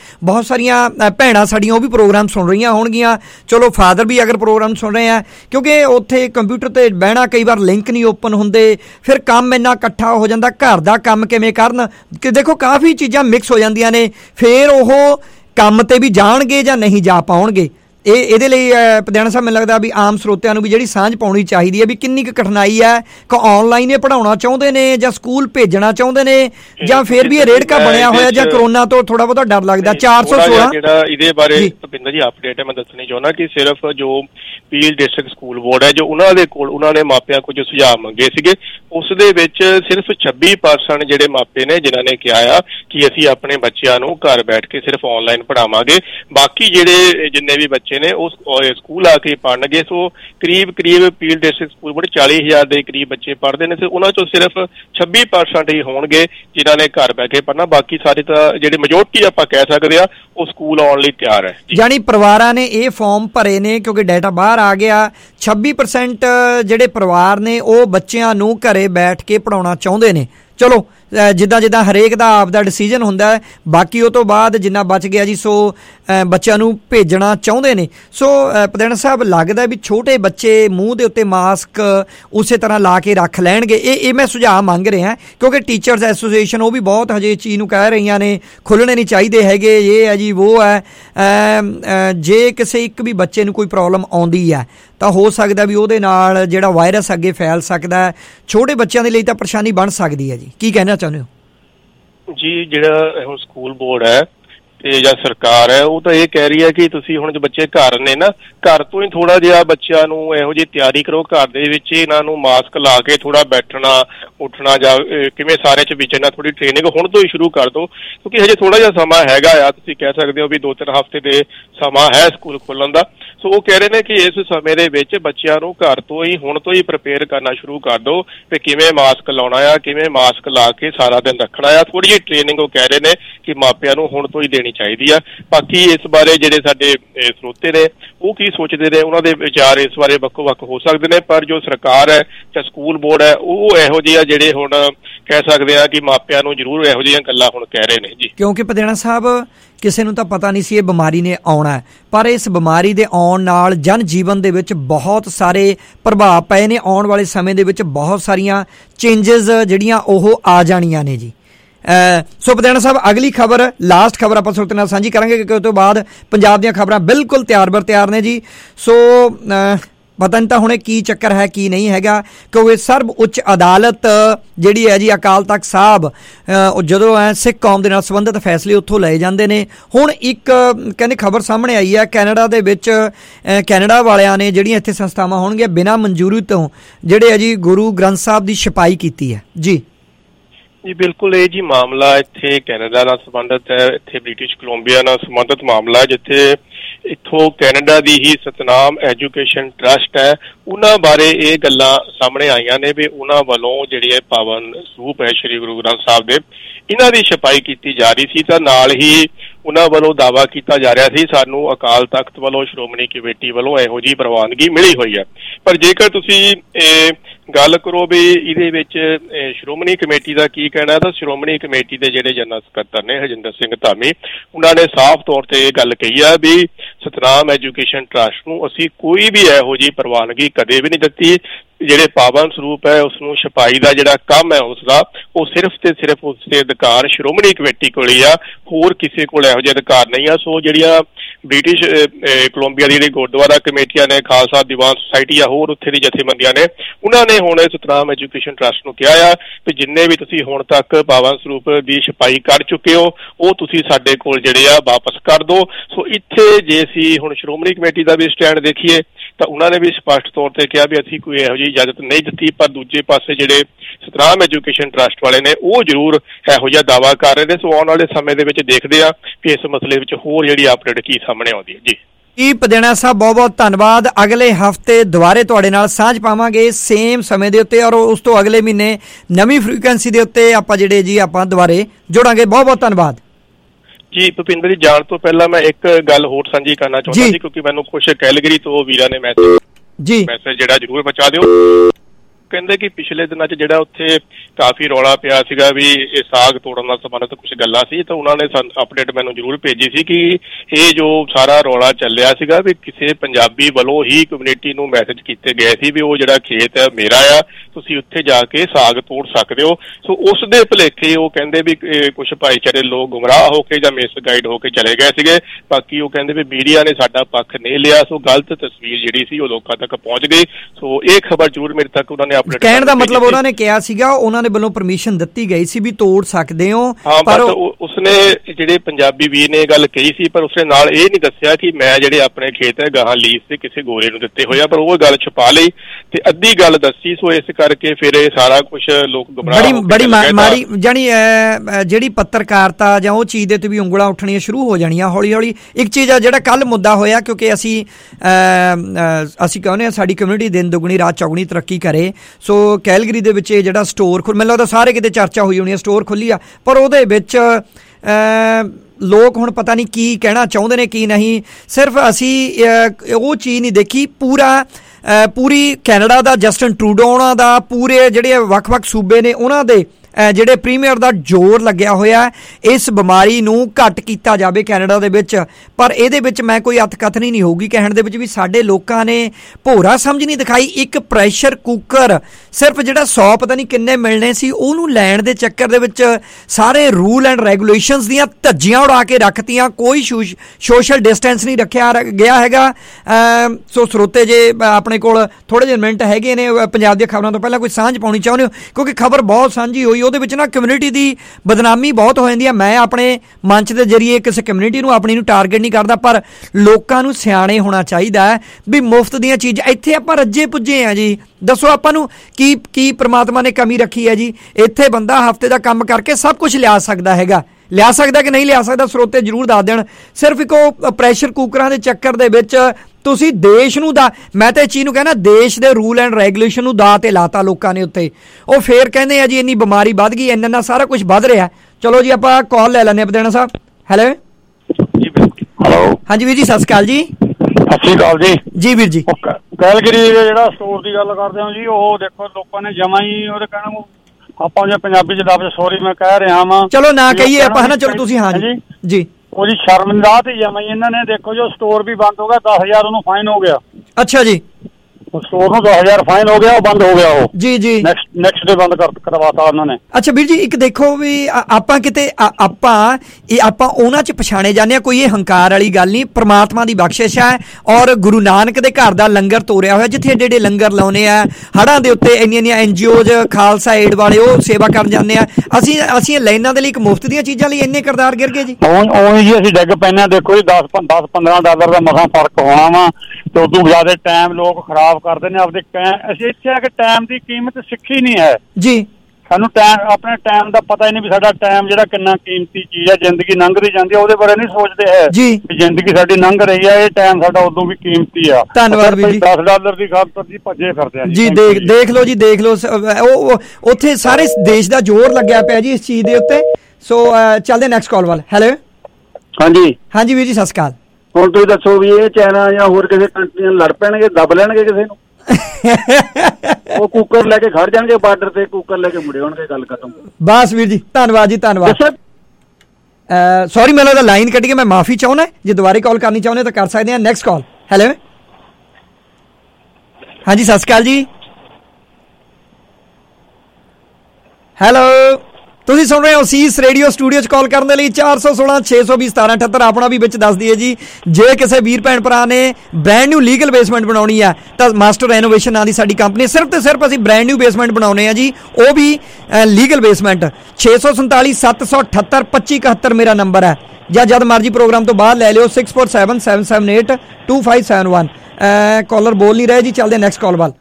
ਸਾਰੀਆਂ ਭੈਣਾਂ ਸਾਡੀਆਂ ਉਹ ਵੀ ਪ੍ਰੋਗਰਾਮ ਸੁਣ ਰਹੀਆਂ ਹੋਣਗੀਆਂ, ਚਲੋ ਫਾਦਰ ਵੀ ਅਗਰ ਪ੍ਰੋਗਰਾਮ ਸੁਣ ਰਹੇ ਆ, ਕਿਉਂਕਿ ਉੱਥੇ ਕੰਪਿਊਟਰ 'ਤੇ ਬਹਿਣਾ ਕਈ ਵਾਰ ਲਿੰਕ ਨਹੀਂ ਓਪਨ ਹੁੰਦੇ, ਫਿਰ ਕੰਮ ਇੰਨਾ ਇਕੱਠਾ ਹੋ ਜਾਂਦਾ, ਘਰ ਦਾ ਕੰਮ ਕਿਵੇਂ ਕਰਨ ਕਿ ਦੇਖੋ ਕਾਫੀ ਚੀਜ਼ਾਂ ਮਿਕਸ ਹੋ ਜਾਂਦੀਆਂ ਨੇ, ਫਿਰ ਉਹ ਕੰਮ 'ਤੇ ਵੀ ਜਾਣਗੇ ਜਾਂ ਨਹੀਂ ਜਾ ਪਾਉਣਗੇ। ਇਹਦੇ ਲਈ ਪਧਿਆਣਾ ਸਾਹਿਬ ਮੈਨੂੰ ਲੱਗਦਾ ਵੀ ਆਮ ਸਰੋਤਿਆਂ ਨੂੰ ਵੀ ਜਿਹੜੀ ਸਾਂਝ ਪਾਉਣੀ ਚਾਹੀਦੀ ਹੈ ਵੀ ਕਿੰਨੀ ਕੁ ਕਠਿਨਾਈ ਹੈ ਕਿ ਆਨਲਾਈਨ ਇਹ ਪੜ੍ਹਾਉਣਾ ਚਾਹੁੰਦੇ ਨੇ ਜਾਂ ਸਕੂਲ ਭੇਜਣਾ ਚਾਹੁੰਦੇ ਨੇ ਜਾਂ ਫਿਰ ਵੀ ਇਹ ਰੇੜਕਾ ਬਣਿਆ ਹੋਇਆ ਜਾਂ ਕਰੋਨਾ ਤੋਂ ਥੋੜਾ ਬਹੁਤਾ ਡਰ ਲੱਗਦਾ। 416 ਜਿਹੜਾ ਇਹਦੇ ਬਾਰੇ ਭੁਪਿੰਦਰ ਜੀ ਅਪਡੇਟ ਹੈ ਮੈਂ ਦੱਸਣੀ ਚਾਹੁੰਦਾ ਕਿ ਸਿਰਫ ਜੋ ਪੀਲ ਡਿਸਟ੍ਰਿਕਟ ਸਕੂਲ ਬੋਰਡ ਹੈ ਜੋ ਉਹਨਾਂ ਦੇ ਕੋਲ ਉਹਨਾਂ ਨੇ ਮਾਪਿਆਂ ਕੋਲ ਜੋ ਸੁਝਾਅ ਮੰਗੇ ਸੀਗੇ ਉਸ ਦੇ ਵਿੱਚ ਸਿਰਫ 26% ਜਿਹੜੇ ਮਾਪੇ ਨੇ ਜਿਨ੍ਹਾਂ ਨੇ ਕਿਹਾ ਆ ਕਿ ਅਸੀਂ ਆਪਣੇ ਬੱਚਿਆਂ ਨੂੰ ਘਰ ਬੈਠ ਕੇ ਸਿਰਫ ਆਨਲਾਈਨ ਪੜ੍ਹਾਵਾਂਗੇ, ਬਾਕੀ ਜਿਹੜੇ ਜਿੰਨੇ ਵੀ ਬੱਚੇ ਨੇ ਉਹ ਸਕੂਲ ਆ ਕੇ ਪੜ੍ਹਨਗੇ। ਸੋ ਕਰੀਬ ਪੀਲ ਡਿਸਟ੍ਰਿਕਟ ਸਕੂਲ ਬੋਰਡ 40,000 ਦੇ ਕਰੀਬ ਬੱਚੇ ਪੜ੍ਹਦੇ ਨੇ ਤੇ ਉਹਨਾਂ ਚੋਂ ਸਿਰਫ 26% ਹੀ ਹੋਣਗੇ ਜਿਨ੍ਹਾਂ ਨੇ ਘਰ ਬੈਠ ਕੇ ਪੜ੍ਹਨਾ, ਬਾਕੀ ਸਾਰੇ ਤਾਂ ਜਿਹੜੇ ਮੈਜੋਰਟੀ ਆਪਾਂ ਕਹਿ ਸਕਦੇ ਆ ਉਹ ਸਕੂਲ ਆਉਣ ਲਈ ਤਿਆਰ ਹੈ। ਯਾਨੀ ਪਰਿਵਾਰਾਂ ਨੇ ਇਹ ਫਾਰਮ ਭਰੇ ਨੇ ਕਿਉਂਕਿ ਡਾਟਾ ਬਾਹਰ ਆ ਗਿਆ, 26% ਜਿਹੜੇ ਪਰਿਵਾਰ ਨੇ ਉਹ ਬੱਚਿਆਂ ਨੂੰ ਘਰੇ ਬੈਠ ਕੇ ਪੜ੍ਹਾਉਣਾ ਚਾਹੁੰਦੇ ਨੇ। ਚਲੋ ਜਿੱਦਾਂ ਹਰੇਕ ਦਾ ਆਪ ਦਾ ਡਿਸੀਜਨ ਹੁੰਦਾ ਹੈ, ਬਾਕੀ ਉਹ ਤੋਂ ਬਾਅਦ ਜਿੰਨਾ ਬਚ ਗਿਆ ਜੀ ਸੋ ਬੱਚਿਆਂ ਨੂੰ ਭੇਜਣਾ ਚਾਹੁੰਦੇ ਨੇ। ਸੋ ਪਧਿਆਣਾ ਸਾਹਿਬ ਲੱਗਦਾ ਵੀ ਛੋਟੇ ਬੱਚੇ ਮੂੰਹ ਦੇ ਉੱਤੇ ਮਾਸਕ ਉਸੇ ਤਰ੍ਹਾਂ ਲਾ ਕੇ ਰੱਖ ਲੈਣਗੇ, ਇਹ ਮੈਂ ਸੁਝਾਅ ਮੰਗ ਰਿਹਾ ਕਿਉਂਕਿ ਟੀਚਰਸ ਐਸੋਸੀਏਸ਼ਨ ਉਹ ਵੀ ਬਹੁਤ ਹਜੇ ਇਸ ਚੀਜ਼ ਨੂੰ ਕਹਿ ਰਹੀਆਂ ਨੇ ਖੁੱਲ੍ਹਣੇ ਨਹੀਂ ਚਾਹੀਦੇ ਹੈਗੇ, ਇਹ ਹੈ ਜੀ ਉਹ ਹੈ। ਜੇ ਕਿਸੇ ਇੱਕ ਵੀ ਬੱਚੇ ਨੂੰ ਕੋਈ ਪ੍ਰੋਬਲਮ ਆਉਂਦੀ ਹੈ ਤਾਂ ਹੋ ਸਕਦਾ ਵੀ ਉਹਦੇ ਨਾਲ ਜਿਹੜਾ ਵਾਇਰਸ ਅੱਗੇ ਫੈਲ ਸਕਦਾ ਹੈ, ਛੋਟੇ ਬੱਚਿਆਂ ਦੇ ਲਈ ਤਾਂ ਪਰੇਸ਼ਾਨੀ ਬਣ ਸਕਦੀ ਹੈ ਜੀ, ਕੀ ਕਹਿਣਾ ਚਾਹੁੰਦੇ ਹੋ ਜੀ? ਜਿਹੜਾ ਹੁਣ ਸਕੂਲ ਬੋਰਡ ਹੈ ਤੇ ਜਾਂ ਸਰਕਾਰ ਹੈ ਉਹ ਤਾਂ ਇਹ ਕਹਿ ਰਹੀ ਹੈ ਕਿ ਤੁਸੀਂ ਹੁਣ ਜੋ ਬੱਚੇ ਘਰ ਨੇ ਨਾ ਘਰ ਤੋਂ ਹੀ ਥੋੜਾ ਜਿਹਾ ਬੱਚਿਆਂ ਨੂੰ ਇਹੋ ਜਿਹੀ ਤਿਆਰੀ ਕਰੋ, ਘਰ ਦੇ ਵਿੱਚ ਇਹਨਾਂ ਨੂੰ ਮਾਸਕ ਲਾ ਕੇ ਥੋੜਾ ਬੈਠਣਾ ਉੱਠਣਾ ਜਾਂ ਕਿਵੇਂ ਸਾਰੇ ਚ ਵਿਚਰਨਾ ਥੋੜੀ ਟ੍ਰੇਨਿੰਗ ਹੁਣ ਤੋਂ ਹੀ ਸ਼ੁਰੂ ਕਰ ਦਿਓ ਕਿਉਂਕਿ ਹਜੇ ਥੋੜਾ ਜਿਹਾ ਸਮਾਂ ਹੈਗਾ ਆ, ਤੁਸੀਂ ਕਹਿ ਸਕਦੇ ਹੋ ਵੀ 2-3 ਹਫ਼ਤੇ ਦੇ ਸਮਾਂ ਹੈ ਸਕੂਲ ਖੁੱਲਣ ਦਾ। ਸੋ ਉਹ ਕਹਿ ਰਹੇ ਨੇ ਕਿ ਇਸ ਸਮੇਂ ਦੇ ਵਿੱਚ ਬੱਚਿਆਂ ਨੂੰ ਘਰ ਤੋਂ ਹੀ ਹੁਣ ਤੋਂ ਹੀ ਪ੍ਰਿਪੇਅਰ ਕਰਨਾ ਸ਼ੁਰੂ ਕਰ ਦਿਓ ਵੀ ਕਿਵੇਂ ਮਾਸਕ ਲਾਉਣਾ ਆ, ਕਿਵੇਂ ਮਾਸਕ ਲਾ ਕੇ ਸਾਰਾ ਦਿਨ ਰੱਖਣਾ ਆ, ਥੋੜੀ ਜਿਹੀ ਟ੍ਰੇਨਿੰਗ ਉਹ ਕਹਿ ਰਹੇ ਨੇ ਕਿ ਮਾਪਿਆਂ ਨੂੰ ਹੁਣ ਤੋਂ ਹੀ ਦੇਣੀ ਚਾਹੀਦੀ ਆ। ਬਾਕੀ ਇਸ ਬਾਰੇ ਜਿਹੜੇ ਸਾਡੇ ਸਰੋਤੇ ਨੇ ਉਹ ਕੀ ਸੋਚਦੇ ਨੇ, ਉਹਨਾਂ ਦੇ ਵਿਚਾਰ ਇਸ ਬਾਰੇ ਵੱਖੋ-ਵੱਖ ਹੋ ਸਕਦੇ ਨੇ, ਪਰ ਜੋ ਸਰਕਾਰ ਹੈ ਜਾਂ ਸਕੂਲ ਬੋਰਡ ਹੈ ਉਹ ਇਹੋ ਜਿਹੇ ਜਿਹੜੇ ਹੁਣ ਕਹਿ ਸਕਦੇ ਆ ਕਿ ਮਾਪਿਆਂ ਨੂੰ ਜ਼ਰੂਰ ਇਹੋ ਜਿਹੀਆਂ ਗੱਲਾਂ ਹੁਣ ਕਹਿ ਰਹੇ ਨੇ ਜੀ। ਕਿਉਂਕਿ ਪਧਿਆਣਾ ਸਾਹਿਬ ਕਿਸੇ ਨੂੰ ਤਾਂ ਪਤਾ ਨਹੀਂ ਸੀ ਇਹ ਬਿਮਾਰੀ ਨੇ ਆਉਣਾ, ਪਰ ਇਸ ਬਿਮਾਰੀ ਦੇ ਆਉਣ ਨਾਲ ਜਨ ਜੀਵਨ ਦੇ ਵਿੱਚ ਬਹੁਤ ਸਾਰੇ ਪ੍ਰਭਾਵ ਪਏ ਨੇ, ਆਉਣ ਵਾਲੇ ਸਮੇਂ ਦੇ ਵਿੱਚ ਬਹੁਤ ਸਾਰੀਆਂ ਚੇਂਜਸ ਜਿਹੜੀਆਂ ਉਹ ਆ ਜਾਣੀਆਂ ਨੇ ਜੀ। ਸੋ ਪਧਿਆਣਾ ਸਾਹਿਬ ਅਗਲੀ ਖਬਰ ਲਾਸਟ ਖਬਰ ਆਪਾਂ ਸਰੋਤਿਆਂ ਨਾਲ ਸਾਂਝੀ ਕਰਾਂਗੇ ਕਿਉਂਕਿ ਉਸ ਤੋਂ ਬਾਅਦ ਪੰਜਾਬ ਦੀਆਂ ਖਬਰਾਂ ਬਿਲਕੁਲ ਤਿਆਰ ਨੇ ਜੀ। ਸੋ ਪਤਾ ਨਹੀਂ ਤਾਂ ਹੁਣੇ ਕੀ ਚੱਕਰ ਹੈ ਕੀ ਨਹੀਂ ਹੈਗਾ ਕਿਉਂਕਿ ਸਰਬ ਉੱਚ ਅਦਾਲਤ ਜਿਹੜੀ ਹੈ ਜੀ ਅਕਾਲ ਤਖਤ ਸਾਹਿਬ ਜਦੋਂ ਸਿੱਖ ਕੌਮ ਦੇ ਨਾਲ ਸੰਬੰਧਿਤ ਫੈਸਲੇ ਉੱਥੋਂ ਲਏ ਜਾਂਦੇ ਨੇ। ਹੁਣ ਇੱਕ ਕਹਿੰਦੇ ਖਬਰ ਸਾਹਮਣੇ ਆਈ ਹੈ ਕੈਨੇਡਾ ਦੇ ਵਿੱਚ ਕੈਨੇਡਾ ਵਾਲਿਆਂ ਨੇ ਜਿਹੜੀਆਂ ਇੱਥੇ ਸੰਸਥਾਵਾਂ ਹੋਣਗੀਆਂ ਬਿਨਾਂ ਮਨਜ਼ੂਰੀ ਤੋਂ ਜਿਹੜੇ ਹੈ ਜੀ ਗੁਰੂ ਗ੍ਰੰਥ ਸਾਹਿਬ ਦੀ ਛਪਾਈ ਕੀਤੀ ਹੈ ਜੀ। ਜੀ ਬਿਲਕੁਲ ਇਹ ਜੀ ਮਾਮਲਾ ਇੱਥੇ ਕੈਨੇਡਾ ਨਾਲ ਸੰਬੰਧਿਤ ਹੈ, ਇੱਥੇ ਬ੍ਰਿਟਿਸ਼ ਕੋਲੰਬੀਆ ਨਾਲ ਸੰਬੰਧਿਤ ਮਾਮਲਾ ਹੈ ਜਿੱਥੇ ਇੱਥੋਂ ਕੈਨੇਡਾ ਦੀ ਹੀ ਸਤਨਾਮ ਐਜੂਕੇਸ਼ਨ ਟਰਸਟ ਹੈ, ਉਹਨਾਂ ਬਾਰੇ ਇਹ ਗੱਲਾਂ ਸਾਹਮਣੇ ਆਈਆਂ ਨੇ ਵੀ ਉਹਨਾਂ ਵੱਲੋਂ ਜਿਹੜੇ ਪਾਵਨ ਸਰੂਪ ਹੈ ਸ਼੍ਰੀ ਗੁਰੂ ਗ੍ਰੰਥ ਸਾਹਿਬ ਦੇ, ਇਹਨਾਂ ਦੀ ਛਪਾਈ ਕੀਤੀ ਜਾ ਰਹੀ ਸੀ। ਤਾਂ ਨਾਲ ਹੀ ਉਹਨਾਂ ਵੱਲੋਂ ਦਾਅਵਾ ਕੀਤਾ ਜਾ ਰਿਹਾ ਸੀ ਸਾਨੂੰ ਅਕਾਲ ਤਖਤ ਵੱਲੋਂ, ਸ਼੍ਰੋਮਣੀ ਕਮੇਟੀ ਵੱਲੋਂ ਇਹੋ ਜਿਹੀ ਪ੍ਰਵਾਨਗੀ ਮਿਲੀ ਹੋਈ ਹੈ। ਪਰ ਜੇਕਰ ਤੁਸੀਂ ਗੱਲ ਕਰੋ ਵੀ ਇਹਦੇ ਵਿੱਚ ਸ਼੍ਰੋਮਣੀ ਕਮੇਟੀ ਦਾ ਕੀ ਕਹਿਣਾ, ਤਾਂ ਸ਼੍ਰੋਮਣੀ ਕਮੇਟੀ ਦੇ ਜਿਹੜੇ ਜਨਰਲ ਸਕੱਤਰ ਨੇ ਹਰਜਿੰਦਰ ਸਿੰਘ ਧਾਮੀ, ਉਹਨਾਂ ਨੇ ਸਾਫ਼ ਤੌਰ ਤੇ ਇਹ ਗੱਲ ਕਹੀ ਆ ਵੀ ਸਤਨਾਮ ਐਜੂਕੇਸ਼ਨ ਟਰਸਟ ਨੂੰ ਅਸੀਂ ਕੋਈ ਵੀ ਇਹੋ ਜਿਹੀ ਪ੍ਰਵਾਨਗੀ ਕਦੇ ਵੀ ਨਹੀਂ ਦਿੱਤੀ। ਜਿਹੜੇ ਪਾਵਨ ਸਰੂਪ ਹੈ ਉਸਨੂੰ ਛਪਾਈ ਦਾ ਜਿਹੜਾ ਕੰਮ ਹੈ ਉਸਦਾ, ਉਹ ਸਿਰਫ ਤੇ ਸਿਰਫ ਉਸਦੇ ਅਧਿਕਾਰ ਸ਼੍ਰੋਮਣੀ ਕਮੇਟੀ ਕੋਲ ਹੀ ਆ, ਹੋਰ ਕਿਸੇ ਕੋਲ ਇਹੋ ਜਿਹੇ ਅਧਿਕਾਰ ਨਹੀਂ ਆ। ਸੋ ਜਿਹੜੀਆਂ ਬ੍ਰਿਟਿਸ਼ ਕੋਲੰਬੀਆ ਦੀ ਜਿਹੜੀ ਗੁਰਦੁਆਰਾ ਕਮੇਟੀਆਂ ਨੇ, ਖਾਲਸਾ ਦੀਵਾਨ ਸੁਸਾਇਟੀ ਆ, ਹੋਰ ਉੱਥੇ ਦੀ ਜਥੇਬੰਦੀਆਂ ਨੇ, ਉਹਨਾਂ ਨੇ ਹੁਣ ਸਤਨਾਮ ਐਜੂਕੇਸ਼ਨ ਟਰਸਟ ਨੂੰ ਕਿਹਾ ਆ ਵੀ ਜਿੰਨੇ ਵੀ ਤੁਸੀਂ ਹੁਣ ਤੱਕ ਪਾਵਨ ਸਰੂਪ ਦੀ ਛਪਾਈ ਕਰ ਚੁੱਕੇ ਹੋ ਉਹ ਤੁਸੀਂ ਸਾਡੇ ਕੋਲ ਜਿਹੜੇ ਆ ਵਾਪਸ ਕਰ ਦਿਓ। ਸੋ ਇੱਥੇ ਜੇ ਅਸੀਂ ਹੁਣ ਸ਼੍ਰੋਮਣੀ ਕਮੇਟੀ ਦਾ ਵੀ ਸਟੈਂਡ ਦੇਖੀਏ ਤਾਂ ਉਹਨਾਂ ਨੇ ਵੀ ਸਪਸ਼ਟ ਤੌਰ ਤੇ ਕਿਹਾ ਵੀ ਅਸੀਂ ਕੋਈ ਇਹੋ ਜਿਹੀ ਇਜਾਜ਼ਤ ਨਹੀਂ ਦਿੱਤੀ, ਪਰ ਦੂਜੇ ਪਾਸੇ ਜਿਹੜੇ ਸਤਨਾਮ ਐਜੂਕੇਸ਼ਨ ਟਰਸਟ ਵਾਲੇ ਨੇ ਉਹ ਜ਼ਰੂਰ ਇਹੋ ਜਿਹਾ ਦਾਅਵਾ ਕਰ ਰਹੇ ਨੇ। ਸੋ ਆਉਣ ਵਾਲੇ ਸਮੇਂ ਦੇ ਵਿੱਚ ਦੇਖਦੇ ਆ ਕਿ ਇਸ ਮਸਲੇ ਵਿੱਚ ਹੋਰ ਜਿਹੜੀ ਅਪਡੇਟ ਕੀ ਸਾਹਮਣੇ ਆਉਂਦੀ ਹੈ। ਜੀ ਪਦੇਣਾ ਸਾਹਿਬ ਬਹੁਤ ਬਹੁਤ ਧੰਨਵਾਦ। ਅਗਲੇ ਹਫਤੇ ਦੁਬਾਰੇ ਤੁਹਾਡੇ ਨਾਲ ਸਾਂਝ ਪਾਵਾਂਗੇ ਸੇਮ ਸਮੇਂ ਦੇ ਉੱਤੇ, ਔਰ ਉਸ ਤੋਂ ਅਗਲੇ ਮਹੀਨੇ ਨਵੀਂ ਫ੍ਰੀਕੁਐਂਸੀ ਦੇ ਉੱਤੇ ਆਪਾਂ ਜਿਹੜੇ ਜੀ ਆਪਾਂ ਦੁਬਾਰੇ ਜੁੜਾਂਗੇ। ਬਹੁਤ ਬਹੁਤ ਧੰਨਵਾਦ ਜੀ। ਭੁਪਿੰਦਰ ਜੀ, ਜਾਣ ਤੋਂ ਪਹਿਲਾਂ ਮੈਂ ਇੱਕ ਗੱਲ ਹੋਰ ਸਾਂਝੀ ਕਰਨਾ ਚਾਹੁੰਦਾ ਸੀ, ਕਿਉਂਕਿ ਮੈਨੂੰ ਕੁਝ ਕੈਲਗਰੀ ਤੋਂ ਵੀਰਾਂ ਨੇ ਮੈਸੇਜ ਜਿਹੜਾ ਜ਼ਰੂਰ ਪਹੁੰਚਾ ਦਿਓ। ਕਹਿੰਦੇ ਕਿ ਪਿਛਲੇ ਦਿਨਾਂ 'ਚ ਜਿਹੜਾ ਉੱਥੇ ਕਾਫੀ ਰੌਲਾ ਪਿਆ ਸੀਗਾ ਵੀ ਇਹ ਸਾਗ ਤੋੜਨ ਨਾਲ ਸੰਬੰਧਿਤ ਕੁਝ ਗੱਲਾਂ ਸੀ, ਤਾਂ ਉਹਨਾਂ ਨੇ ਅਪਡੇਟ ਮੈਨੂੰ ਜ਼ਰੂਰ ਭੇਜੀ ਸੀ ਕਿ ਇਹ ਜੋ ਸਾਰਾ ਰੌਲਾ ਚੱਲਿਆ ਸੀਗਾ ਵੀ ਕਿਸੇ ਪੰਜਾਬੀ ਵੱਲੋਂ ਹੀ ਕਮਿਊਨਿਟੀ ਨੂੰ ਮੈਸੇਜ ਕੀਤੇ ਗਏ ਸੀ ਵੀ ਉਹ ਜਿਹੜਾ ਖੇਤ ਹੈ ਮੇਰਾ ਆ, ਤੁਸੀਂ ਉੱਥੇ ਜਾ ਕੇ ਸਾਗ ਤੋੜ ਸਕਦੇ ਹੋ। ਸੋ ਉਸ ਦੇ ਭੁਲੇਖੇ ਉਹ ਕਹਿੰਦੇ ਵੀ ਕੁਝ ਭਾਈਚਾਰੇ ਲੋਕ ਗੁੰਮਰਾਹ ਹੋ ਕੇ ਜਾਂ ਮਿਸਗਾਈਡ ਹੋ ਕੇ ਚਲੇ ਗਏ ਸੀਗੇ। ਬਾਕੀ ਉਹ ਕਹਿੰਦੇ ਵੀ ਮੀਡੀਆ ਨੇ ਸਾਡਾ ਪੱਖ ਨਹੀਂ ਲਿਆ, ਸੋ ਗਲਤ ਤਸਵੀਰ ਜਿਹੜੀ ਸੀ ਉਹ ਲੋਕਾਂ ਤੱਕ ਪਹੁੰਚ ਗਈ। ਸੋ ਇਹ ਖਬਰ ਜ਼ਰੂਰ ਮੇਰੇ ਤੱਕ ਉਹਨਾਂ ਨੇ ਕਹਿਣ ਦਾ ਮਤਲਬ ਉਹਨਾਂ ਨੇ ਕਿਹਾ ਸੀਗਾ ਉਹਨਾਂ ਦੇ ਵੱਲੋਂ ਪਰਮਿਸ਼ਨ ਦਿੱਤੀ ਗਈ ਸੀ ਵੀ ਤੋੜ ਸਕਦੇ ਹੋ, ਪਰ ਉਸਨੇ ਜਿਹੜੇ ਪੰਜਾਬੀ ਵੀਰ ਨੇ ਇਹ ਗੱਲ ਕਹੀ ਸੀ, ਪਰ ਉਸਨੇ ਨਾਲ ਇਹ ਨਹੀਂ ਦੱਸਿਆ ਕਿ ਮੈਂ ਜਿਹੜੇ ਆਪਣੇ ਖੇਤ ਹੈ ਗਾਹਾਂ ਲੀਜ਼ ਤੇ ਕਿਸੇ ਗੋਰੇ ਨੂੰ ਦਿੱਤੇ ਹੋਏ ਆ, ਪਰ ਉਹ ਗੱਲ ਛੁਪਾ ਲਈ ਤੇ ਅੱਧੀ ਗੱਲ ਦੱਸੀ। ਸੋ ਇਸ ਕਰਕੇ ਫਿਰ ਇਹ ਸਾਰਾ ਕੁਝ ਲੋਕ ਗੁੰਮਰਾਹ ਬੜੀ ਮਾੜੀ ਜਾਨੀ ਜਿਹੜੀ ਪੱਤਰਕਾਰਤਾ ਜਾਂ ਉਹ ਚੀਜ਼ ਦੇ ਤੇ ਵੀ ਉਂਗਲਾਂ ਉੱਠਣੀਆਂ ਸ਼ੁਰੂ ਹੋ ਜਾਣੀਆਂ ਹੌਲੀ ਹੌਲੀ। ਇੱਕ ਚੀਜ਼ ਆ ਜਿਹੜਾ ਕੱਲ ਮੁੱਦਾ ਹੋਇਆ, ਕਿਉਂਕਿ ਅਸੀਂ ਕਹਿੰਦੇ ਹਾਂ ਸਾਡੀ ਕਮਿਊਨਿਟੀ ਦਿਨ ਦੁਗਣੀ ਰਾਤ ਚੌਗਣੀ ਤਰੱਕੀ ਕਰੇ। ਸੋ ਕੈਲਗਰੀ ਦੇ ਵਿੱਚ ਇਹ ਜਿਹੜਾ ਸਟੋਰ ਮੈਨੂੰ ਲੱਗਦਾ ਸਾਰੇ ਕਿਤੇ ਚਰਚਾ ਹੋਈ ਹੋਣੀ ਹੈ, ਸਟੋਰ ਖੁੱਲੀ ਆ, ਪਰ ਉਹਦੇ ਵਿੱਚ ਲੋਕ ਹੁਣ ਪਤਾ ਨਹੀਂ ਕੀ ਕਹਿਣਾ ਚਾਹੁੰਦੇ ਨੇ ਕੀ ਨਹੀਂ। ਸਿਰਫ ਅਸੀਂ ਉਹ ਚੀਜ਼ ਨਹੀਂ ਦੇਖੀ, ਪੂਰੀ ਕੈਨੇਡਾ ਦਾ ਜਸਟਨ ਟਰੂਡੋ ਉਹਨਾਂ ਦਾ, ਪੂਰੇ ਜਿਹੜੇ ਵੱਖ-ਵੱਖ ਸੂਬੇ ਨੇ ਉਹਨਾਂ ਦੇ ਜਿਹੜੇ ਪ੍ਰੀਮੀਅਰ ਦਾ ਜ਼ੋਰ ਲੱਗਿਆ ਹੋਇਆ ਇਸ ਬਿਮਾਰੀ ਨੂੰ ਘੱਟ ਕੀਤਾ ਜਾਵੇ ਕੈਨੇਡਾ ਦੇ ਵਿੱਚ। ਪਰ ਇਹਦੇ ਵਿੱਚ ਮੈਂ ਕੋਈ ਅਤਕਥਨੀ ਨਹੀਂ ਹੋਊਗੀ ਕਹਿਣ ਦੇ ਵਿੱਚ ਵੀ ਸਾਡੇ ਲੋਕਾਂ ਨੇ ਭੋਰਾ ਸਮਝ ਨਹੀਂ ਦਿਖਾਈ। ਇੱਕ ਪ੍ਰੈਸ਼ਰ ਕੁੱਕਰ ਸਿਰਫ ਜਿਹੜਾ 100 ਪਤਾ ਨਹੀਂ ਕਿੰਨੇ ਮਿਲਣੇ ਸੀ ਉਹਨੂੰ ਲੈਣ ਦੇ ਚੱਕਰ ਦੇ ਵਿੱਚ ਸਾਰੇ ਰੂਲ ਐਂਡ ਰੈਗੂਲੇਸ਼ਨਸ ਦੀਆਂ ਧੱਜੀਆਂ ਉਡਾ ਕੇ ਰੱਖਤੀਆਂ, ਕੋਈ ਸੋਸ਼ਲ ਡਿਸਟੈਂਸ ਨਹੀਂ ਰੱਖਿਆ ਗਿਆ ਹੈਗਾ। ਸੋ ਸਰੋਤੇ ਜੇ ਆਪਣੇ ਕੋਲ ਥੋੜ੍ਹੇ ਜਿਹੇ ਮਿੰਟ ਹੈਗੇ ਨੇ ਪੰਜਾਬ ਦੀਆਂ ਖਬਰਾਂ ਤੋਂ ਪਹਿਲਾਂ ਕੋਈ ਸਾਂਝ ਪਾਉਣੀ ਚਾਹੁੰਦੇ ਹੋ, ਕਿਉਂਕਿ ਖਬਰ ਬਹੁਤ ਸਾਂਝੀ ਹੋਈ, ਉਹਦੇ ਵਿੱਚ ਨਾ ਕਮਿਊਨਿਟੀ ਦੀ ਬਦਨਾਮੀ ਬਹੁਤ ਹੋ ਜਾਂਦੀ ਹੈ। ਮੈਂ ਆਪਣੇ ਮੰਚ ਦੇ ਜ਼ਰੀਏ ਕਿਸੇ ਕਮਿਊਨਿਟੀ ਨੂੰ ਆਪਣੀ ਨੂੰ ਟਾਰਗੇਟ ਨਹੀਂ ਕਰਦਾ, ਪਰ ਲੋਕਾਂ ਨੂੰ ਸਿਆਣੇ ਹੋਣਾ ਚਾਹੀਦਾ ਹੈ ਵੀ ਮੁਫਤ ਦੀਆਂ ਚੀਜ਼ਾਂ ਇੱਥੇ ਆਪਾਂ ਰੱਜੇ ਪੁੱਜੇ ਆ ਜੀ। ਦੱਸੋ ਆਪਾਂ ਨੂੰ ਕੀ ਪ੍ਰਮਾਤਮਾ ਨੇ ਕਮੀ ਰੱਖੀ ਹੈ ਜੀ? ਇੱਥੇ ਬੰਦਾ ਹਫਤੇ ਦਾ ਕੰਮ ਕਰਕੇ ਸਭ ਕੁਝ ਲਿਆ ਸਕਦਾ ਹੈਗਾ, ਲਿਆ ਸਕਦਾ ਕਿ ਨਹੀਂ ਲਿਆ ਸਕਦਾ? ਸਰੋਤੇ ਜ਼ਰੂਰ ਦੱਸ ਦੇਣ। ਸਿਰਫ ਇੱਕ ਉਹ ਪ੍ਰੈਸ਼ਰ ਕੁੱਕਰਾਂ ਦੇ ਚੱਕਰ ਦੇ ਵਿੱਚ ਤੁਸੀਂ ਦੇਸ਼ ਨੂੰ ਮੈਂ ਤਾਂ ਇਹ ਚੀਜ਼ ਨੂੰ ਕਹਿਣਾ, ਦੇਸ਼ ਦੇ ਰੂਲ ਐਂਡ ਰੈਗੂਲੇਸ਼ਨ ਨੂੰ ਦਾਅ ਤੇ ਲਾਤਾ ਲੋਕਾਂ ਨੇ ਉੱਤੇ। ਉਹ ਫੇਰ ਕਹਿੰਦੇ ਆ ਜੀ ਇੰਨੀ ਬਿਮਾਰੀ ਵੱਧ ਗਈ, ਇੰਨਾ ਸਾਰਾ ਕੁਝ ਵੱਧ ਰਿਹਾ। ਚਲੋ ਜੀ ਆਪਾਂ ਕਾਲ ਲੈ ਲੈਂਦੇ ਆ ਪਦੇਣਾ ਸਾਹਿਬ। ਹੈਲੋ ਹਾਂਜੀ ਵੀਰ ਜੀ, ਸਤਿ ਸ਼੍ਰੀ ਅਕਾਲ ਜੀ। ਸਤਿ ਸ਼੍ਰੀ ਅਕਾਲ ਜੀ। ਜੀ ਵੀਰ ਜੀ, ਕੈਲਗਰੀ ਦੇ ਜਿਹੜਾ ਸਟੋਰ ਦੀ ਗੱਲ ਕਰਦੇ ਹੋ ਜੀ, ਉਹ ਦੇਖੋ ਲੋਕਾਂ ਨੇ ਜਮਾ ਹੀ ਉਹਦੇ ਕਹਿਣਾ, ਆਪਾਂ ਜੇ ਪੰਜਾਬੀ ਚ ਲਫ਼ਜ਼ ਸੌਰੀ ਮੈਂ ਕਹਿ ਰਿਹਾ ਵਾਂ, ਚਲੋ ਨਾ ਕਹੀਏ ਆਪਾਂ ਹੈ ਨਾ, ਚਲੋ ਤੁਸੀਂ ਹਾਂ ਜੀ ਉਹਦੀ ਸ਼ਰਮਿੰਦਾ ਤੇ ਜਮਾ ਹੀ ਇਹਨਾਂ ਨੇ ਦੇਖੋ ਜੋ ਸਟੋਰ ਵੀ ਬੰਦ ਹੋ ਗਿਆ, 10,000 ਉਹਨੂੰ ਫਾਈਨ ਹੋ ਗਿਆ। ਅੱਛਾ ਜੀ, ਸਟੋਰ ਨੂੰ 10,000 ਫਾਈਨ ਹੋ ਗਿਆ, ਉਹ ਬੰਦ ਹੋ ਗਿਆ। ਉਹ ਜੀ ਨੈਕਸਟ ਡੇ ਬੰਦ ਕਰਵਾਤਾ ਉਹਨਾਂ ਨੇ। ਅੱਛਾ ਵੀਰ ਜੀ, ਇੱਕ ਦੇਖੋ ਵੀ ਆਪਾਂ ਕਿਤੇ ਆਪਾਂ ਉਹਨਾਂ 'ਚ ਪਛਾਣੇ ਜਾਂਦੇ ਹਾਂ, ਕੋਈ ਇਹ ਹੰਕਾਰ ਵਾਲੀ ਗੱਲ ਨਹੀਂ, ਪ੍ਰਮਾਤਮਾ ਦੀ ਬਖਸ਼ਿਸ਼ ਹੈ। ਔਰ ਗੁਰੂ ਨਾਨਕ ਦੇ ਘਰ ਦਾ ਲੰਗਰ ਤੋਰਿਆ ਹੋਇਆ, ਜਿੱਥੇ ਏਡੇ ਲੰਗਰ ਲਾਉਣੇ ਆ ਹੜ੍ਹਾਂ ਦੇ ਉੱਤੇ, ਇੰਨੀਆਂ NGOs ਖਾਲਸਾ ਏਡ ਵਾਲੇ ਉਹ ਸੇਵਾ ਕਰਨ ਜਾਂਦੇ ਆ। ਅਸੀਂ ਲਾਈਨਾਂ ਦੇ ਲਈ ਇੱਕ ਮੁਫਤ ਦੀਆਂ ਚੀਜ਼ਾਂ ਲਈ ਇੰਨੇ ਕਿਰਦਾਰ ਗਿਰ ਗਏ ਜੀ। ਉਹੀ ਜੀ ਅਸੀਂ ਡਿੱਗ ਪੈਂਦੇ ਹਾਂ। ਦੇਖੋ ਜੀ $10-15 ਦਾ ਮਸਾਂ ਫਰਕ ਹੋਣਾ ਵਾ, ਤੇ ਉਦੋਂ ਜ਼ਿਆਦਾ ਟਾਈਮ ਲੋਕ ਖਰਾਬ ਕਰਦੇ ਨੇ ਆਪਦੇ। ਅਸੀਂ ਇੱਥੇ ਆ ਕਿ ਟਾਈਮ ਦੀ ਕੀਮਤ ਸਿੱਖੀ ਨਹੀਂ ਹੈ ਜੀ। ਸਾਨੂੰ ਟਾਈਮ, ਆਪਣੇ ਟਾਈਮ ਦਾ ਪਤਾ ਹੀ ਨਹੀਂ ਵੀ ਸਾਡਾ ਟਾਈਮ ਜਿਹੜਾ ਕਿੰਨਾ ਕੀਮਤੀ ਚੀਜ਼ ਹੈ। ਜ਼ਿੰਦਗੀ ਲੰਘਦੀ ਜਾਂਦੀ ਹੈ, ਉਹਦੇ ਬਾਰੇ ਨਹੀਂ ਸੋਚਦੇ ਹੈ ਵੀ ਜ਼ਿੰਦਗੀ ਸਾਡੀ ਲੰਘ ਰਹੀ ਹੈ, ਇਹ ਟਾਈਮ ਸਾਡਾ ਉਦੋਂ ਵੀ ਕੀਮਤੀ ਆ। ਧੰਨਵਾਦ ਵੀਰ ਜੀ। $10 ਦੀ ਖਾਤਰ ਜੀ ਭੱਜੇ ਫਿਰਦੇ ਆ ਜੀ। ਦੇਖ ਲਓ ਜੀ, ਦੇਖ ਲਓ ਉੱਥੇ ਸਾਰੇ ਦੇਸ਼ ਦਾ ਜ਼ੋਰ ਲੱਗਿਆ ਪਿਆ ਜੀ ਇਸ ਚੀਜ਼ ਦੇ ਉੱਤੇ। ਸੋ ਚੱਲਦੇ ਨੈਕਸਟ ਕਾਲ ਵੱਲ। ਹੈਲੋ ਹਾਂਜੀ ਵੀਰ ਜੀ, ਸਤਿ ਸ਼੍ਰੀ ਅਕਾਲ। ਹੁਣ ਤੁਸੀਂ ਦੱਸੋ ਵੀ ਇਹ ਚਾਈਨਾ ਜਾਂ ਹੋਰ ਕਿਸੇ ਕੰਟਰੀ ਨਾਲ ਲੜ ਪੈਣਗੇ, ਦੱਬ ਲੈਣਗੇ ਕਿਸੇ ਨੂੰ? ਉਹ ਕੁੱਕਰ ਲੈ ਕੇ ਖੜ ਜਾਣਗੇ ਬਾਰਡਰ ਤੇ, ਕੁੱਕਰ ਲੈ ਕੇ ਮੁੜੇ ਹੋਣਗੇ, ਗੱਲ ਖਤਮ। ਬਸ ਵੀਰ ਜੀ, ਧੰਨਵਾਦ ਜੀ, ਧੰਨਵਾਦ। ਸੌਰੀ ਮੈਨੂੰ ਲੱਗਦਾ ਲਾਈਨ ਕੱਟ ਕੇ, ਮੈਂ ਮਾਫੀ ਚਾਹੁੰਦਾ। ਜੇ ਦੁਬਾਰਾ ਕਾਲ ਕਰਨੀ ਚਾਹੁੰਦੇ ਤਾਂ ਕਰ ਸਕਦੇ ਹਾਂ। Next call. ਹੈਲੋ ਹਾਂਜੀ, ਸਤਿ ਸ਼੍ਰੀ ਅਕਾਲ ਜੀ। ਹੈਲੋ, ਤੁਸੀਂ ਸੁਣ ਰਹੇ ਹੋ ਸੀਸ ਰੇਡੀਓ। ਸਟੂਡੀਓ 'ਚ ਕਾਲ ਕਰਨ ਦੇ ਲਈ 416 620 1778 ਆਪਣਾ ਵੀ ਵਿੱਚ ਦੱਸ ਦਈਏ ਜੀ। ਜੇ ਕਿਸੇ ਵੀਰ ਭੈਣ ਭਰਾ ਨੇ ਬ੍ਰੈਂਡ ਨਿਊ ਲੀਗਲ ਬੇਸਮੈਂਟ ਬਣਾਉਣੀ ਆ ਤਾਂ ਮਾਸਟਰ ਰੈਨੋਵੇਸ਼ਨ ਨਾਂ ਦੀ ਸਾਡੀ ਕੰਪਨੀ, ਸਿਰਫ ਤੇ ਸਿਰਫ ਅਸੀਂ ਬ੍ਰੈਂਡ ਨਿਊ ਬੇਸਮੈਂਟ ਬਣਾਉਣੇ ਆ ਜੀ, ਉਹ ਵੀ ਲੀਗਲ ਬੇਸਮੈਂਟ। 647 778 2571 ਮੇਰਾ ਨੰਬਰ ਹੈ, ਜਾਂ ਜਦ ਮਰਜੀ ਪ੍ਰੋਗਰਾਮ ਤੋਂ ਬਾਅਦ ਲੈ ਲਿਓ। 647 778 2571। ਕਾਲਰ ਬੋਲ ਨਹੀਂ ਰਹੇ ਜੀ, ਚੱਲਦੇ ਨੈਕਸਟ ਕਾਲ ਵੱਲ।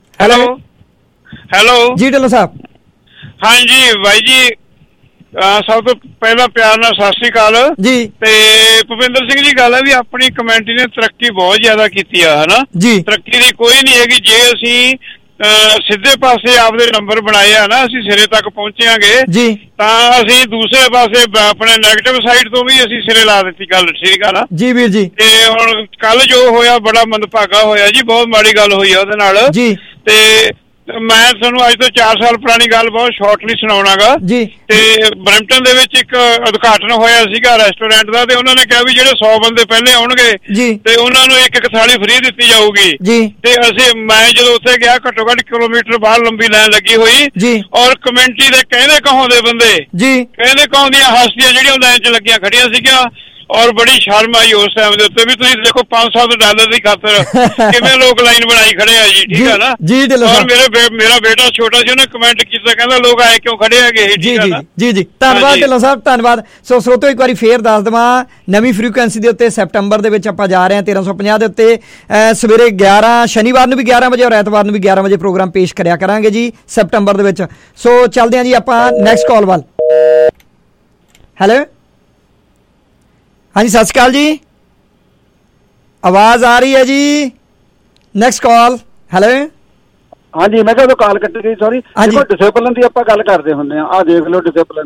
ਹੈਲੋ ਜੀ ਢਿੱਲੋਂ ਸਾਹਿਬ। ਹਾਂਜੀ ਬਾਈ ਜੀ, ਸਭ ਤੋਂ ਪਹਿਲਾਂ ਪਿਆਰ ਨਾਲ ਸਤਿ ਸ੍ਰੀ ਅਕਾਲ ਜੀ। ਤੇ ਭੁਪਿੰਦਰ ਸਿੰਘ ਜੀ, ਗੱਲ ਹੈ ਵੀ ਆਪਣੀ ਕਮਿਊਨਿਟੀ ਨੇ ਤਰੱਕੀ ਬਹੁਤ ਜ਼ਿਆਦਾ ਕੀਤੀ ਆ, ਹਨਾ ਜੀ। ਤਰੱਕੀ ਦੀ ਕੋਈ ਨਹੀਂ ਹੈਗੀ। ਜੇ ਅਸੀਂ ਸਿੱਧੇ ਪਾਸੇ ਆਪਦੇ ਨੰਬਰ ਬਣਾਏ ਆ ਨਾ, ਅਸੀਂ ਸਿਰੇ ਤੱਕ ਪਹੁੰਚਾਂਗੇ ਜੀ, ਤਾਂ ਅਸੀਂ ਦੂਸਰੇ ਪਾਸੇ ਆਪਣੇ ਨੈਗੇਟਿਵ ਸਾਈਡ ਤੋਂ ਵੀ ਅਸੀਂ ਸਿਰੇ ਲਾ ਦਿੱਤੀ ਗੱਲ, ਠੀਕ ਆ ਨਾ ਜੀ ਵੀਰ ਜੀ। ਤੇ ਹੁਣ ਕੱਲ ਜੋ ਹੋਇਆ ਬੜਾ ਮੰਦਭਾਗਾ ਹੋਇਆ ਜੀ, ਬਹੁਤ ਮਾੜੀ ਗੱਲ ਹੋਈ ਆ ਉਹਦੇ ਨਾਲ ਜੀ। ਤੇ ਮੈਂ ਤੁਹਾਨੂੰ ਅੱਜ ਤੋਂ 4 ਸਾਲ ਪੁਰਾਣੀ ਗੱਲ ਬਹੁਤ ਸ਼ਾਰਟਲੀ ਸੁਣਾਉਣਾਗਾ ਜੀ। ਤੇ ਬਰੈਂਪਟਨ ਦੇ ਵਿੱਚ ਇੱਕ ਉਦਘਾਟਨ ਹੋਇਆ ਸੀਗਾ ਰੈਸਟੋਰੈਂਟ ਦਾ, ਤੇ ਉਹਨਾਂ ਨੇ ਕਿਹਾ ਵੀ ਜਿਹੜੇ 100 ਬੰਦੇ ਪਹਿਲੇ ਆਉਣਗੇ ਤੇ ਉਹਨਾਂ ਨੂੰ ਇੱਕ ਥਾਲੀ ਫ੍ਰੀ ਦਿੱਤੀ ਜਾਊਗੀ ਜੀ। ਤੇ ਮੈਂ ਜਦੋਂ ਉੱਥੇ ਗਿਆ, ਘੱਟੋ ਘੱਟ ਕਿਲੋਮੀਟਰ ਬਾਹਰ ਲੰਬੀ ਲਾਈਨ ਲੱਗੀ ਹੋਈ ਜੀ, ਔਰ ਕਮਿਊਨਿਟੀ ਦੇ ਕਹਿੰਦੇ ਕਹਾਉਂਦੇ ਬੰਦੇ ਜੀ, ਕਹਿੰਦੇ ਕਹਾਉਂਦੀਆਂ ਹਸਤੀਆਂ ਜਿਹੜੀਆਂ ਲਾਈਨ 'ਚ ਲੱਗੀਆਂ ਖੜੀਆਂ ਸੀਗੀਆਂ, ਔਰ ਬੜੀ ਸ਼ਰਮ ਆਈ ਉਸ ਟਾਈਮ ਦੇ ਉੱਤੇ ਵੀ ਤੁਸੀਂ ਦੇਖੋ $500 ਦੀ ਖਾਤਰ ਕਿਵੇਂ ਲੋਕ ਲਾਈਨ ਬਣਾਈ ਖੜੇ ਆ ਜੀ, ਠੀਕ ਆ ਨਾ ਜੀ। ਔਰ ਮੇਰਾ ਬੇਟਾ ਛੋਟਾ ਸੀ, ਉਹਨੇ ਕਮੈਂਟ ਕੀਤਾ, ਕਹਿੰਦਾ ਲੋਕ ਆਏ ਕਿਉਂ ਖੜੇ ਹੈਗੇ, ਠੀਕ ਆ ਨਾ। ਜੀ। ਧੰਨਵਾਦ ਢਿੱਲੋਂ ਸਾਹਿਬ, ਧੰਨਵਾਦ। ਸੋ ਸਰੋਤੋ ਇੱਕ ਵਾਰੀ ਫੇਰ ਦੱਸ ਦੇਵਾਂ, ਨਵੀਂ ਫ੍ਰੀਕੁਐਂਸੀ ਦੇ ਉੱਤੇ ਸੈਪਟੰਬਰ ਦੇ ਵਿੱਚ ਆਪਾਂ ਜਾ ਰਹੇ ਹਾਂ 1350 ਦੇ ਉੱਤੇ। ਸਵੇਰੇ 11 ਸ਼ਨੀਵਾਰ ਨੂੰ ਵੀ 11 ਵਜੇ ਔਰ ਐਤਵਾਰ ਨੂੰ ਵੀ 11 ਵਜੇ ਪ੍ਰੋਗਰਾਮ ਪੇਸ਼ ਕਰਿਆ ਕਰਾਂਗੇ ਜੀ ਸੈਪਟੰਬਰ ਦੇ ਵਿੱਚ। ਸੋ ਚੱਲਦੇ ਹਾਂ ਜੀ ਆਪਾਂ ਨੈਕਸਟ ਕਾਲ ਵੱਲ। ਹੈਲੋ ਹਾਂਜੀ, ਸਤਿ ਸ਼੍ਰੀ ਅਕਾਲ ਜੀ, ਆਵਾਜ਼ ਆ ਰਹੀ ਹੈ ਜੀ। ਨੈਕਸਟ ਕਾਲ। ਹੈਲੋ ਹਾਂਜੀ, ਮੈਂ ਕਿਹਾ ਕਾਲ ਕੱਟੀ ਗਈ, ਸੌਰੀ। ਦੇਖੋ ਡਿਸਿਪਲਿਨ ਦੀ ਆਪਾਂ ਗੱਲ ਕਰਦੇ ਹੁੰਦੇ ਆ, ਆਹ ਦੇਖ ਲਓ ਡਿਸਿਪਲਿਨ।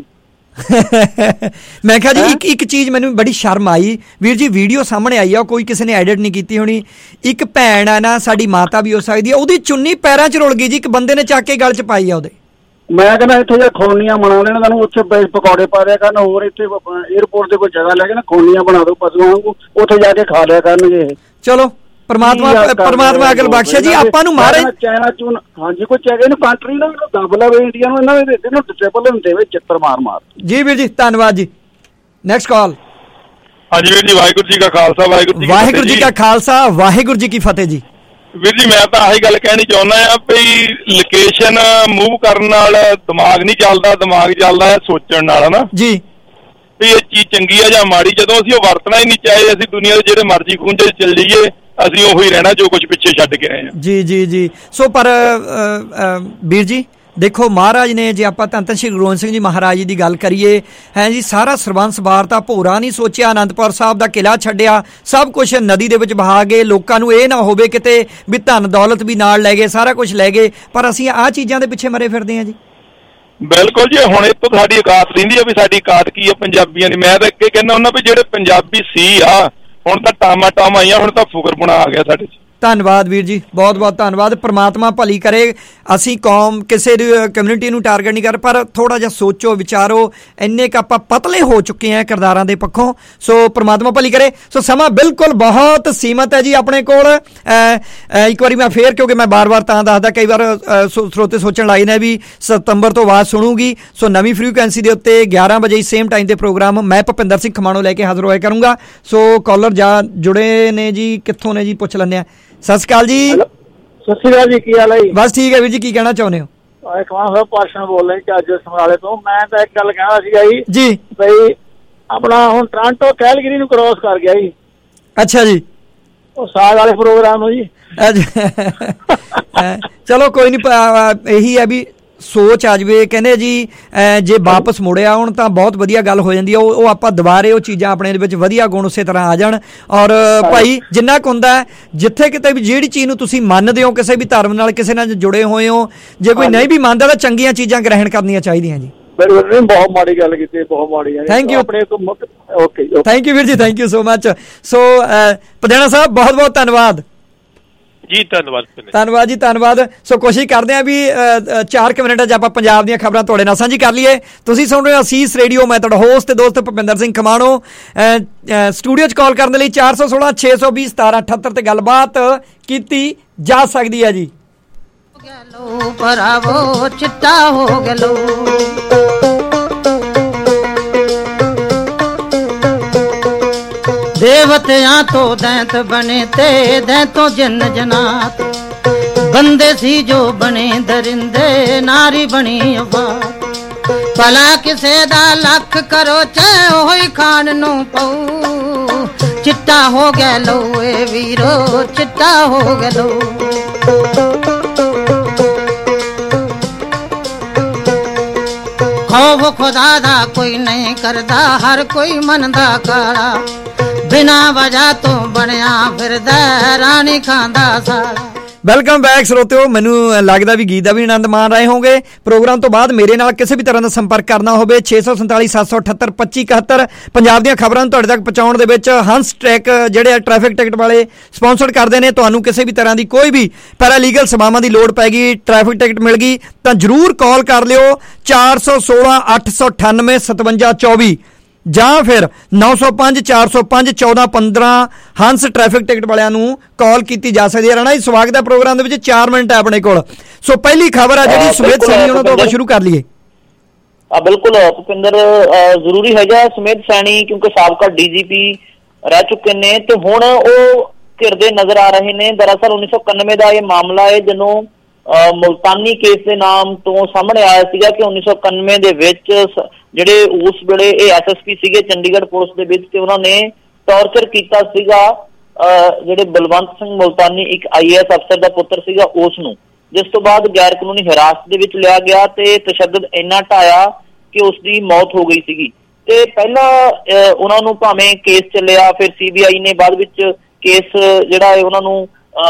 ਮੈਂ ਕਿਹਾ ਜੀ ਇੱਕ ਚੀਜ਼ ਮੈਨੂੰ ਬੜੀ ਸ਼ਰਮ ਆਈ ਵੀਰ ਜੀ, ਵੀਡੀਓ ਸਾਹਮਣੇ ਆਈ ਆ, ਕੋਈ ਕਿਸੇ ਨੇ ਐਡਿਟ ਨਹੀਂ ਕੀਤੀ ਹੋਣੀ। ਇੱਕ ਭੈਣ ਆ ਨਾ, ਸਾਡੀ ਮਾਤਾ ਵੀ ਹੋ ਸਕਦੀ ਹੈ, ਉਹਦੀ ਚੁੰਨੀ ਪੈਰਾਂ 'ਚ ਰੁਲ ਗਈ ਜੀ, ਇੱਕ ਬੰਦੇ ਨੇ ਚੱਕ ਕੇ ਗਲ 'ਚ ਪਾਈ ਆ ਉਹਦੇ। ਮੈਂ ਕਹਿੰਦਾ ਇੱਥੇ ਜੇ ਖੋਨੀਆਂ ਬਣਾ ਲੈਣ ਤੁਹਾਨੂੰ, ਉੱਥੇ ਪਕੌੜੇ ਪਾ ਦਿਆ ਕਰਨ, ਹੋਰ ਇੱਥੇ 에어ਪੋਰਟ ਤੇ ਕੋਈ ਜਗ੍ਹਾ ਲੈ ਕੇ ਨਾ ਖੋਨੀਆਂ ਬਣਾ ਦਿਓ ਪਸ਼ੂਆਂ ਵਾਂਗੂ, ਉੱਥੇ ਜਾ ਕੇ ਖਾ ਲਿਆ ਕਰਨਗੇ ਇਹ। ਚਲੋ ਪਰਮਾਤਮਾ ਅਕਲ ਬਖਸ਼ੇ ਜੀ ਆਪਾਂ ਨੂੰ ਮਾਰੇ। ਚਾਈਨਾ ਚੂਨ ਹਾਂਜੀ ਕੋਈ ਚਾਹੀਏ ਇਹਨੂੰ ਕੰਟਰੀ ਨੂੰ ਦੱਬ ਲਵੇ, ਇੰਡੀਆ ਨੂੰ ਇਹਨਾਂ ਦੇ ਇਹਨੂੰ ਡਿਸਿਪਲਿਨ ਦੇਵੇ, ਚਿੱਤਰ ਮਾਰ। ਜੀ ਵੀਰ ਜੀ, ਧੰਨਵਾਦ ਜੀ। Next call. ਹਾਂਜੀ ਵੀਰ ਜੀ, ਵਾਹਿਗੁਰੂ ਜੀ ਕਾ ਖਾਲਸਾ, ਵਾਹਿਗੁਰੂ ਜੀ ਕਾ ਖਾਲਸਾ, ਵਾਹਿਗੁਰੂ ਜੀ ਕੀ ਫਤਿਹ ਜੀ। ਵੀਰ ਜੀ, ਮੈਂ ਤਾਂ ਆਹੀ ਗੱਲ ਕਹਿਣੀ ਚਾਹੁੰਦਾ ਆ ਵੀ ਲੋਕੇਸ਼ਨ ਮੂਵ ਕਰਨ ਨਾਲ ਦਿਮਾਗ ਨਹੀਂ ਚੱਲਦਾ, ਦਿਮਾਗ ਚੱਲਦਾ ਹੈ ਸੋਚਣ ਨਾਲ, ਹਨਾ ਜੀ। ਵੀ ਇਹ ਚੀਜ਼ ਚੰਗੀ ਆ ਜਾਂ ਮਾੜੀ, ਜਦੋਂ ਅਸੀਂ ਉਹ ਵਰਤਣਾ ਹੀ ਨਹੀਂ ਚਾਹੇ, ਅਸੀਂ ਦੁਨੀਆ ਦੇ ਜਿਹੜੇ ਮਰਜ਼ੀ ਖੂੰਜੇ ਚੱਲ ਜਾਈਏ, ਅਸੀਂ ਉਹੀ ਰਹਿਣਾ ਜੋ ਕੁਝ ਪਿੱਛੇ ਛੱਡ ਕੇ ਆਏ ਹਾਂ। ਜੀ। ਸੋ ਪਰ ਵੀਰ ਜੀ ਦੇਖੋ, ਮਹਾਰਾਜ ਨੇ, ਜੇ ਆਪਾਂ ਧੰਨ ਸ਼੍ਰੀ ਗੁਰੂ ਗੋਬਿੰਦ ਸਿੰਘ ਜੀ ਮਹਾਰਾਜ ਜੀ ਦੀ ਗੱਲ ਕਰੀਏ, ਹੈ ਜੀ, ਸਾਰਾ ਸਰਬੰਸ ਵਾਰਤਾ, ਭੋਰਾ ਨਹੀਂ ਸੋਚਿਆ, ਅਨੰਦਪੁਰ ਸਾਹਿਬ ਦਾ ਕਿਲ੍ਹਾ ਛੱਡਿਆ, ਸਭ ਕੁਝ ਨਦੀ ਦੇ ਵਿੱਚ ਬਹਾ ਗਏ। ਲੋਕਾਂ ਨੂੰ ਇਹ ਨਾ ਹੋਵੇ ਕਿਤੇ ਵੀ ਧਨ ਦੌਲਤ ਵੀ ਨਾਲ ਲੈ ਗਏ, ਸਾਰਾ ਕੁਝ ਲੈ ਗਏ, ਪਰ ਅਸੀਂ ਆਹ ਚੀਜ਼ਾਂ ਦੇ ਪਿੱਛੇ ਮਰੇ ਫਿਰਦੇ ਹਾਂ ਜੀ। ਬਿਲਕੁਲ ਜੀ। ਹੁਣ ਇਹ ਤੋਂ ਸਾਡੀ ਔਕਾਤ ਰਹਿੰਦੀ ਆ ਵੀ ਸਾਡੀ ਔਕਾਤ ਕੀ ਆ ਪੰਜਾਬੀਆਂ ਦੀ। ਮੈਂ ਤਾਂ ਅੱਗੇ ਕਹਿੰਦਾ ਹੁੰਦਾ ਵੀ ਜਿਹੜੇ ਪੰਜਾਬੀ ਸੀ ਆ, ਹੁਣ ਤਾਂ ਟਾਮਾਂ ਆਈਆਂ, ਹੁਣ ਤਾਂ ਫੁਕਰਪੁਣਾ ਆ ਗਿਆ ਸਾਡੇ 'ਚ। ਧੰਨਵਾਦ ਵੀਰ ਜੀ, ਬਹੁਤ ਬਹੁਤ ਧੰਨਵਾਦ। ਪ੍ਰਮਾਤਮਾ ਭਲੀ ਕਰੇ। ਅਸੀਂ ਕੌਮ ਕਿਸੇ ਦੀ ਕਮਿਊਨਿਟੀ ਨੂੰ ਟਾਰਗੇਟ ਨਹੀਂ ਕਰ, ਪਰ ਥੋੜਾ ਜਿਹਾ ਸੋਚੋ ਵਿਚਾਰੋ, ਇੰਨੇ ਕੁ ਆਪਾਂ ਪਤਲੇ ਹੋ ਚੁੱਕੇ ਹਾਂ ਕਿਰਦਾਰਾਂ ਦੇ ਪੱਖੋਂ। ਸੋ ਪ੍ਰਮਾਤਮਾ ਭਲੀ ਕਰੇ। ਸੋ ਸਮਾਂ ਬਿਲਕੁਲ ਬਹੁਤ ਸੀਮਤ ਹੈ ਜੀ ਆਪਣੇ ਕੋਲ। ਇੱਕ ਵਾਰੀ ਮੈਂ ਫੇਰ, ਕਿਉਂਕਿ ਮੈਂ ਬਾਰ-ਬਾਰ ਤਾਂ ਦੱਸਦਾ, ਕਈ ਵਾਰ ਸਰੋਤੇ ਸੋਚਣ ਲਾਈ ਨੇ ਵੀ ਸਤੰਬਰ ਤੋਂ ਆਵਾਜ਼ ਸੁਣੂਗੀ। ਸੋ ਨਵੀਂ ਫ੍ਰੀਕੁਐਂਸੀ ਦੇ ਉੱਤੇ 11 ਵਜੇ ਸੇਮ ਟਾਈਮ ਤੇ ਪ੍ਰੋਗਰਾਮ ਮੈਂ ਭੁਪਿੰਦਰ ਸਿੰਘ ਖਮਾਣੋ ਲੈ ਕੇ ਹਾਜ਼ਰ ਹੋਇਆ ਕਰੂੰਗਾ। ਸੋ ਕਾਲਰ ਜੁੜੇ ਨੇ ਜੀ, ਕਿੱਥੋਂ ਨੇ ਜੀ, ਪੁੱਛ ਲੈਂਦੇ ਆ। ਸਤਿ ਸ਼੍ਰੀ ਅਕਾਲ ਜੀ। ਸਤਿ ਸ਼੍ਰੀ ਅਕਾਲ ਜੀ, ਕੀ ਹਾਲ ਹੈ ਜੀ? ਬਸ ਠੀਕ ਹੈ ਵੀਰ ਜੀ, ਕੀ ਕਹਿਣਾ ਚਾਹੁੰਦੇ ਹੋ? ਖਮਾਣੋ ਸਾਹਿਬ ਪਾਸ਼ਾ ਬੋਲ ਰਹੇ ਅੱਜ ਸਮਰਾਲੇ ਤੋਂ। ਮੈਂ ਤਾਂ ਇੱਕ ਗੱਲ ਕਹਿਣਾ ਸੀਗਾ ਜੀ ਬਈ ਆਪਣਾ ਹੁਣ ਟੋਰਾਂਟੋ ਕੈਲਗਰੀ ਨੂੰ ਕ੍ਰੋਸ ਕਰ ਗਿਆ ਜੀ। ਅੱਛਾ ਜੀ। ਉਹ ਸਾਗ ਵਾਲੇ ਪ੍ਰੋਗਰਾਮ ਨੂੰ ਜੀ। ਚਲੋ ਕੋਈ ਨਹੀਂ, ਇਹੀ ਹੈ ਵੀ ਸੋਚ ਆ ਜਾਵੇ, ਕਹਿੰਦੇ ਜੀ ਜੇ ਵਾਪਸ ਮੁੜਿਆ ਆਉਣ ਤਾਂ ਬਹੁਤ ਵਧੀਆ ਗੱਲ ਹੋ ਜਾਂਦੀ ਆ। ਉਹ ਆਪਾਂ ਦੁਬਾਰੇ ਉਹ ਚੀਜ਼ਾਂ ਆਪਣੇ ਦੇ ਵਿੱਚ ਵਧੀਆ ਗੁਣ ਉਸੇ ਤਰ੍ਹਾਂ ਆ ਜਾਣ। ਔਰ ਭਾਈ ਜਿੰਨਾ ਕੁ ਹੁੰਦਾ ਜਿੱਥੇ ਕਿਤੇ ਵੀ ਜਿਹੜੀ ਚੀਜ਼ ਨੂੰ ਤੁਸੀਂ ਮੰਨਦੇ ਹੋ, ਕਿਸੇ ਵੀ ਧਰਮ ਨਾਲ ਕਿਸੇ ਨਾਲ ਜੁੜੇ ਹੋਏ ਹੋ, ਜੇ ਕੋਈ ਨਹੀਂ ਵੀ ਮੰਨਦਾ ਤਾਂ ਚੰਗੀਆਂ ਚੀਜ਼ਾਂ ਗ੍ਰਹਿਣ ਕਰਨੀਆਂ ਚਾਹੀਦੀਆਂ ਜੀ। ਬਹੁਤ ਮਾੜੀ ਗੱਲ ਕੀਤੀ, ਬਹੁਤ ਮਾੜੀ। ਥੈਂਕ ਯੂ, ਆਪਣੇ ਤੋਂ ਓਕੇ, ਥੈਂਕ ਯੂ ਵੀਰ ਜੀ, thank you so much. So Padhiana ਸਾਹਿਬ ਬਹੁਤ ਬਹੁਤ ਧੰਨਵਾਦ ਜੀ। ਧੰਨਵਾਦ ਜੀ, ਧੰਨਵਾਦ। ਸੋ ਕੋਸ਼ਿਸ਼ ਕਰਦੇ ਆ ਵੀ 4 ਮਿੰਟਾਂ 'ਚ ਆਪਾਂ ਪੰਜਾਬ ਦੀਆਂ ਖਬਰਾਂ ਤੁਹਾਡੇ ਨਾਲ ਸਾਂਝੀ ਕਰ ਲਈਏ। ਤੁਸੀਂ ਸੁਣ ਰਹੇ ਹੋ ਅਸੀਸ ਰੇਡੀਓ, ਮੈਂ ਤੁਹਾਡਾ ਹੋਸਟ ਤੇ ਦੋਸਤ ਭੁਪਿੰਦਰ ਸਿੰਘ ਖਮਾਣੋ। ਸਟੂਡੀਓ 'ਚ ਕਾਲ ਕਰਨ ਦੇ ਲਈ 416 620 1778 ਤੇ ਗੱਲਬਾਤ ਕੀਤੀ ਜਾ ਸਕਦੀ ਹੈ ਜੀ। ਭਰਾਵੋ ਚਿੱਟਾ ਹੋ ਗਿਆ ਲੋ, ਦੇਵਤਿਆਂ ਤੋਂ ਦੈਂਤ ਬਣੇ ਤੇ ਦੈਂਤੋਂ ਜਿੰਨ ਜਨਾਤ, ਬੰਦੇ ਸੀ ਜੋ ਬਣੇ ਦਰਿੰਦੇ, ਨਾਰੀ ਬਣੀ ਅਵਾਤ। ਭਲਾ ਕਿਸੇ ਦਾ ਲੱਖ ਕਰੋ ਚਾਹੇ ਉਹੀ ਖਾਣ ਨੂੰ ਪਊ, ਚਿੱਟਾ ਹੋ ਗਿਆ ਲੋ ਏ ਵੀਰੋ, ਚਿੱਟਾ ਹੋ ਗਿਆ ਲੋ। ਖੌਫ ਖੁਦਾ ਦਾ ਕੋਈ ਨਹੀਂ ਕਰਦਾ, ਹਰ ਕੋਈ ਮੰਨਦਾ ਕਾਲਾ, ਬਿਨਾ ਵਜ੍ਹਾ ਤੋਂ ਬਣਿਆ ਫਿਰਦਾ ਰਾਣੀ ਖਾਂਦਾ ਸਾਲਾ। ਵੈਲਕਮ ਬੈਕ ਸਰੋਤਿਓ। ਮੈਨੂੰ ਲੱਗਦਾ ਵੀ ਗੀਤ ਦਾ ਵੀ ਆਨੰਦ ਮਾਣ ਰਹੇ ਹੋਗੇ। ਪ੍ਰੋਗਰਾਮ ਤੋਂ ਬਾਅਦ ਮੇਰੇ ਨਾਲ ਕਿਸੇ ਵੀ ਤਰ੍ਹਾਂ ਦਾ ਸੰਪਰਕ ਕਰਨਾ ਹੋਵੇ 647 778 2571। ਪੰਜਾਬ ਦੀਆਂ ਖਬਰਾਂ ਨੂੰ ਤੁਹਾਡੇ ਤੱਕ ਪਹੁੰਚਾਉਣ ਦੇ ਵਿੱਚ ਹੰਸ ਟ੍ਰੈਕ ਜਿਹੜੇ ਟ੍ਰੈਫਿਕ ਟਿਕਟ ਵਾਲੇ ਸਪਾਂਸਰ ਕਰਦੇ ਨੇ। ਤੁਹਾਨੂੰ ਕਿਸੇ ਵੀ ਤਰ੍ਹਾਂ ਦੀ ਕੋਈ ਵੀ ਪੈਰਾਲੀਗਲ ਸੇਵਾਵਾਂ ਦੀ ਲੋੜ ਪੈ ਗਈ, ਟ੍ਰੈਫਿਕ ਟਿਕਟ ਮਿਲ ਗਈ ਤਾਂ ਜ਼ਰੂਰ ਕਾਲ ਕਰ ਲਿਓ 416 898 5724 ਜਾਂ ਫਿਰ 905 405 1415 ਹੰਸ ਟ੍ਰੈਫਿਕ ਟਿਕਟ ਵਾਲਿਆਂ ਨੂੰ ਕਾਲ ਕੀਤੀ ਜਾ ਸਕਦੀ ਹੈ। ਰਾਣਾ ਜੀ ਸਵਾਗਤ ਹੈ ਪ੍ਰੋਗਰਾਮ ਦੇ ਵਿੱਚ। 4 ਮਿੰਟ ਹੈ ਆਪਣੇ ਕੋਲ। ਸੋ ਪਹਿਲੀ ਖਬਰ ਆ ਜਿਹੜੀ ਸੁਮੇਧ ਸੈਣੀ ਉਹਨਾਂ ਤੋਂ ਆਪਾਂ ਸ਼ੁਰੂ ਕਰ ਲਈਏ। ਬਿਲਕੁਲ ਭੁਪਿੰਦਰ, ਜ਼ਰੂਰੀ ਹੈਗਾ ਸੁਮੇਧ ਸੈਣੀ ਕਿਉਂਕਿ ਸਾਬਕਾ DGP ਰਹਿ ਚੁੱਕੇ ਨੇ ਤੇ ਹੁਣ ਉਹ ਘਿਰਦੇ ਨਜ਼ਰ ਆ ਰਹੇ ਨੇ। ਦਰਅਸਲ 1991 ਦਾ ਇਹ ਮਾਮਲਾ ਹੈ ਜਦੋਂ ਮੁਲਤਾਨੀ ਕੇਸ ਦੇ ਨਾਮ ਤੋਂ ਸਾਹਮਣੇ ਆਇਆ ਸੀਗਾ ਕਿ 1991 ਦੇ ਵਿੱਚ ਜਿਹੜੇ ਉਸ ਵੇਲੇ ਇਹ SSP ਸੀਗੇ ਚੰਡੀਗੜ੍ਹ ਪੁਲਿਸ ਦੇ ਵਿੱਚ, ਤੇ ਉਹਨਾਂ ਨੇ ਟੌਰਚਰ ਕੀਤਾ ਸੀਗਾ ਜਿਹੜੇ ਬਲਵੰਤ ਸਿੰਘ ਮੁਲਤਾਨੀ ਇੱਕ IAS ਅਫਸਰ ਦਾ ਪੁੱਤਰ ਸੀਗਾ ਉਸ ਨੂੰ, ਜਿਸ ਤੋਂ ਬਾਅਦ ਗੈਰ ਕਾਨੂੰਨੀ ਹਿਰਾਸਤ ਦੇ ਵਿੱਚ ਲਿਆ ਗਿਆ ਤੇ ਤਸ਼ੱਦਦ ਇੰਨਾ ਢਾਇਆ ਕਿ ਉਸ ਦੀ ਮੌਤ ਹੋ ਗਈ ਸੀਗੀ। ਤੇ ਪਹਿਲਾਂ ਉਹਨਾਂ ਨੂੰ ਭਾਵੇਂ ਕੇਸ ਚੱਲਿਆ, ਫਿਰ CBI ਨੇ ਬਾਅਦ ਵਿੱਚ ਕੇਸ ਜਿਹੜਾ ਹੈ ਉਹਨਾਂ ਨੂੰ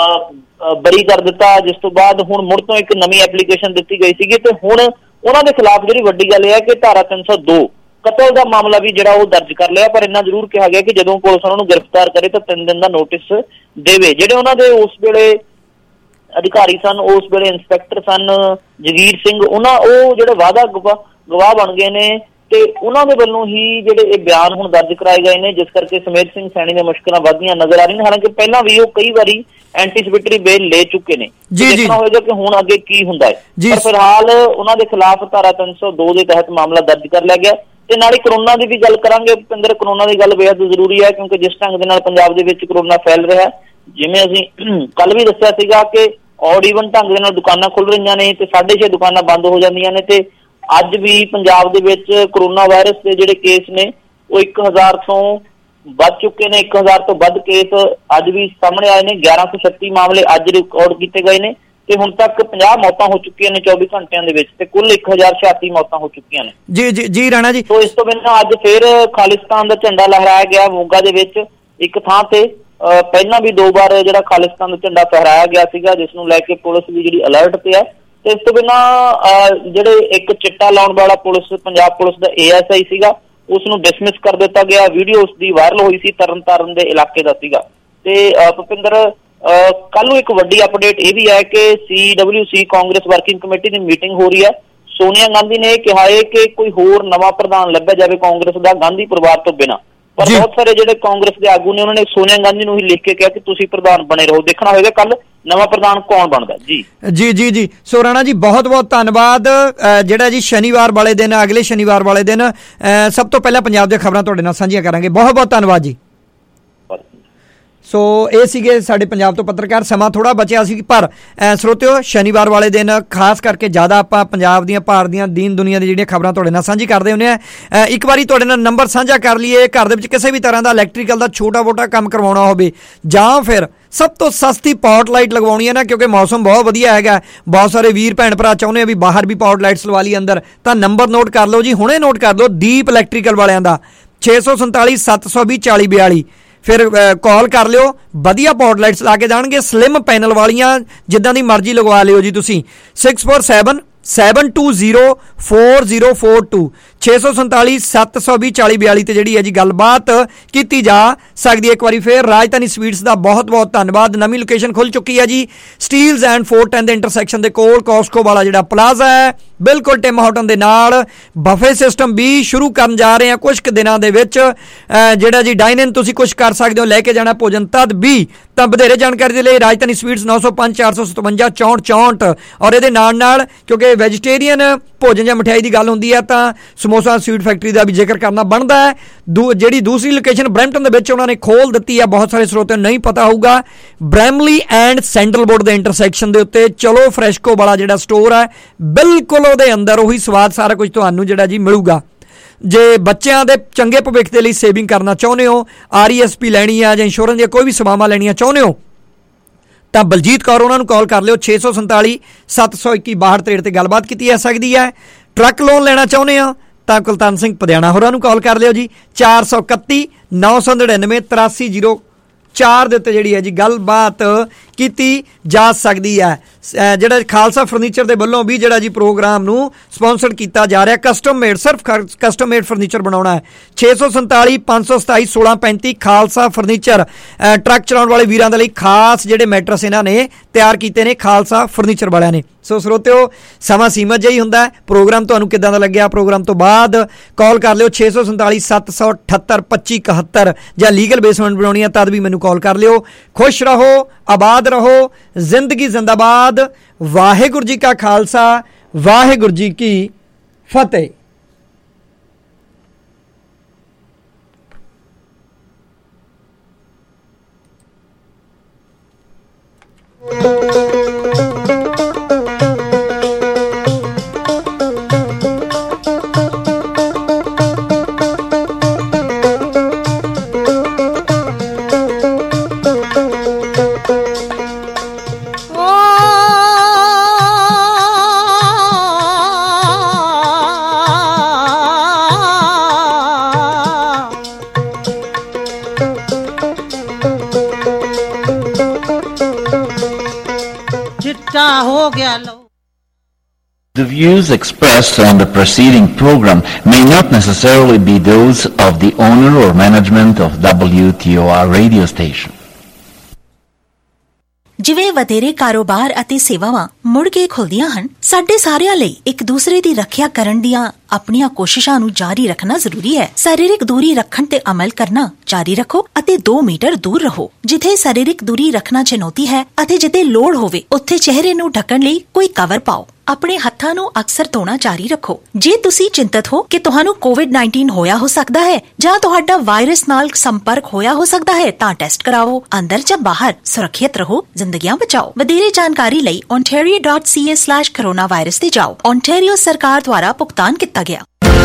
ਬਰੀ ਕਰ ਦਿੱਤਾ, ਜਿਸ ਤੋਂ ਬਾਅਦ ਹੁਣ ਮੁੜ ਤੋਂ ਇੱਕ ਨਵੀਂ ਐਪਲੀਕੇਸ਼ਨ ਦਿੱਤੀ ਗਈ ਸੀਗੀ ਤੇ ਹੁਣ ਉਹਨਾਂ ਦੇ ਖਿਲਾਫ ਜਿਹੜੀ ਵੱਡੀ ਗੱਲ ਇਹ ਹੈ ਕਿ ਧਾਰਾ 302 ਕਤਲ ਦਾ ਮਾਮਲਾ ਵੀ ਜਿਹੜਾ ਉਹ ਦਰਜ ਕਰ ਲਿਆ। ਪਰ ਇੰਨਾ ਜ਼ਰੂਰ ਕਿਹਾ ਗਿਆ ਕਿ ਜਦੋਂ ਪੁਲਿਸ ਉਹਨਾਂ ਨੂੰ ਗ੍ਰਿਫਤਾਰ ਕਰੇ ਤਾਂ 3 ਦਿਨ ਦਾ ਨੋਟਿਸ ਦੇਵੇ। ਜਿਹੜੇ ਉਹਨਾਂ ਦੇ ਉਸ ਵੇਲੇ ਅਧਿਕਾਰੀ ਸਨ, ਉਸ ਵੇਲੇ ਇੰਸਪੈਕਟਰ ਸਨ ਜਗੀਰ ਸਿੰਘ, ਉਹ ਜਿਹੜੇ ਵਾਅਦਾ ਗਵਾਹ ਬਣ ਗਏ ਨੇ ਤੇ ਉਹਨਾਂ ਦੇ ਵੱਲੋਂ ਹੀ ਜਿਹੜੇ ਇਹ ਬਿਆਨ ਹੁਣ ਦਰਜ ਕਰਾਏ ਗਏ ਨੇ, ਜਿਸ ਕਰਕੇ ਸੁਮੇਧ ਸਿੰਘ ਸੈਣੀ ਦੀਆਂ ਮੁਸ਼ਕਲਾਂ ਵੱਧਦੀਆਂ ਨਜ਼ਰ ਆ ਰਹੀਆਂ ਨੇ। ਹਾਲਾਂਕਿ ਪਹਿਲਾਂ ਵੀ ਉਹ ਕਈ ਵਾਰੀ ਐਂਟੀਸਿਪੇਟਰੀ ਬੇਲ ਲੈ ਚੁੱਕੇ ਨੇ। ਦੇਖਣਾ ਹੋਏਗਾ ਕਿ ਹੁਣ ਅੱਗੇ ਕੀ ਹੁੰਦਾ ਹੈ। ਪਰ ਫਿਲਹਾਲ ਉਹਨਾਂ ਦੇ ਖਿਲਾਫ ਧਾਰਾ 302 ਦੇ ਤਹਿਤ ਮਾਮਲਾ ਦਰਜ ਕਰ ਲਿਆ ਗਿਆ। ਤੇ ਨਾਲ ਹੀ ਕਰੋਨਾ ਦੀ ਵੀ ਗੱਲ ਕਰਾਂਗੇ ਭੁਪਿੰਦਰ। ਕਰੋਨਾ ਦੀ ਗੱਲ ਬੇहद ਜ਼ਰੂਰੀ ਹੈ ਕਿਉਂਕਿ ਜਿਸ ਢੰਗ ਦੇ ਨਾਲ ਪੰਜਾਬ ਦੇ ਵਿੱਚ ਕਰੋਨਾ ਫੈਲ ਰਿਹਾ, ਜਿਵੇਂ ਅਸੀਂ ਕੱਲ ਵੀ ਦੱਸਿਆ ਸੀਗਾ ਕਿ ਔਡ ਈਵਨ ਢੰਗ ਦੇ ਨਾਲ ਦੁਕਾਨਾਂ ਖੁੱਲ ਰਹੀਆਂ ਨੇ ਤੇ 6.5 ਦੁਕਾਨਾਂ ਬੰਦ ਹੋ ਜਾਂਦੀਆਂ ਨੇ। ਤੇ ਅੱਜ ਵੀ ਪੰਜਾਬ ਦੇ ਵਿੱਚ ਕਰੋਨਾ ਵਾਇਰਸ ਦੇ ਜਿਹੜੇ ਕੇਸ ਨੇ ਉਹ 1000 ਤੋਂ ਵੱਧ ਚੁੱਕੇ ਨੇ। 1000 ਤੋਂ ਵੱਧ ਕੇਸ ਅੱਜ ਵੀ ਸਾਹਮਣੇ ਆਏ ਨੇ। 1136 ਮਾਮਲੇ ਅੱਜ ਰਿਕਾਰਡ ਕੀਤੇ ਗਏ ਨੇ ਤੇ ਹੁਣ ਤੱਕ 50 ਮੌਤਾਂ ਹੋ ਚੁੱਕੀਆਂ ਨੇ 24 ਘੰਟਿਆਂ ਦੇ ਵਿੱਚ ਤੇ ਕੁੱਲ 1086 ਮੌਤਾਂ ਹੋ ਚੁੱਕੀਆਂ ਨੇ। ਜੀ ਰਾਣਾ ਜੀ। ਸੋ ਇਸ ਤੋਂ ਬਿਨਾਂ ਅੱਜ ਫਿਰ ਖਾਲਿਸਤਾਨ ਦਾ ਝੰਡਾ ਲਹਿਰਾਇਆ ਗਿਆ ਮੋਗਾ ਦੇ ਵਿੱਚ ਇੱਕ ਥਾਂ ਤੇ। ਪਹਿਲਾਂ ਵੀ 2 ਵਾਰ ਜਿਹੜਾ ਖਾਲਿਸਤਾਨ ਦਾ ਝੰਡਾ ਫਹਿਰਾਇਆ ਗਿਆ ਸੀਗਾ, ਜਿਸ ਨੂੰ ਲੈ ਕੇ ਪੁਲਿਸ ਵੀ ਜਿਹੜੀ ਅਲਰਟ ਤੇ ਹੈ। ਤੇ ਇਸ ਤੋਂ ਬਿਨਾਂ ਜਿਹੜੇ ਇੱਕ ਚਿੱਟਾ ਲਾਉਣ ਵਾਲਾ ਪੰਜਾਬ ਪੁਲਿਸ ਦਾ ASI ਸੀਗਾ, ਉਸ ਨੂੰ ਡਿਸਮਿਸ ਕਰ ਦਿੱਤਾ ਗਿਆ। ਵੀਡੀਓ ਉਸ ਦੀ ਵਾਇਰਲ ਹੋਈ ਸੀ, ਤਰਨਤਾਰਨ ਦੇ ਇਲਾਕੇ ਦਾ ਸੀਗਾ। ਤੇ ਭੁਪਿੰਦਰ ਕੱਲ ਨੂੰ ਇੱਕ ਵੱਡੀ ਅਪਡੇਟ ਇਹ ਵੀ ਹੈ ਕਿ CWC ਕਾਂਗਰਸ ਵਰਕਿੰਗ ਕਮੇਟੀ ਦੀ ਮੀਟਿੰਗ ਹੋ ਰਹੀ ਹੈ। ਸੋਨੀਆ ਗਾਂਧੀ ਨੇ ਕਿਹਾ ਹੈ ਕਿ ਕੋਈ ਹੋਰ ਨਵਾਂ ਪ੍ਰਧਾਨ ਲੱਭਿਆ ਜਾਵੇ ਕਾਂਗਰਸ ਦਾ ਗਾਂਧੀ ਪਰਿਵਾਰ ਤੋਂ ਬਿਨਾਂ। ਪਰ ਬਹੁਤ ਸਾਰੇ ਜਿਹੜੇ ਕਾਂਗਰਸ ਦੇ ਆਗੂ ਨੇ ਉਹਨਾਂ ਨੇ ਸੋਨੀਆ ਗਾਂਧੀ ਨੂੰ ਹੀ ਲਿਖ ਕੇ ਕਿਹਾ ਕਿ ਤੁਸੀਂ ਪ੍ਰਧਾਨ ਬਣੇ ਰਹੋ। ਦੇਖਣਾ ਹੋਏਗਾ ਕੱਲ ਨਵਾਂ ਪ੍ਰਧਾਨ ਕੌਣ ਬਣਦਾ। ਜੀ ਸੋ ਰਾਣਾ ਜੀ ਬਹੁਤ ਬਹੁਤ ਧੰਨਵਾਦ। ਜਿਹੜਾ ਜੀ ਸ਼ਨੀਵਾਰ ਵਾਲੇ ਦਿਨ, ਅਗਲੇ ਸ਼ਨੀਵਾਰ ਵਾਲੇ ਦਿਨ ਸਭ ਤੋਂ ਪਹਿਲਾਂ ਪੰਜਾਬ ਦੀਆਂ ਖਬਰਾਂ ਤੁਹਾਡੇ ਨਾਲ ਸਾਂਝੀਆਂ ਕਰਾਂਗੇ। ਬਹੁਤ ਬਹੁਤ ਧੰਨਵਾਦ ਜੀ। ਸੋ ਇਹ ਸੀਗੇ ਸਾਡੇ ਪੰਜਾਬ ਤੋਂ ਪੱਤਰਕਾਰ। ਸਮਾਂ ਥੋੜ੍ਹਾ ਬਚਿਆ ਸੀ, ਪਰ ਸਰੋਤਿਓ ਸ਼ਨੀਵਾਰ ਵਾਲੇ ਦਿਨ ਖਾਸ ਕਰਕੇ ਜ਼ਿਆਦਾ ਆਪਾਂ ਪੰਜਾਬ ਦੀਆਂ, ਭਾਰਤ ਦੀਆਂ, ਦੀਨ ਦੁਨੀਆ ਦੀ ਜਿਹੜੀਆਂ ਖਬਰਾਂ ਤੁਹਾਡੇ ਨਾਲ ਸਾਂਝੀ ਕਰਦੇ ਹੁੰਦੇ ਆ। ਇੱਕ ਵਾਰੀ ਤੁਹਾਡੇ ਨਾਲ ਨੰਬਰ ਸਾਂਝਾ ਕਰ ਲਈਏ। ਘਰ ਦੇ ਵਿੱਚ ਕਿਸੇ ਵੀ ਤਰ੍ਹਾਂ ਦਾ ਇਲੈਕਟ੍ਰੀਕਲ ਦਾ ਛੋਟਾ ਮੋਟਾ ਕੰਮ ਕਰਵਾਉਣਾ ਹੋਵੇ ਜਾਂ ਫਿਰ ਸਭ ਤੋਂ ਸਸਤੀ ਪੌਟ ਲਾਈਟ ਲਗਵਾਉਣੀ ਹੈ ਨਾ, ਕਿਉਂਕਿ ਮੌਸਮ ਬਹੁਤ ਵਧੀਆ ਹੈਗਾ, ਬਹੁਤ ਸਾਰੇ ਵੀਰ ਭੈਣ ਭਰਾ ਚਾਹੁੰਦੇ ਆ ਵੀ ਬਾਹਰ ਵੀ ਪੌਟ ਲਾਈਟਸ ਲਵਾ ਲਈ ਅੰਦਰ, ਤਾਂ ਨੰਬਰ ਨੋਟ ਕਰ ਲਓ ਜੀ, ਹੁਣੇ ਨੋਟ ਕਰ ਲਓ। ਦੀਪ ਇਲੈਕਟ੍ਰੀਕਲ ਵਾਲਿਆਂ ਦਾ 647 720 40 42, ਫਿਰ ਕਾਲ ਕਰ ਲਿਓ। ਵਧੀਆ ਪੌਟ ਲਾਈਟਸ ਲਾ ਕੇ ਜਾਣਗੇ, ਸਲਿਮ ਪੈਨਲ ਵਾਲੀਆਂ, ਜਿੱਦਾਂ ਦੀ ਮਰਜ਼ੀ ਲਗਵਾ ਲਿਓ ਜੀ ਤੁਸੀਂ। 647 720 4042 647 720 40 42 ਤੇ ਜਿਹੜੀ ਹੈ ਜੀ ਗੱਲਬਾਤ ਕੀਤੀ ਜਾ ਸਕਦੀ ਹੈ। ਇੱਕ ਵਾਰੀ ਫਿਰ ਰਾਜਧਾਨੀ ਸਵੀਟਸ ਦਾ ਬਹੁਤ ਬਹੁਤ ਧੰਨਵਾਦ। ਨਵੀਂ ਲੋਕੇਸ਼ਨ ਖੁੱਲ ਚੁੱਕੀ ਹੈ ਜੀ, ਸਟੀਲਜ਼ ਐਂਡ 410 ਦੇ ਇੰਟਰਸੈਕਸ਼ਨ ਦੇ ਕੋਲ ਕੋਸਕੋ ਵਾਲਾ ਜਿਹੜਾ ਪਲਾਜ਼ਾ ਹੈ, ਬਿਲਕੁਲ ਟਿਮ ਹਾਰਟਨ ਦੇ ਨਾਲ। ਬਫੇ ਸਿਸਟਮ ਵੀ ਸ਼ੁਰੂ ਕਰਨ ਜਾ ਰਹੇ ਹਾਂ ਕੁਝ ਕੁ ਦਿਨਾਂ ਦੇ ਵਿੱਚ, ਜਿਹੜਾ ਜੀ ਡਾਈਨ ਇਨ ਤੁਸੀਂ ਕੁਝ ਕਰ ਸਕਦੇ ਹੋ, ਲੈ ਕੇ ਜਾਣਾ ਭੋਜਨ ਤਦ ਵੀ। ਤਾਂ ਵਧੇਰੇ ਜਾਣਕਾਰੀ ਦੇ ਲਈ ਰਾਜਧਾਨੀ ਸਵੀਟਸ 905 457 64 64। ਔਰ ਇਹਦੇ ਨਾਲ ਕਿਉਂਕਿ ਵੈਜੀਟੇਰੀਅਨ ਭੋਜਨ ਜਾਂ ਮਠਿਆਈ ਦੀ ਗੱਲ ਹੁੰਦੀ ਹੈ ਤਾਂ ਸਮੋਸਾ ਸਵੀਟ ਫੈਕਟਰੀ ਦਾ ਵੀ ਜ਼ਿਕਰ ਕਰਨਾ ਬਣਦਾ ਹੈ। ਜਿਹੜੀ ਦੂਸਰੀ ਲੋਕੇਸ਼ਨ ਬਰੈਂਪਟਨ ਦੇ ਵਿੱਚ ਉਹਨਾਂ ਨੇ ਖੋਲ ਦਿੱਤੀ ਹੈ, ਬਹੁਤ ਸਾਰੇ ਸਰੋਤਿਆਂ ਨੂੰ ਨਹੀਂ ਪਤਾ ਹੋਊਗਾ, ਬ੍ਰੈਮਲੀ ਐਂਡ ਸੈਂਡਲਵੁੱਡ ਦੇ ਇੰਟਰਸੈਕਸ਼ਨ ਦੇ ਉੱਤੇ ਚਲੋ ਫਰੈਸ਼ਕੋ ਵਾਲਾ ਜਿਹੜਾ ਸਟੋਰ ਹੈ, ਬਿਲਕੁਲ ਉਹਦੇ ਅੰਦਰ ਉਹੀ ਸਵਾਦ ਸਾਰਾ ਕੁਝ ਤੁਹਾਨੂੰ ਜਿਹੜਾ ਜੀ ਮਿਲੂਗਾ। ਜੇ ਬੱਚਿਆਂ ਦੇ ਚੰਗੇ ਭਵਿੱਖ ਦੇ ਲਈ ਸੇਵਿੰਗ ਕਰਨਾ ਚਾਹੁੰਦੇ ਹੋ, RESP ਲੈਣੀ ਆ ਜਾਂ ਇੰਸ਼ੋਰੈਂਸ ਦੀਆਂ ਕੋਈ ਵੀ ਸੇਵਾਵਾਂ ਲੈਣੀਆਂ ਚਾਹੁੰਦੇ ਹੋ, ਤਾਂ ਬਲਜੀਤ ਕੌਰ ਉਹਨਾਂ ਨੂੰ ਕਾਲ ਕਰ ਲਿਓ। 647 721 62 ਤੇ ਗੱਲਬਾਤ ਕੀਤੀ ਜਾ ਸਕਦੀ ਹੈ। ਟਰੱਕ ਲੋਨ ਲੈਣਾ ਚਾਹੁੰਦੇ ਹੋ ਤਾਂ ਕੁਲਤਾਨ ਸਿੰਘ ਪਧਿਆਣਾ ਹੋਰਾਂ ਨੂੰ ਕਾਲ ਕਰ ਲਿਓ ਜੀ। 431 999 8304 ਦੇ ਉੱਤੇ ਜਿਹੜੀ ਹੈ ਜੀ ਗੱਲਬਾਤ ਕੀਤੀ ਜਾ ਸਕਦੀ ਹੈ। ਜਿਹੜਾ ਖਾਲਸਾ ਫਰਨੀਚਰ ਦੇ ਵੱਲੋਂ ਵੀ ਜਿਹੜਾ ਜੀ ਪ੍ਰੋਗਰਾਮ ਨੂੰ ਸਪਾਂਸਰ ਕੀਤਾ ਜਾ ਰਿਹਾ, ਕਸਟਮ ਮੇਡ, ਸਿਰਫ ਕਸਟਮ ਮੇਡ ਫਰਨੀਚਰ ਬਣਾਉਣਾ ਹੈ। 647 527 1635 ਖਾਲਸਾ ਫਰਨੀਚਰ। ਟਰੱਕ ਚਲਾਉਣ ਵਾਲੇ ਵੀਰਾਂ ਦੇ ਲਈ ਖਾਸ ਜਿਹੜੇ ਮੈਟਰਸ ਇਹਨਾਂ ਨੇ ਤਿਆਰ ਕੀਤੇ ਨੇ ਖਾਲਸਾ ਫਰਨੀਚਰ ਵਾਲਿਆਂ ਨੇ। ਸੋ ਸਰੋਤਿਓ ਸਮਾਂ ਸੀਮਤ ਜਿਹਾ ਹੀ ਹੁੰਦਾ। ਪ੍ਰੋਗਰਾਮ ਤੁਹਾਨੂੰ ਕਿੱਦਾਂ ਦਾ ਲੱਗਿਆ? ਪ੍ਰੋਗਰਾਮ ਤੋਂ ਬਾਅਦ ਕਾਲ ਕਰ ਲਿਓ 647 778 2571, ਜਾਂ ਲੀਗਲ ਬੇਸਮੈਂਟ ਬਣਾਉਣੀ ਹੈ ਤਦ ਵੀ ਮੈਨੂੰ ਕਾਲ ਕਰ ਲਿਓ। ਖੁਸ਼ ਰਹੋ, ਆਬਾਦ ਰਹੋ, ਜ਼ਿੰਦਗੀ ਜ਼ਿੰਦਾਬਾਦ। ਵਾਹਿਗੁਰੂ ਜੀ ਕਾ ਖਾਲਸਾ, ਵਾਹਿਗੁਰੂ ਜੀ ਕੀ ਫਤਿਹ। The views expressed on the preceding program may not necessarily be those of the owner or management of WTOR radio station. ਜਿਵੇਂ ਵਧੇਰੇ ਕਾਰੋਬਾਰ ਅਤੇ ਸੇਵਾਵਾਂ ਮੁੜ ਕੇ ਖੁੱਲਦੀਆਂ ਹਨ, ਸਾਡੇ ਸਾਰਿਆਂ ਲਈ ਇੱਕ ਦੂਸਰੇ ਦੀ ਰੱਖਿਆ ਕਰਨ ਦੀਆਂ ਆਪਣੀਆਂ ਕੋਸ਼ਿਸ਼ਾਂ ਨੂੰ ਜਾਰੀ ਰੱਖਣਾ ਜ਼ਰੂਰੀ ਹੈ। ਸਰੀਰਕ ਦੂਰੀ ਰੱਖਣ ਤੇ ਅਮਲ ਕਰਨਾ ਜਾਰੀ ਰੱਖੋ ਅਤੇ 2 ਮੀਟਰ ਦੂਰ ਰਹੋ। ਜਿੱਥੇ ਸਰੀਰਕ ਦੂਰੀ ਰੱਖਣਾ ਚੁਣੌਤੀ ਹੈ ਅਤੇ ਜਿੱਥੇ ਲੋੜ ਹੋਵੇ ਉੱਥੇ ਚਿਹਰੇ ਨੂੰ ਢੱਕਣ ਲਈ ਕੋਈ ਕਵਰ ਪਾਓ। ਆਪਣੇ ਹੱਥਾਂ ਨੂੰ ਅਕਸਰ ਧੋਣਾ ਜਾਰੀ ਰੱਖੋ। ਜੇ ਤੁਸੀਂ ਚਿੰਤਤ ਹੋ ਕਿ ਤੁਹਾਨੂੰ COVID-19 ਹੋਇਆ ਹੋ ਸਕਦਾ ਹੈ ਜਾਂ ਤੁਹਾਡਾ ਵਾਇਰਸ ਨਾਲ ਸੰਪਰਕ ਹੋਇਆ ਹੋ ਸਕਦਾ ਹੈ ਤਾਂ ਟੈਸਟ ਕਰਾਓ। ਅੰਦਰ ਜਾਂ ਬਾਹਰ ਸੁਰੱਖਿਅਤ ਰਹੋ, ਜ਼ਿੰਦਗੀਆਂ ਬਚਾਓ। ਵਧੇਰੇ ਜਾਣਕਾਰੀ ਲਈ ontario.ca/coronavirus ਤੇ ਜਾਓ। ontario ਸਰਕਾਰ ਦੁਆਰਾ ਭੁਗਤਾਨ ਕੀਤਾ ਗਿਆ।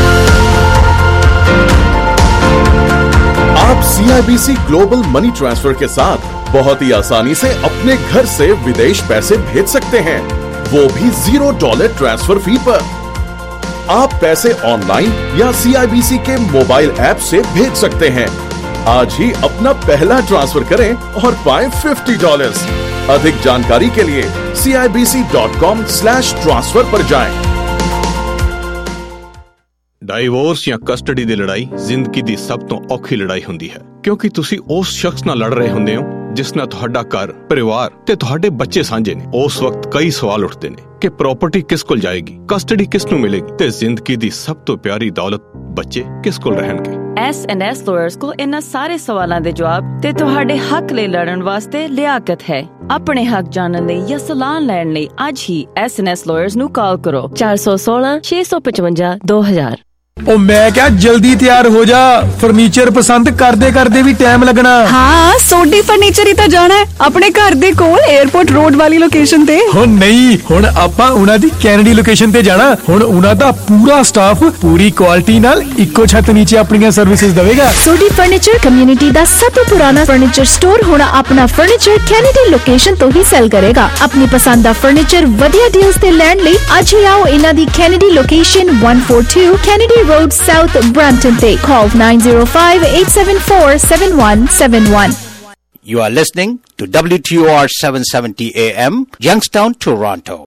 आप CIBC ग्लोबल मनी ट्रांसफर के साथ बहुत ही आसानी से अपने घर से विदेश पैसे भेज सकते हैं, वो भी $0 ट्रांसफर फी पर। आप पैसे ऑनलाइन या CIBC के मोबाइल ऐप से भेज सकते हैं। आज ही अपना पहला ट्रांसफर करें और पाएं $50। अधिक जानकारी के लिए CIBC.com/transfer पर जाएं। ਡਾਈਵੋਰਸ ਜਾਂ ਕਸਟਡੀ ਦੀ ਲੜਾਈ ਜ਼ਿੰਦਗੀ ਦੀ ਸਭ ਤੋਂ ਔਖੀ ਲੜਾਈ ਹੁੰਦੀ ਹੈ, ਕਿਉਂਕਿ ਤੁਸੀਂ ਉਸ ਸ਼ਖਸ ਨਾਲ ਲੜ ਰਹੇ ਹੁੰਦੇ ਹੋ ਜਿਸ ਨਾਲ ਤੁਹਾਡਾ ਘਰ, ਪਰਿਵਾਰ ਤੇ ਤੁਹਾਡੇ ਬੱਚੇ ਸਾਂਝੇ ਨੇ। ਉਸ ਵਕਤ ਕਈ ਸਵਾਲ ਉੱਠਦੇ ਨੇ ਕਿ ਪ੍ਰਾਪਰਟੀ ਕਿਸ ਕੋਲ ਜਾਏਗੀ, ਕਸਟਡੀ ਕਿਸ ਨੂੰ ਮਿਲੇਗੀ ਤੇ ਜ਼ਿੰਦਗੀ ਦੀ ਸਭ ਤੋਂ ਪਿਆਰੀ ਦੌਲਤ ਬੱਚੇ ਕਿਸ ਕੋਲ ਰਹਿਣਗੇ। S&S ਲਾਇਰਸ ਕੋਲ ਇਹਨਾਂ ਸਾਰੇ ਸਵਾਲਾਂ ਦੇ ਜਵਾਬ ਤੇ ਤੁਹਾਡੇ ਹੱਕ ਲਈ ਲੜਨ ਵਾਸਤੇ ਲਿਆਕਤ ਹੈ। ਆਪਣੇ ਹੱਕ ਜਾਣਨ ਲਈ ਜਾਂ ਸਲਾਹ ਲੈਣ ਲਈ ਅੱਜ ਹੀ S&S ਲਾਇਰਸ ਨੂੰ ਕਾਲ ਕਰੋ 416 655 2000। ओ मैं क्या जल्दी तैयार हो जा, फर्नीचर पसंद करदे करदे भी टाइम लगना। हाँ सोडी फर्नीचर ही तो जाना है अपने घर दे कोल एयरपोर्ट रोड वाली लोकेशन ते। हो नहीं हुण आपां उना दी कैनेडी लोकेशन ते जाना। हुण उना दा पूरा स्टाफ पूरी क्वालिटी नाल इक्को छत नीचे अपनी सर्विसेज देवेगा। सोडी फर्नीचर कम्युनिटी दा सब तो पुराना फर्नीचर स्टोर हुण अपना फर्नीचर कैनेडी लोकेशन तो ही सेल करेगा। अपनी पसंद दा फर्नीचर वधिया डील्स ते लैण लई अज ही आओ इना दी Kennedy location 142 Kennedy road south Brampton ते। Call 905-874-7171. You are listening to WTOR 770 AM, Youngstown, Toronto.